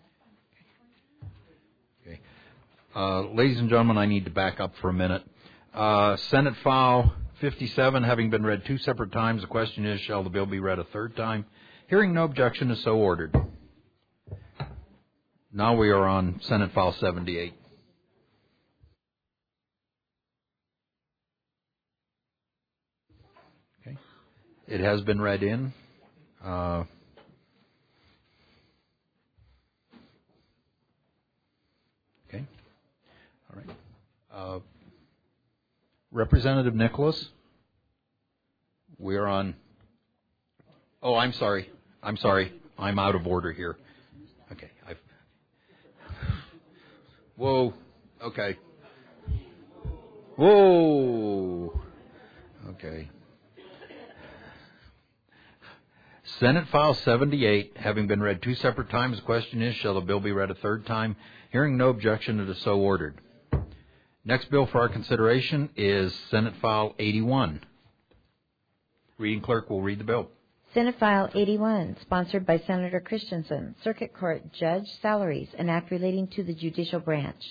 Okay. Uh, ladies and gentlemen, I need to back up for a minute. Uh, Senate File fifty-seven, having been read two separate times, the question is, shall the bill be read a third time? Hearing no objection is so ordered. Now we are on Senate File seventy-eight. Okay. It has been read in. Uh, okay. All right. Uh, Representative Nicholas, we are on. Oh, I'm sorry. I'm sorry. I'm out of order here. Okay. I've, whoa. Okay. Whoa. Okay. Senate File seventy-eight, having been read two separate times, the question is, shall the bill be read a third time? Hearing no objection, it is so ordered. Next bill for our consideration is Senate File eighty-one. Reading clerk will read the bill. Senate File eighty-one, sponsored by Senator Christensen, Circuit Court Judge Salaries, an act relating to the judicial branch.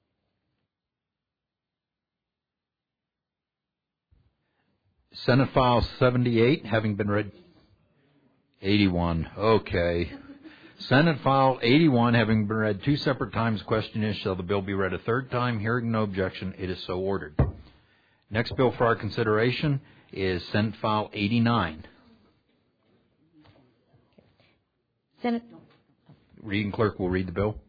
Senate File seventy-eight, having been read. eighty-one, okay. Senate File eighty-one, having been read two separate times, question is, shall the bill be read a third time? Hearing no objection, it is so ordered. Next bill for our consideration is Senate File eighty-nine. Senate. Reading clerk will read the bill.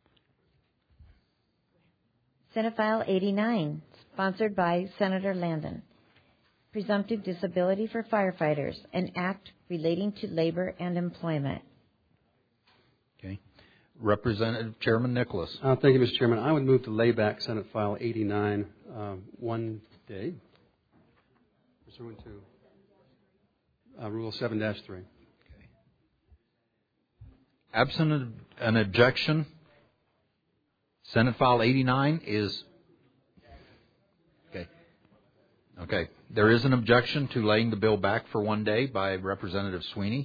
Senate File eighty-nine, sponsored by Senator Landon. Presumptive disability for firefighters, an act relating to labor and employment. Okay. Representative Chairman Nicholas. Uh, thank you, Mister Chairman. I would move to lay back Senate File eighty-nine uh, one day, pursuant to uh, Rule seven dash three. Absent an objection, Senate File eighty-nine is, okay. Okay. There is an objection to laying the bill back for one day by Representative Sweeney.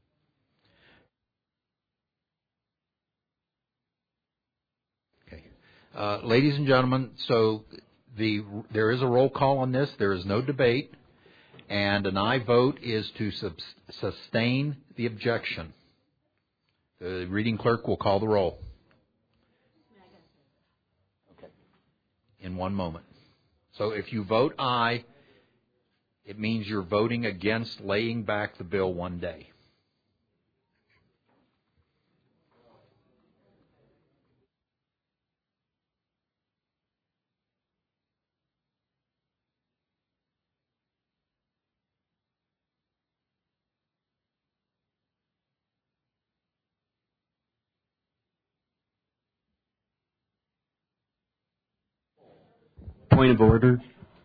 Okay. Uh, ladies and gentlemen, so the there is a roll call on this. There is no debate. And an aye vote is to sub- sustain the objection. The reading clerk will call the roll. Okay. In one moment. So if you vote aye, it means you're voting against laying back the bill one day. Point of order.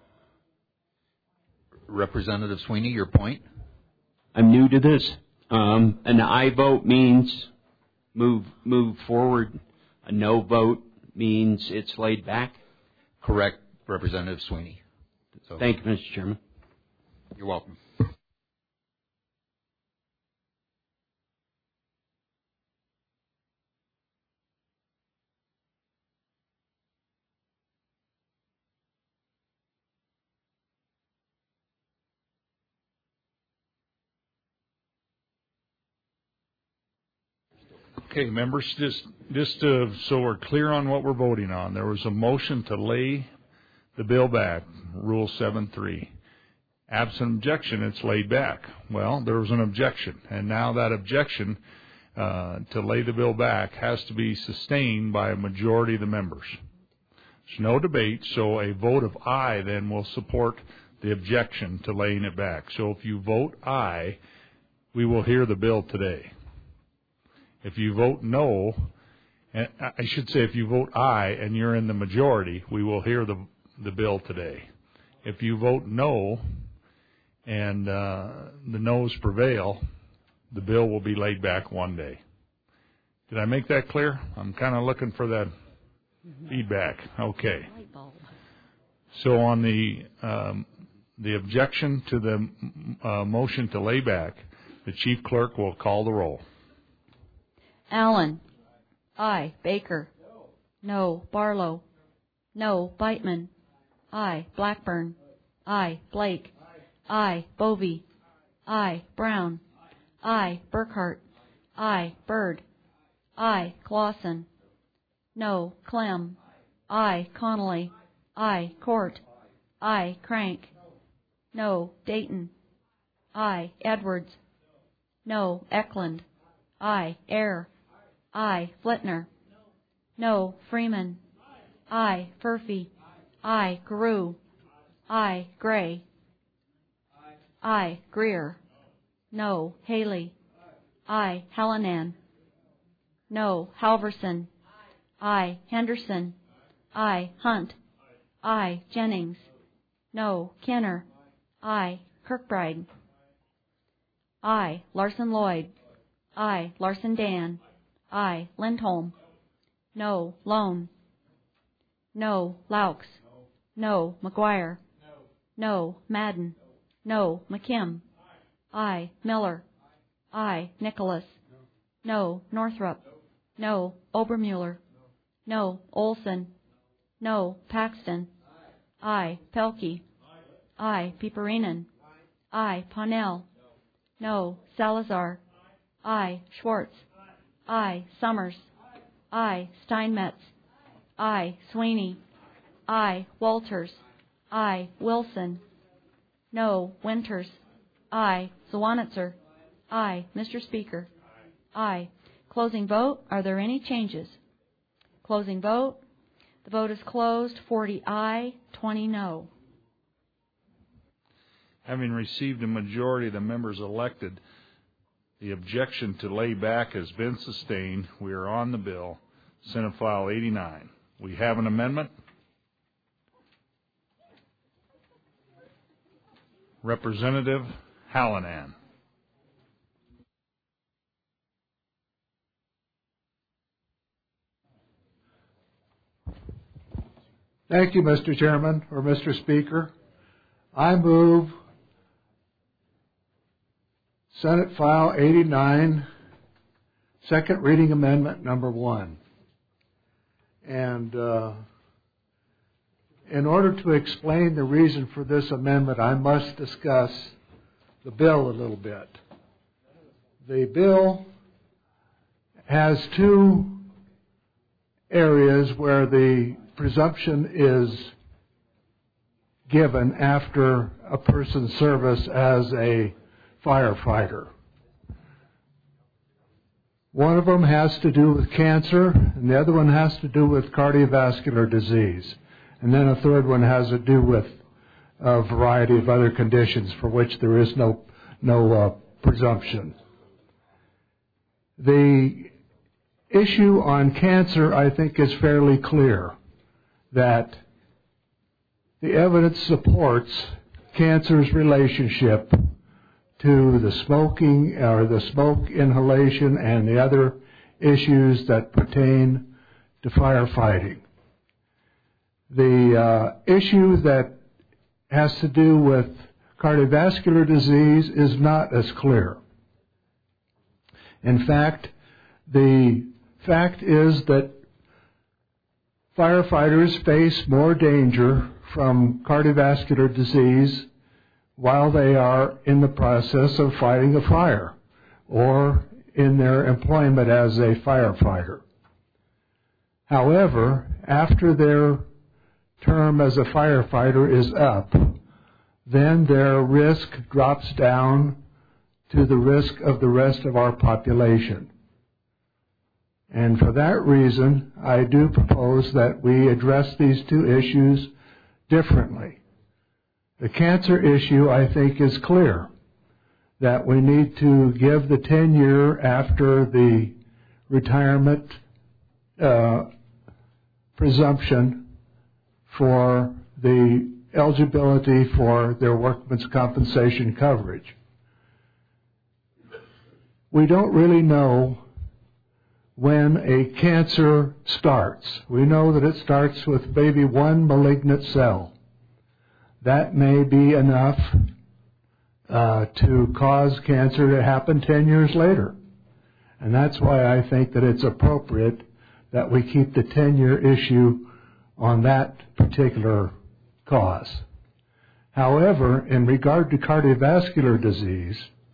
Representative Sweeney, your point? I'm new to this. Um, an aye vote means move move forward. A no vote means it's laid back. Correct, Representative Sweeney. So, thank you, Mister Chairman. You're welcome. Okay, members, just just uh, so we're clear on what we're voting on, there was a motion to lay the bill back, Rule seven three. Absent objection, it's laid back. Well, there was an objection, and now that objection uh, to lay the bill back has to be sustained by a majority of the members. There's no debate, so a vote of aye then will support the objection to laying it back. So if you vote aye, we will hear the bill today. If you vote no, and I should say if you vote aye and you're in the majority, we will hear the the bill today. If you vote no and uh, the noes prevail, the bill will be laid back one day. Did I make that clear? I'm kind of looking for that feedback. Okay. So on the um, the objection to the uh, motion to lay back, the chief clerk will call the roll. Allen. Aye. Baker. No. Barlow. No. Beitman. Aye. Blackburn. Aye. Blake. Aye. Bovee. Aye. Brown. Aye. Burkhart. Aye. Byrd. Aye. Clausen. No. Clem. Aye. Connolly. Aye. Court. Aye. Crank. No. Dayton. Aye. Edwards. No. Eklund. Aye. Ayer. Aye. Flitner. No. Freeman. Aye. Furphy. Aye. Carew. Aye. Gray. Aye. Greer. No. Haley. Aye. Hallinan. No. Halverson. Aye. Henderson. Aye. Hunt. Aye. Jennings. No. Kenner. Aye. Kirkbride. Aye. Larson Lloyd. Aye. Larson Dan. Aye. Lindholm. No. Lone. No. Laux. No. McGuire. No. Madden. No. McKim. Aye. Miller. Aye. Nicholas. No. Northrup. No. Obermuller. No. Olson. No. Paxton. Aye. Pelkey. Aye. Pieperinen. Aye. Ponnell. No. Salazar. Aye. Schwartz. Aye. Summers. Aye. Steinmetz. Aye. Sweeney. Aye. Walters. Aye. Wilson. No. Winters. Aye. Zwanitzer. Aye. Mister Speaker. Aye. Closing vote. Are there any changes? Closing vote. The vote is closed. forty aye, twenty no. Having received a majority of the members elected, the objection to lay back has been sustained. We are on the bill. Senate File eighty-nine. We have an amendment. Representative Hallinan. Thank you, Mister Chairman, or Mister Speaker. I move Senate File eighty-nine, second reading amendment number one. And uh, in order to explain the reason for this amendment, I must discuss the bill a little bit. The bill has two areas where the presumption is given after a person's service as a firefighter. One of them has to do with cancer, and the other one has to do with cardiovascular disease. And then a third one has to do with a variety of other conditions for which there is no, no uh, presumption. The issue on cancer, I think, is fairly clear, that the evidence supports cancer's relationship to the smoking or the smoke inhalation and the other issues that pertain to firefighting. The uh, issue that has to do with cardiovascular disease is not as clear. In fact, the fact is that firefighters face more danger from cardiovascular disease while they are in the process of fighting a fire or in their employment as a firefighter. However, after their term as a firefighter is up, then their risk drops down to the risk of the rest of our population. And for that reason, I do propose that we address these two issues differently. The cancer issue, I think, is clear, that we need to give the ten-year after the retirement uh, presumption for the eligibility for their workman's compensation coverage. We don't really know when a cancer starts. We know that it starts with maybe one malignant cell. That may be enough uh, to cause cancer to happen ten years later. And that's why I think that it's appropriate that we keep the ten-year issue on that particular cause. However, in regard to cardiovascular disease,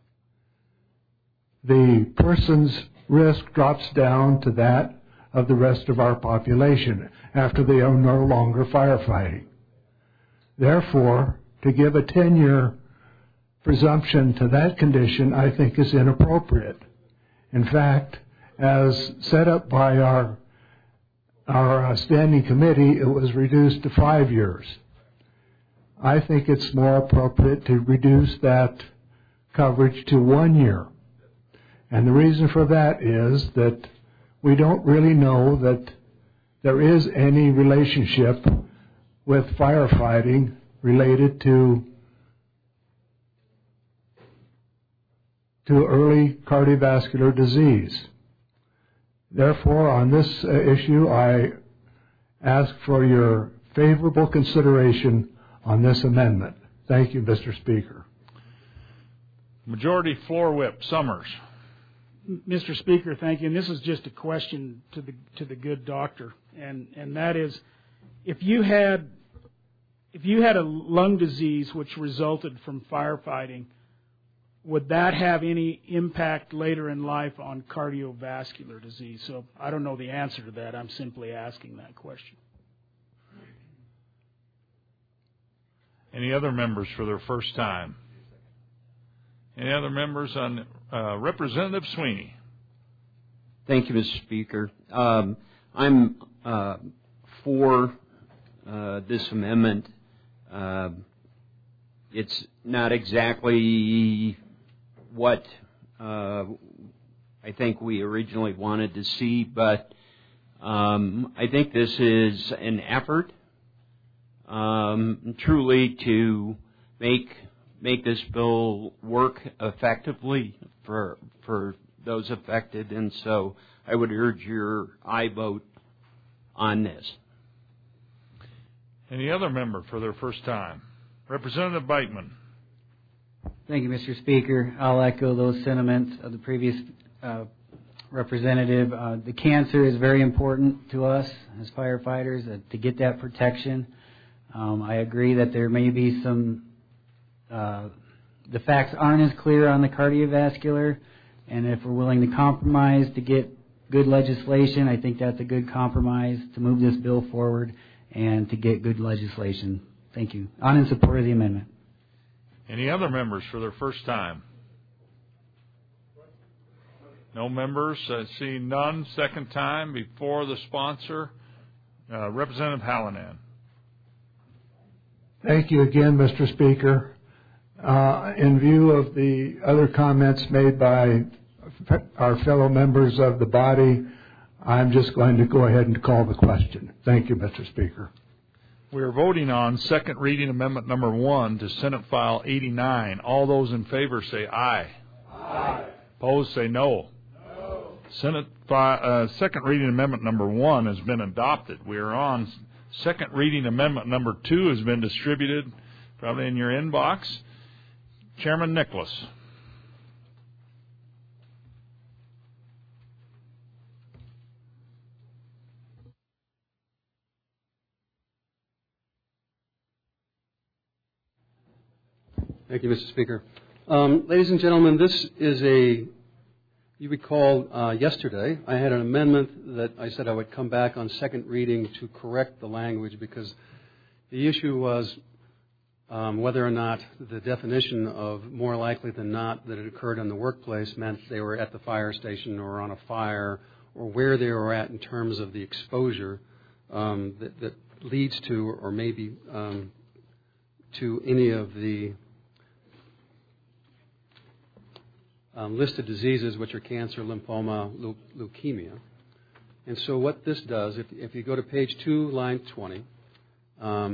the person's risk drops down to that of the rest of our population after they are no longer firefighting. Therefore, to give a ten-year presumption to that condition, I think, is inappropriate. In fact, as set up by our, our uh, standing committee, it was reduced to five years. I think it's more appropriate to reduce that coverage to one year. And the reason for that is that we don't really know that there is any relationship with firefighting related to to early cardiovascular disease. Therefore, on this uh, issue, I ask for your favorable consideration on this amendment. Thank you, Mister Speaker. Majority Floor Whip Summers. Mister Speaker, thank you. And this is just a question to the to the good doctor, and and that is, if you had if you had a lung disease which resulted from firefighting, would that have any impact later in life on cardiovascular disease? So I don't know the answer to that. I'm simply asking that question. Any other members for their first time? Any other members on uh, Representative Sweeney? Thank you, Mister Speaker. Um, I'm uh, for uh, this amendment. Uh, it's not exactly what uh, I think we originally wanted to see, but um, I think this is an effort um, truly to make make this bill work effectively for for those affected, and so I would urge your aye vote on this. Any other member for their first time? Representative Beitman. Thank you, Mister Speaker. I'll echo those sentiments of the previous uh, representative. Uh, the cancer is very important to us as firefighters uh, to get that protection. Um, I agree that there may be some Uh, the facts aren't as clear on the cardiovascular, and if we're willing to compromise to get good legislation, I think that's a good compromise to move this bill forward and to get good legislation. Thank you. I'm in support of the amendment. Any other members for their first time? No members? I see none. Second time before the sponsor. Uh, Representative Hallinan. Thank you again, Mister Speaker. Uh, in view of the other comments made by our fellow members of the body, I'm just going to go ahead and call the question. Thank you, Mister Speaker. We are voting on second reading amendment number one to Senate File eighty-nine. All those in favor say aye. Aye. Opposed say no. No. Senate fi- uh, second reading amendment number one has been adopted. We are on second reading amendment number two has been distributed, probably in your inbox. Chairman Nicholas. Thank you, Mister Speaker. Um, ladies and gentlemen, this is a, you recall uh, yesterday I had an amendment that I said I would come back on second reading to correct the language because the issue was Um, whether or not the definition of more likely than not that it occurred in the workplace meant they were at the fire station or on a fire, or where they were at in terms of the exposure um, that, that leads to or maybe um, to any of the um, listed diseases, which are cancer, lymphoma, leu- leukemia. And so what this does, if, if you go to page two, line twenty, um,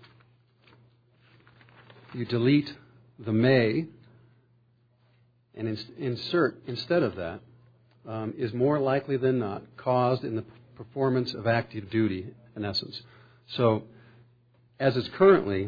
you delete the may and ins- insert instead of that um, is more likely than not caused in the performance of active duty, in essence. So as it's currently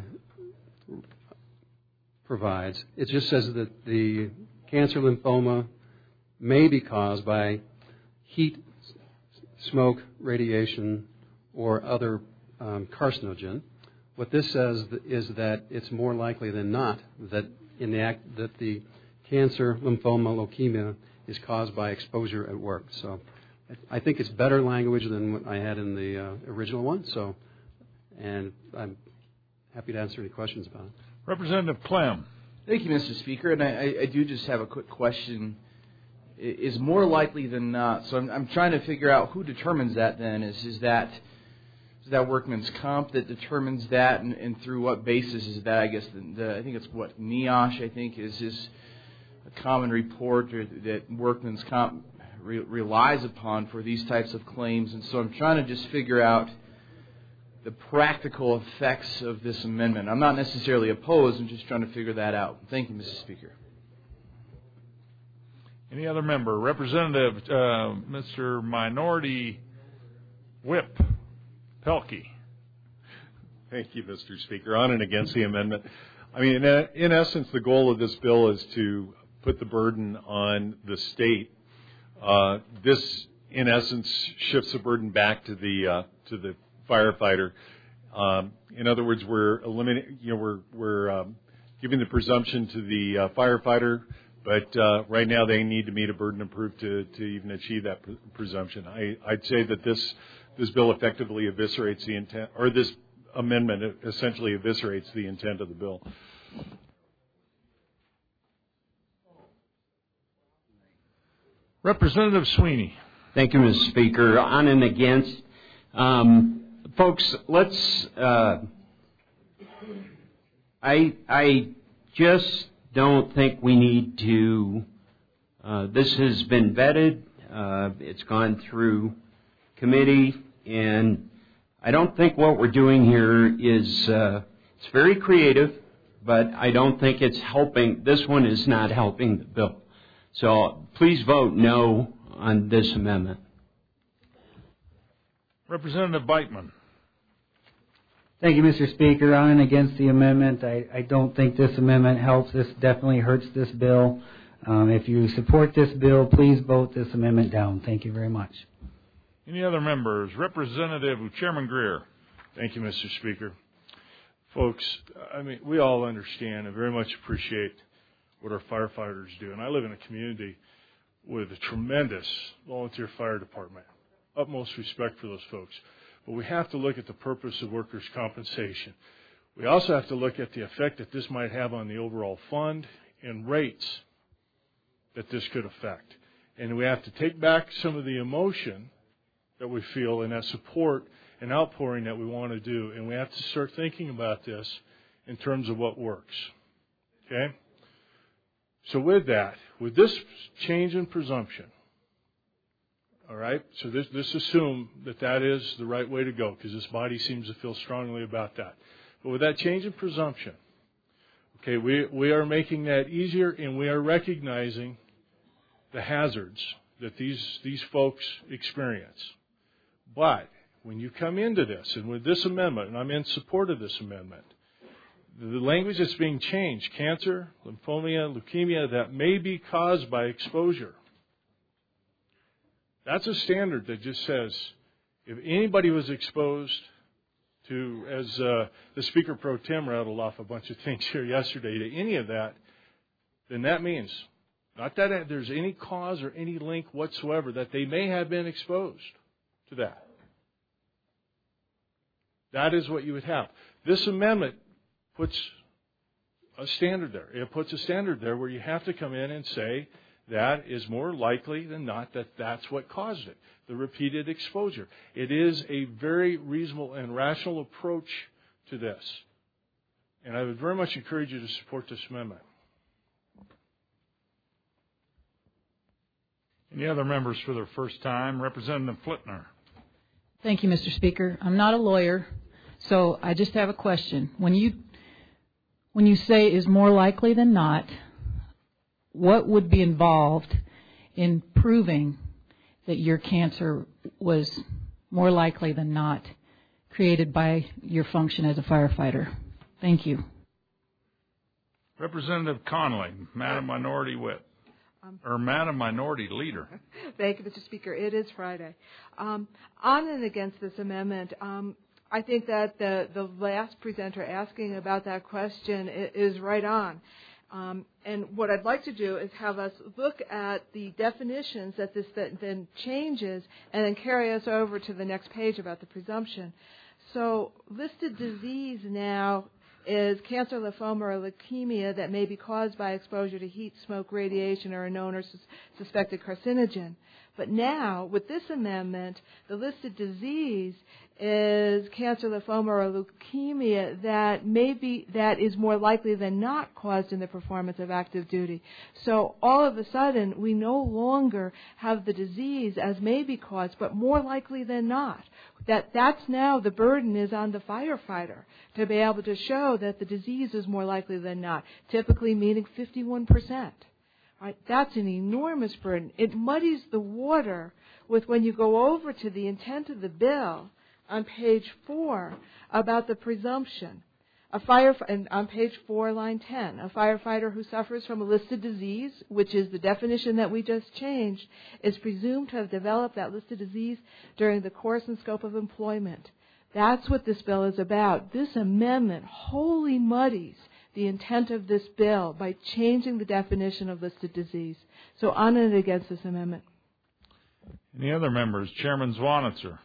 provides, it just says that the cancer lymphoma may be caused by heat, smoke, radiation, or other um, carcinogen. What this says is that it's more likely than not that in the act that the cancer, lymphoma, leukemia is caused by exposure at work. So I think it's better language than what I had in the uh, original one. So, and I'm happy to answer any questions about it. Representative Clem. Thank you, Mister Speaker. And I, I do just have a quick question. Is more likely than not. So I'm, I'm trying to figure out who determines that. Then is is that. Is that workman's comp that determines that, and, and through what basis is that? I guess the, the, I think it's what NIOSH, I think, is is a common report or, that workman's comp re, relies upon for these types of claims. And so I'm trying to just figure out the practical effects of this amendment. I'm not necessarily opposed. I'm just trying to figure that out. Thank you, Mister Speaker. Any other member? Representative uh, Mister Minority Whip. Pelkey. Thank you, Mister Speaker. On and against the amendment. I mean, in essence, the goal of this bill is to put the burden on the state. Uh, this, in essence, shifts the burden back to the uh, to the firefighter. Um, in other words, we're eliminating, you know, we're we're um, giving the presumption to the uh, firefighter, but uh, right now they need to meet a burden of proof to, to even achieve that pre- presumption. I, I'd say that this this bill effectively eviscerates the intent, or this amendment essentially eviscerates the intent of the bill. Representative Sweeney. Thank you, Mister Speaker. On and against. Um, folks, let's, uh, I, I just don't think we need to, uh, this has been vetted, uh, it's gone through committee, and I don't think what we're doing here is, uh, it's very creative, but I don't think it's helping, this one is not helping the bill. So please vote no on this amendment. Representative Beitman. Thank you, Mister Speaker. On and against the amendment. I, I don't think this amendment helps. This definitely hurts this bill. Um, if you support this bill, please vote this amendment down. Thank you very much. Any other members? Representative Chairman Greer. Thank you, Mister Speaker. Folks, I mean, we all understand and very much appreciate what our firefighters do. And I live in a community with a tremendous volunteer fire department. Utmost respect for those folks. But we have to look at the purpose of workers' compensation. We also have to look at the effect that this might have on the overall fund and rates that this could affect. And we have to take back some of the emotion that we feel and that support and outpouring that we want to do. And we have to start thinking about this in terms of what works. Okay? So with that, with this change in presumption, all right, so this, this assume that that is the right way to go because this body seems to feel strongly about that. But with that change in presumption, okay, we, we are making that easier and we are recognizing the hazards that these, these folks experience. But when you come into this, and with this amendment, and I'm in support of this amendment, the language that's being changed, cancer, lymphoma, leukemia, that may be caused by exposure. That's a standard that just says if anybody was exposed to, as uh, the Speaker Pro Tem rattled off a bunch of things here yesterday, to any of that, then that means not that there's any cause or any link whatsoever, that they may have been exposed to that. That is what you would have. This amendment puts a standard there. It puts a standard there where you have to come in and say that is more likely than not that that's what caused it, the repeated exposure. It is a very reasonable and rational approach to this. And I would very much encourage you to support this amendment. Any other members for their first time? Representative Flitner. Thank you, Mister Speaker. I'm not a lawyer, so I just have a question. When you when you say is more likely than not, what would be involved in proving that your cancer was more likely than not created by your function as a firefighter? Thank you. Representative Connolly, Madam Minority Whip. Um, or Madam Minority Leader. Thank you, Mister Speaker. It is Friday. Um, on and against this amendment, um, I think that the, the last presenter asking about that question is right on. Um, and what I'd like to do is have us look at the definitions that this then changes and then carry us over to the next page about the presumption. So listed disease now is cancer, lymphoma, or leukemia that may be caused by exposure to heat, smoke, radiation, or a known or sus- suspected carcinogen. But now, with this amendment, the listed disease is cancer, lymphoma, or leukemia that may be, that is more likely than not caused in the performance of active duty. So all of a sudden, we no longer have the disease as may be caused, but more likely than not. That that's now the burden is on the firefighter to be able to show that the disease is more likely than not, typically meaning fifty-one percent. Right? That's an enormous burden. It muddies the water with when you go over to the intent of the bill on page four about the presumption. A fire, and on page four, line ten, a firefighter who suffers from a listed disease, which is the definition that we just changed, is presumed to have developed that listed disease during the course and scope of employment. That's what this bill is about. This amendment wholly muddies the intent of this bill by changing the definition of listed disease. So on and against this amendment. Any other members? Chairman Zwanitzer.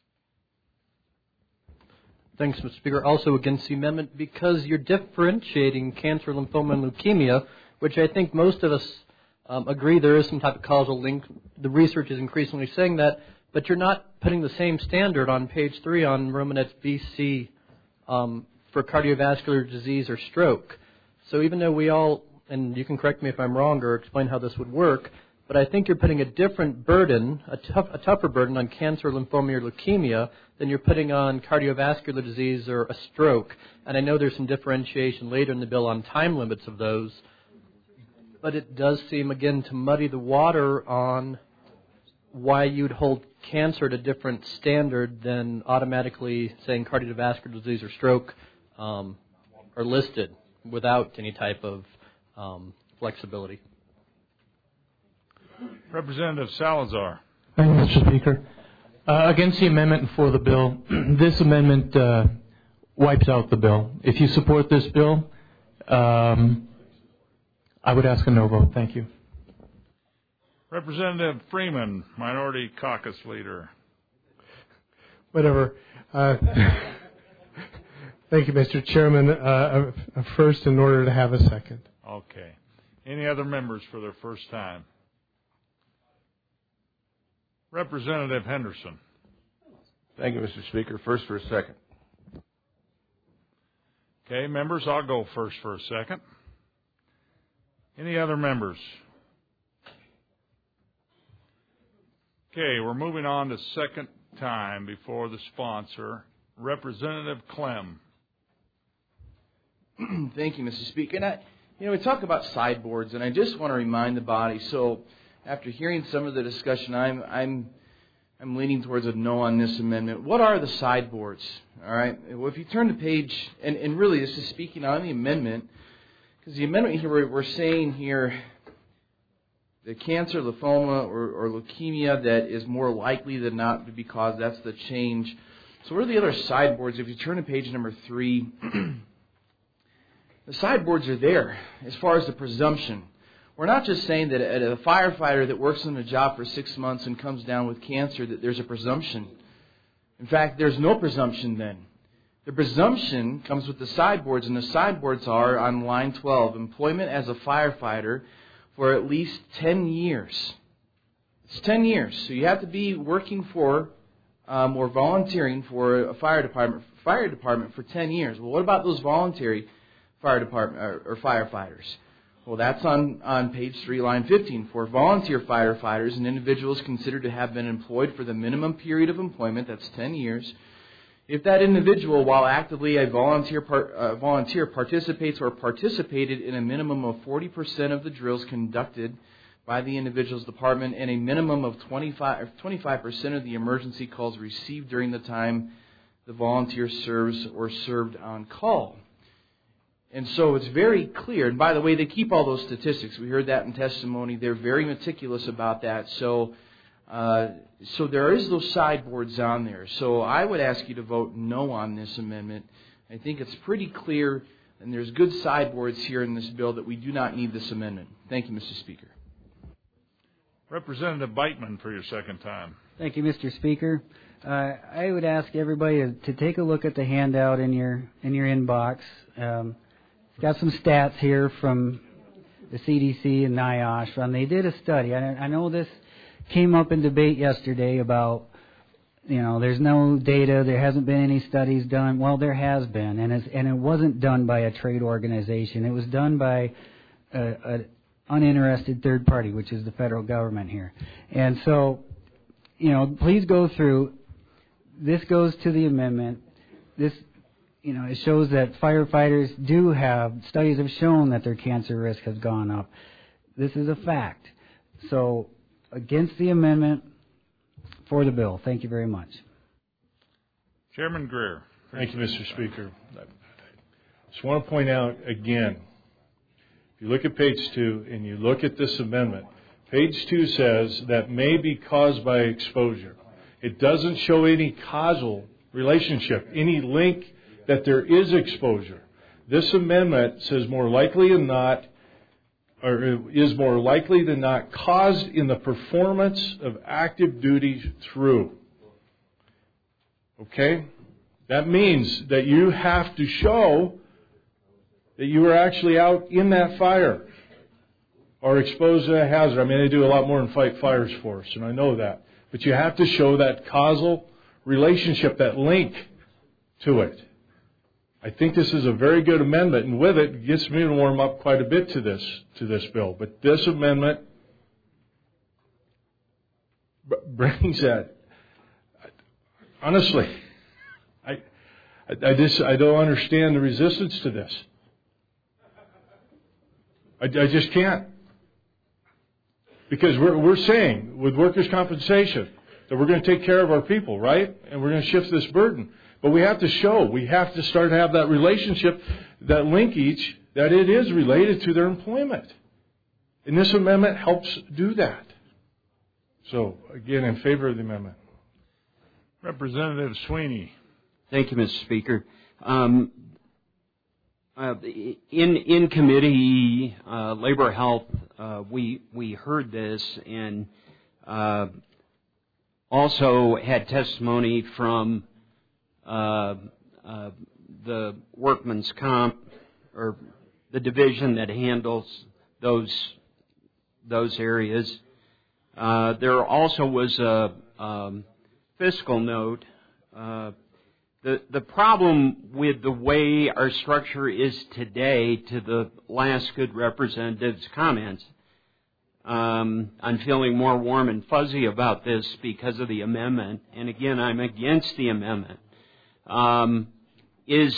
Thanks, Mister Speaker. Also against the amendment because you're differentiating cancer, lymphoma, and leukemia, which I think most of us um, agree there is some type of causal link. The research is increasingly saying that, but you're not putting the same standard on page three on Romanet B C um, for cardiovascular disease or stroke. So even though we all, and you can correct me if I'm wrong or explain how this would work, but I think you're putting a different burden, a, tough, a tougher burden on cancer, lymphoma, or leukemia than you're putting on cardiovascular disease or a stroke. And I know there's some differentiation later in the bill on time limits of those. But it does seem, again, to muddy the water on why you'd hold cancer at a different standard than automatically saying cardiovascular disease or stroke um, are listed without any type of um, flexibility. Representative Salazar. Thank you, Mister Speaker. Uh, against the amendment and for the bill, this amendment uh, wipes out the bill. If you support this bill, um, I would ask a no vote. Thank you. Representative Freeman, Minority Caucus Leader. Whatever. Uh, thank you, Mister Chairman. Uh, first, in order to have a second. Okay. Any other members for their first time? Representative Henderson. Thank you, Mister Speaker. First for a second. Okay, members, I'll go first for a second. Any other members? Okay, we're moving on to second time before the sponsor. Representative Clem. Thank you, Mister Speaker. And I, you know, we talk about sideboards, and I just want to remind the body. So, after hearing some of the discussion, I'm I'm I'm leaning towards a no on this amendment. What are the sideboards? All right. Well, if you turn to page, and, and really this is speaking on the amendment, because the amendment here we're, we're saying here the cancer, lymphoma, or, or leukemia that is more likely than not to be caused. That's the change. So what are the other sideboards? If you turn to page number three, the sideboards are there as far as the presumption. We're not just saying that a firefighter that works on a job for six months and comes down with cancer that there's a presumption. In fact, there's no presumption then. The presumption comes with the sideboards, and the sideboards are on line twelve, employment as a firefighter for at least ten years. It's ten years. So you have to be working for um, or volunteering for a fire department, fire department for ten years. Well, what about those voluntary fire department or, or firefighters? Well, that's on, on page three, line fifteen. For volunteer firefighters, an individual is considered to have been employed for the minimum period of employment, that's ten years. If that individual, while actively a volunteer par, uh, volunteer participates or participated in a minimum of forty percent of the drills conducted by the individual's department and a minimum of twenty-five, twenty-five percent of the emergency calls received during the time the volunteer serves or served on call. And so it's very clear. And by the way, they keep all those statistics. We heard that in testimony. They're very meticulous about that. So uh, so there is those sideboards on there. So I would ask you to vote no on this amendment. I think it's pretty clear, and there's good sideboards here in this bill that we do not need this amendment. Thank you, Mister Speaker. Representative Beitman for your second time. Thank you, Mister Speaker. Uh, I would ask everybody to, to take a look at the handout in your in your inbox. Um, it's got some stats here from the C D C and NIOSH. And they did a study. I, I know this came up in debate yesterday about, you know, there's no data, there hasn't been any studies done. Well, there has been, and, it's, and it wasn't done by a trade organization. It was done by a, a uninterested third party, which is the federal government here. And so, you know, please go through. This goes to the amendment. This, you know, it shows that firefighters do have, studies have shown that their cancer risk has gone up. This is a fact. So, against the amendment, for the bill. Thank you very much. Chairman Greer. Thank you, Mister Speaker. Just want to point out again, if you look at page two and you look at this amendment, page two says that may be caused by exposure. It doesn't show any causal relationship, any link that there is exposure. This amendment says more likely than not, or is more likely than not caused in the performance of active duty through. Okay? That means that you have to show that you were actually out in that fire or exposed to a hazard. I mean, they do a lot more than fight fires for us, and I know that. But you have to show that causal relationship, that link to it. I think this is a very good amendment, and with it, it gets me to warm up quite a bit to this to this bill. But this amendment b- brings that. Honestly, I, I just I don't understand the resistance to this. I, I just can't, because we're we're saying with workers' compensation that we're going to take care of our people, right? And we're going to shift this burden. But we have to show, we have to start to have that relationship, that linkage, that it is related to their employment. And this amendment helps do that. So, again, in favor of the amendment. Representative Sweeney. Thank you, Mister Speaker. Um, uh, in in committee, uh, Labor Health, uh, we we heard this and uh, also had testimony from Uh, uh, the workman's comp, or the division that handles those those areas. Uh, there also was a um, fiscal note. Uh, the the problem with the way our structure is today, to the last good representative's comments, um, I'm feeling more warm and fuzzy about this because of the amendment. And again, I'm against the amendment. Um, is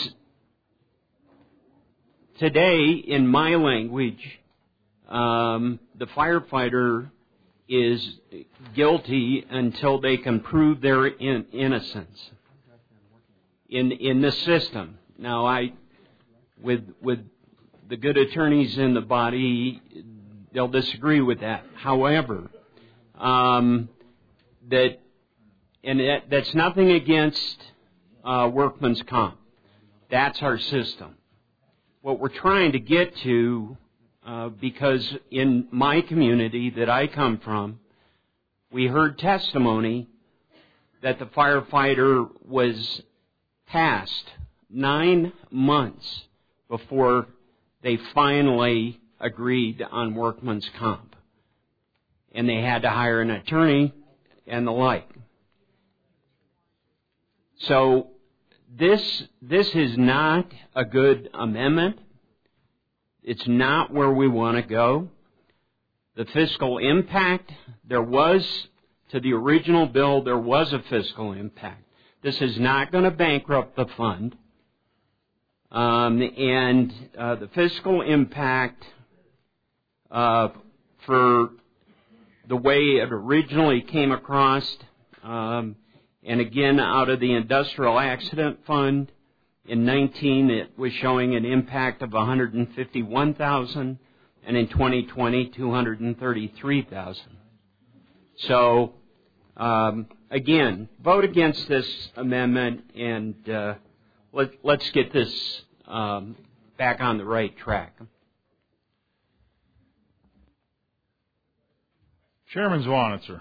today, in my language, um, the firefighter is guilty until they can prove their in- innocence in in the system. Now, I, with with the good attorneys in the body, they'll disagree with that. However, um, that and that, that's nothing against Uh, workman's comp. That's our system. What we're trying to get to, uh, because in my community that I come from, we heard testimony that the firefighter was tasked nine months before they finally agreed on workman's comp. And they had to hire an attorney and the like. So this this is not a good amendment. It's not where we want to go. The fiscal impact, there was, to the original bill, there was a fiscal impact. This is not going to bankrupt the fund. Um, and uh, the fiscal impact uh, for the way it originally came across, um, and again, out of the Industrial Accident Fund, in nineteen, it was showing an impact of one hundred fifty-one thousand dollars, and in twenty twenty, two hundred thirty-three thousand dollars. So, um, again, vote against this amendment, and uh, let, let's get this um, back on the right track. Chairman Zwanitzer.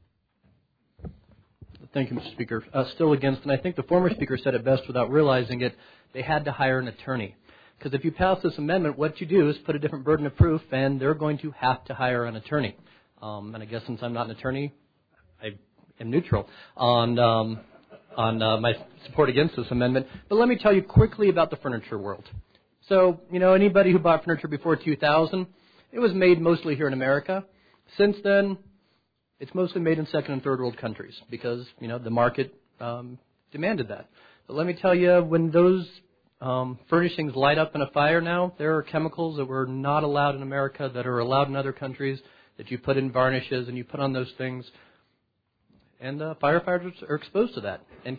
Thank you, Mister Speaker. Uh, still against, and I think the former speaker said it best without realizing it, they had to hire an attorney. Because if you pass this amendment, what you do is put a different burden of proof, and they're going to have to hire an attorney. Um, and I guess since I'm not an attorney, I am neutral on um, on uh, my support against this amendment. But let me tell you quickly about the furniture world. So, you know, anybody who bought furniture before two thousand, it was made mostly here in America. Since then, it's mostly made in second and third world countries because, you know, the market um, demanded that. But let me tell you, when those um, furnishings light up in a fire now, there are chemicals that were not allowed in America that are allowed in other countries that you put in varnishes and you put on those things. And uh, firefighters are exposed to that. And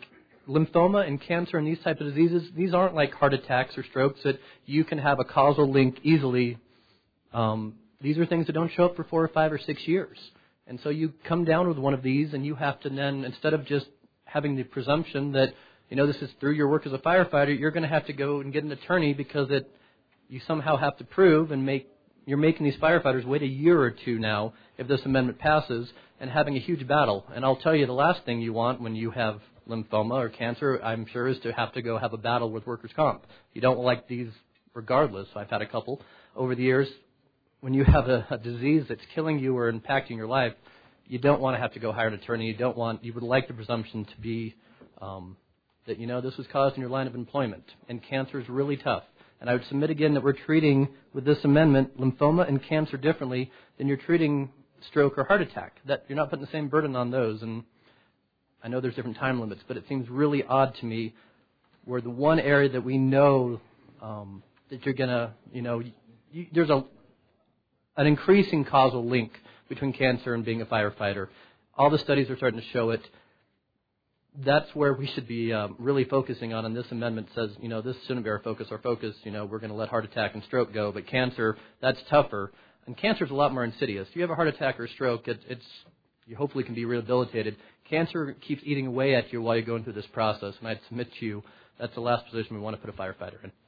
lymphoma and cancer and these types of diseases, these aren't like heart attacks or strokes that you can have a causal link easily. Um, these are things that don't show up for four or five or six years. And so you come down with one of these and you have to then, instead of just having the presumption that, you know, this is through your work as a firefighter, you're going to have to go and get an attorney because it, you somehow have to prove and make, you're making these firefighters wait a year or two now if this amendment passes and having a huge battle. And I'll tell you, the last thing you want when you have lymphoma or cancer, I'm sure, is to have to go have a battle with workers' comp. You don't like these regardless. I've had a couple over the years. When you have a, a disease that's killing you or impacting your life, you don't want to have to go hire an attorney. You don't want, you would like the presumption to be um, that, you know, this was caused in your line of employment. And cancer is really tough. And I would submit again that we're treating, with this amendment, lymphoma and cancer differently than you're treating stroke or heart attack. That you're not putting the same burden on those. And I know there's different time limits, but it seems really odd to me where the one area that we know um, that you're going to, you know, you, there's a an increasing causal link between cancer and being a firefighter. All the studies are starting to show it. That's where we should be um, really focusing on. And this amendment says, you know, this shouldn't be our focus. Our focus, you know, we're going to let heart attack and stroke go, but cancer, that's tougher. And cancer is a lot more insidious. If you have a heart attack or a stroke, it, it's you hopefully can be rehabilitated. Cancer keeps eating away at you while you're going through this process. And I'd submit to you that's the last position we want to put a firefighter in.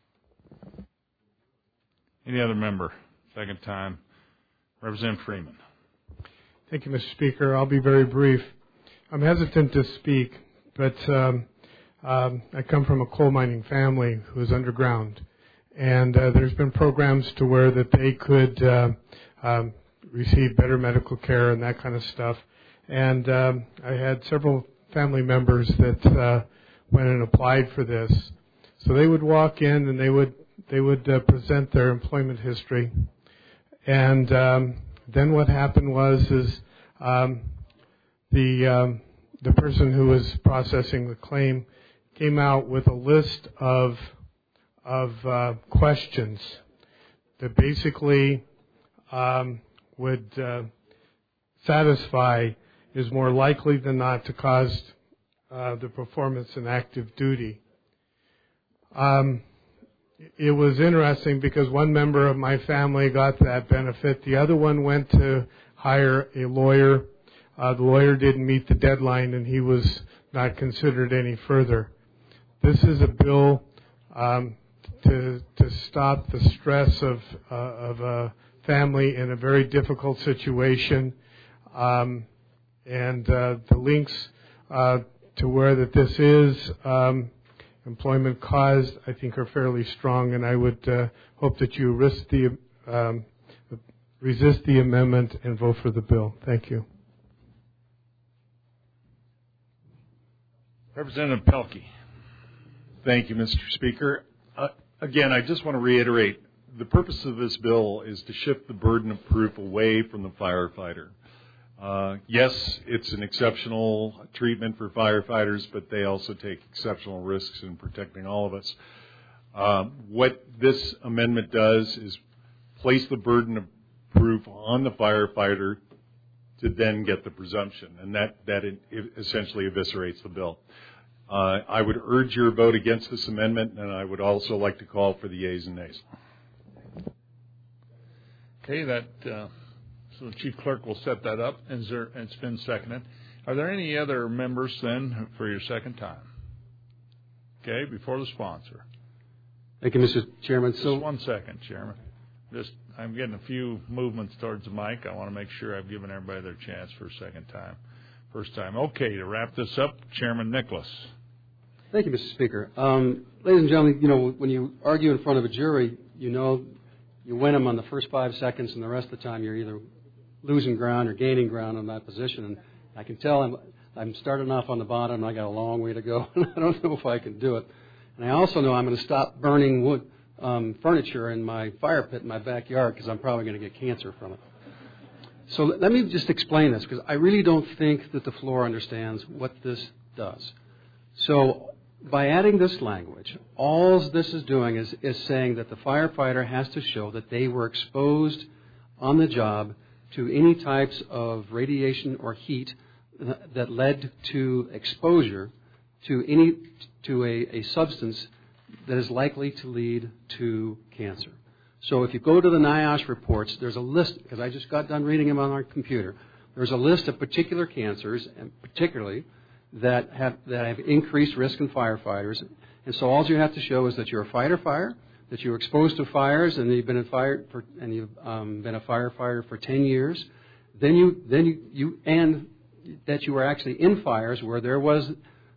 Any other member? Second time. Representative Freeman. Thank you, Mister Speaker. I'll be very brief. I'm hesitant to speak, but um, um, I come from a coal mining family who is underground, and uh, there's been programs to where that they could uh, um, receive better medical care and that kind of stuff. And um, I had several family members that uh, went and applied for this. So they would walk in and they would they would uh, present their employment history. And um, then what happened was is um, the um, the person who was processing the claim came out with a list of of uh, questions that basically um, would uh, satisfy is more likely than not to cause uh, the performance in active duty. Um, It was interesting because one member of my family got that benefit. The other one went to hire a lawyer. Uh, the lawyer didn't meet the deadline, and he was not considered any further. This is a bill um, to to stop the stress of uh, of a family in a very difficult situation, um, and uh, the links uh, to where that this is. Um, employment caused, I think, are fairly strong, and I would uh, hope that you risk the, um, resist the amendment and vote for the bill. Thank you. Representative Pelkey. Thank you, Mister Speaker. Uh, again, I just want to reiterate, the purpose of this bill is to shift the burden of proof away from the firefighter. Uh, yes, it's an exceptional treatment for firefighters, but they also take exceptional risks in protecting all of us. Um, what this amendment does is place the burden of proof on the firefighter to then get the presumption, and that, that it, it essentially eviscerates the bill. Uh, I would urge your vote against this amendment, and I would also like to call for the yeas and nays. Okay, that... Uh So the Chief Clerk will set that up, and it's been seconded. Are there any other members then for your second time? Okay, before the sponsor. Thank you, Mister Chairman. Just so, one second, Chairman. Just I'm getting a few movements towards the mic. I want to make sure I've given everybody their chance for a second time. First time. Okay, to wrap this up, Chairman Nicholas. Thank you, Mister Speaker. Um, ladies and gentlemen, you know, when you argue in front of a jury, you know you win them on the first five seconds, and the rest of the time you're either losing ground or gaining ground on that position. And I can tell I'm, I'm starting off on the bottom, and I got a long way to go, and I don't know if I can do it. And I also know I'm going to stop burning wood um, furniture in my fire pit in my backyard because I'm probably going to get cancer from it. So let me just explain this, because I really don't think that the floor understands what this does. So by adding this language, all this is doing is, is saying that the firefighter has to show that they were exposed on the job to any types of radiation or heat that led to exposure to any to a, a substance that is likely to lead to cancer. So if you go to the NIOSH reports, there's a list, because I just got done reading them on our computer, there's a list of particular cancers, and particularly that have that have increased risk in firefighters. And so all you have to show is that you're a fighter fire, that you're exposed to fires, and you've been a fire for, and you've um, been a firefighter for ten years. Then you then you, you and that you were actually in fires where there was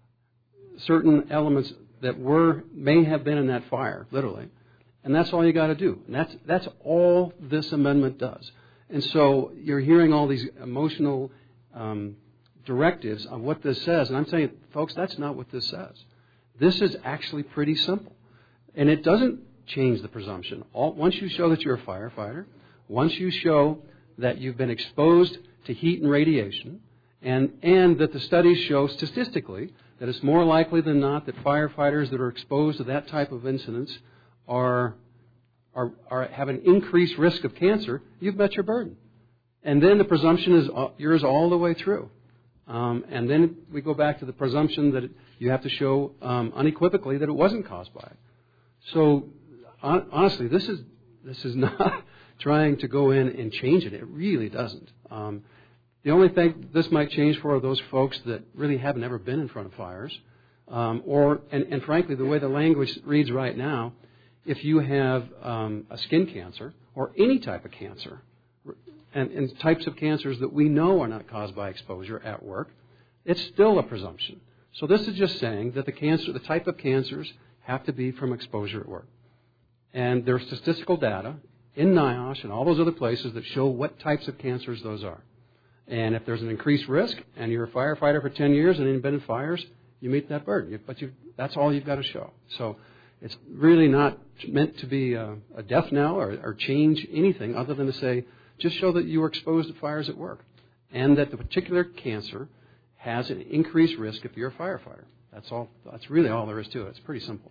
certain elements that were may have been in that fire, literally. And that's all you got to do. And that's that's all this amendment does. And so you're hearing all these emotional um, directives on what this says. And I'm saying, folks, that's not what this says. This is actually pretty simple. And it doesn't change the presumption. All, once you show that you're a firefighter, once you show that you've been exposed to heat and radiation, and, and that the studies show statistically that it's more likely than not that firefighters that are exposed to that type of incidents are, are, are have an increased risk of cancer, you've met your burden. And then the presumption is yours all the way through. Um, and then we go back to the presumption that you have to show um, unequivocally that it wasn't caused by it. So on, honestly, this is this is not trying to go in and change it. It really doesn't. Um, the only thing this might change for are those folks that really haven't ever been in front of fires, um, or and, and frankly, the way the language reads right now, if you have um, a skin cancer or any type of cancer, and, and types of cancers that we know are not caused by exposure at work, it's still a presumption. So this is just saying that the cancer, the type of cancers, have to be from exposure at work. And there's statistical data in NIOSH and all those other places that show what types of cancers those are. And if there's an increased risk and you're a firefighter for ten years and you've been in fires, you meet that burden. But you, that's all you've got to show. So it's really not meant to be a, a death knell or, or change anything other than to say, just show that you were exposed to fires at work and that the particular cancer has an increased risk if you're a firefighter. That's all. That's really all there is to it. It's pretty simple.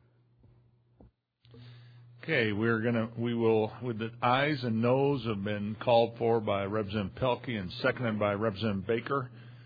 Okay, we're gonna we will with the ayes and noes have been called for by Representative Pelkey and seconded by Representative Baker.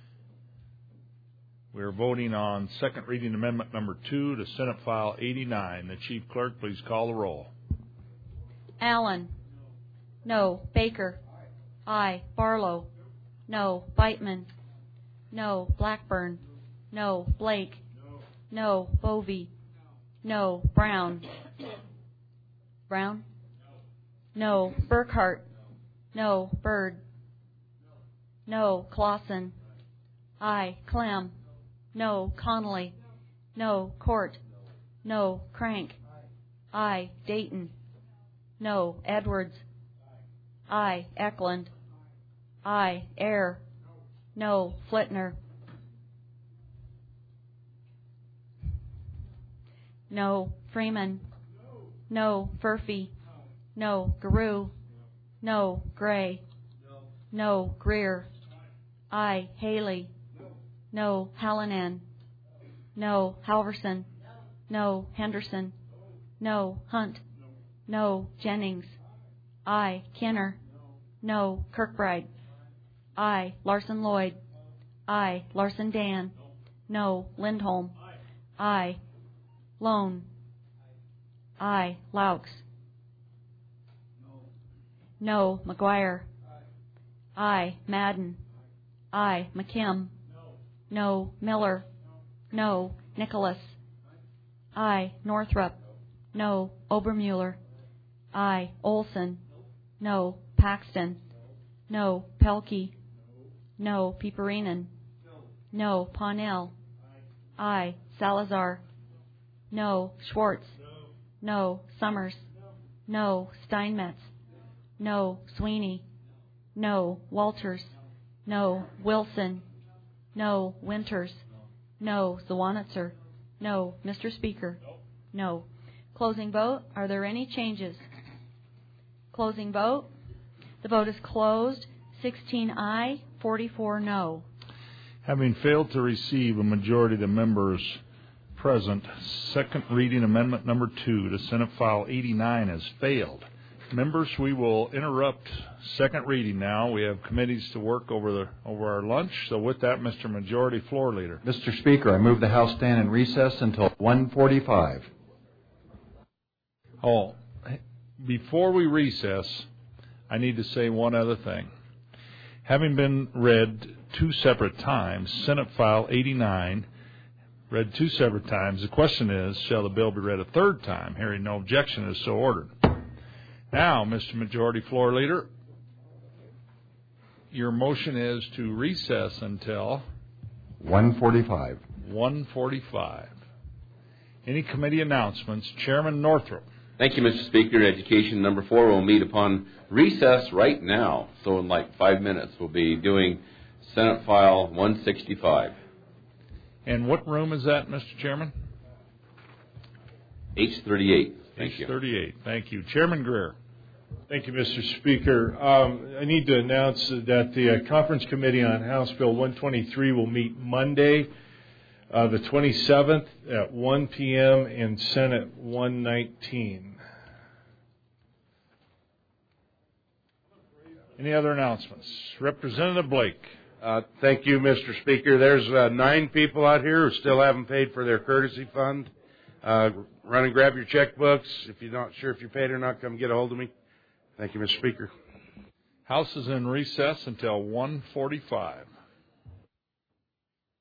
We're voting on second reading amendment number two to Senate File eighty-nine. The Chief Clerk, please call the roll. Allen. No. Baker. Aye. Barlow. No. Beitman. No. Blackburn. No. Blake. No. Bovee. No. Brown. Brown? No. Burkhart. No. Byrd. No. Clausen. Aye. Clem. No. Connolly. No. Court. No. Crank. Aye. Dayton. No. Edwards. Aye. Eklund. Aye. Ayer. No. Flitner. No. Freeman. No. Furphy. No. Garou. No. Gray. No. Greer. Aye. Haley. No. Hallinan. No. Halverson. No. Henderson. No. Hunt. No. Jennings. Aye. Kenner. No. Kirkbride. Aye. Larson Lloyd. Aye. Larson Dan. No. Lindholm. Aye. Lone. Aye. Laux. No. McGuire. Aye. Madden. Aye. McKim. No. Miller. No. Nicholas. Aye. Northrup. No. Obermuller. Aye. Olson. No. Paxton. No. Pelkey. No. Pieperinen. No. Parnell. Aye. Salazar. No. Schwartz. No. Summers. No. Steinmetz. No. Sweeney. No. Walters. No. Wilson. No. Winters. No. Zawanitzer. No. Mister Speaker. No. Closing vote. Are there any changes? Closing vote. The vote is closed. sixteen aye, forty-four no. Having failed to receive a majority of the members present, second reading amendment number two to Senate File eighty-nine has failed. Members, we will interrupt second reading now. We have committees to work over the over our lunch. So with that, Mister Majority Floor Leader. Mister Speaker, I move the House stand in recess until one forty-five. Oh, before we recess, I need to say one other thing. Having been read two separate times, Senate File eighty-nine, read two separate times, the question is, shall the bill be read a third time? Hearing no objection is so ordered. Now, Mister Majority Floor Leader, your motion is to recess until one forty-five. one forty-five. Any committee announcements? Chairman Northrup. Thank you, Mister Speaker. Education number four will meet upon recess right now. So in like five minutes, we'll be doing Senate File one sixty-five. And what room is that, Mister Chairman? H thirty-eight. Thank you. H thirty-eight. Thank you. Chairman Greer. Thank you, Mister Speaker. Um, I need to announce that the uh, Conference Committee on House Bill one twenty-three will meet Monday, uh, the twenty-seventh at one p.m. and Senate one nineteen. Any other announcements? Representative Blake. Uh, thank you, Mister Speaker. There's uh, nine people out here who still haven't paid for their courtesy fund. Uh, run and grab your checkbooks. If you're not sure if you paid or not, come get a hold of me. Thank you, Mister Speaker. House is in recess until one forty-five.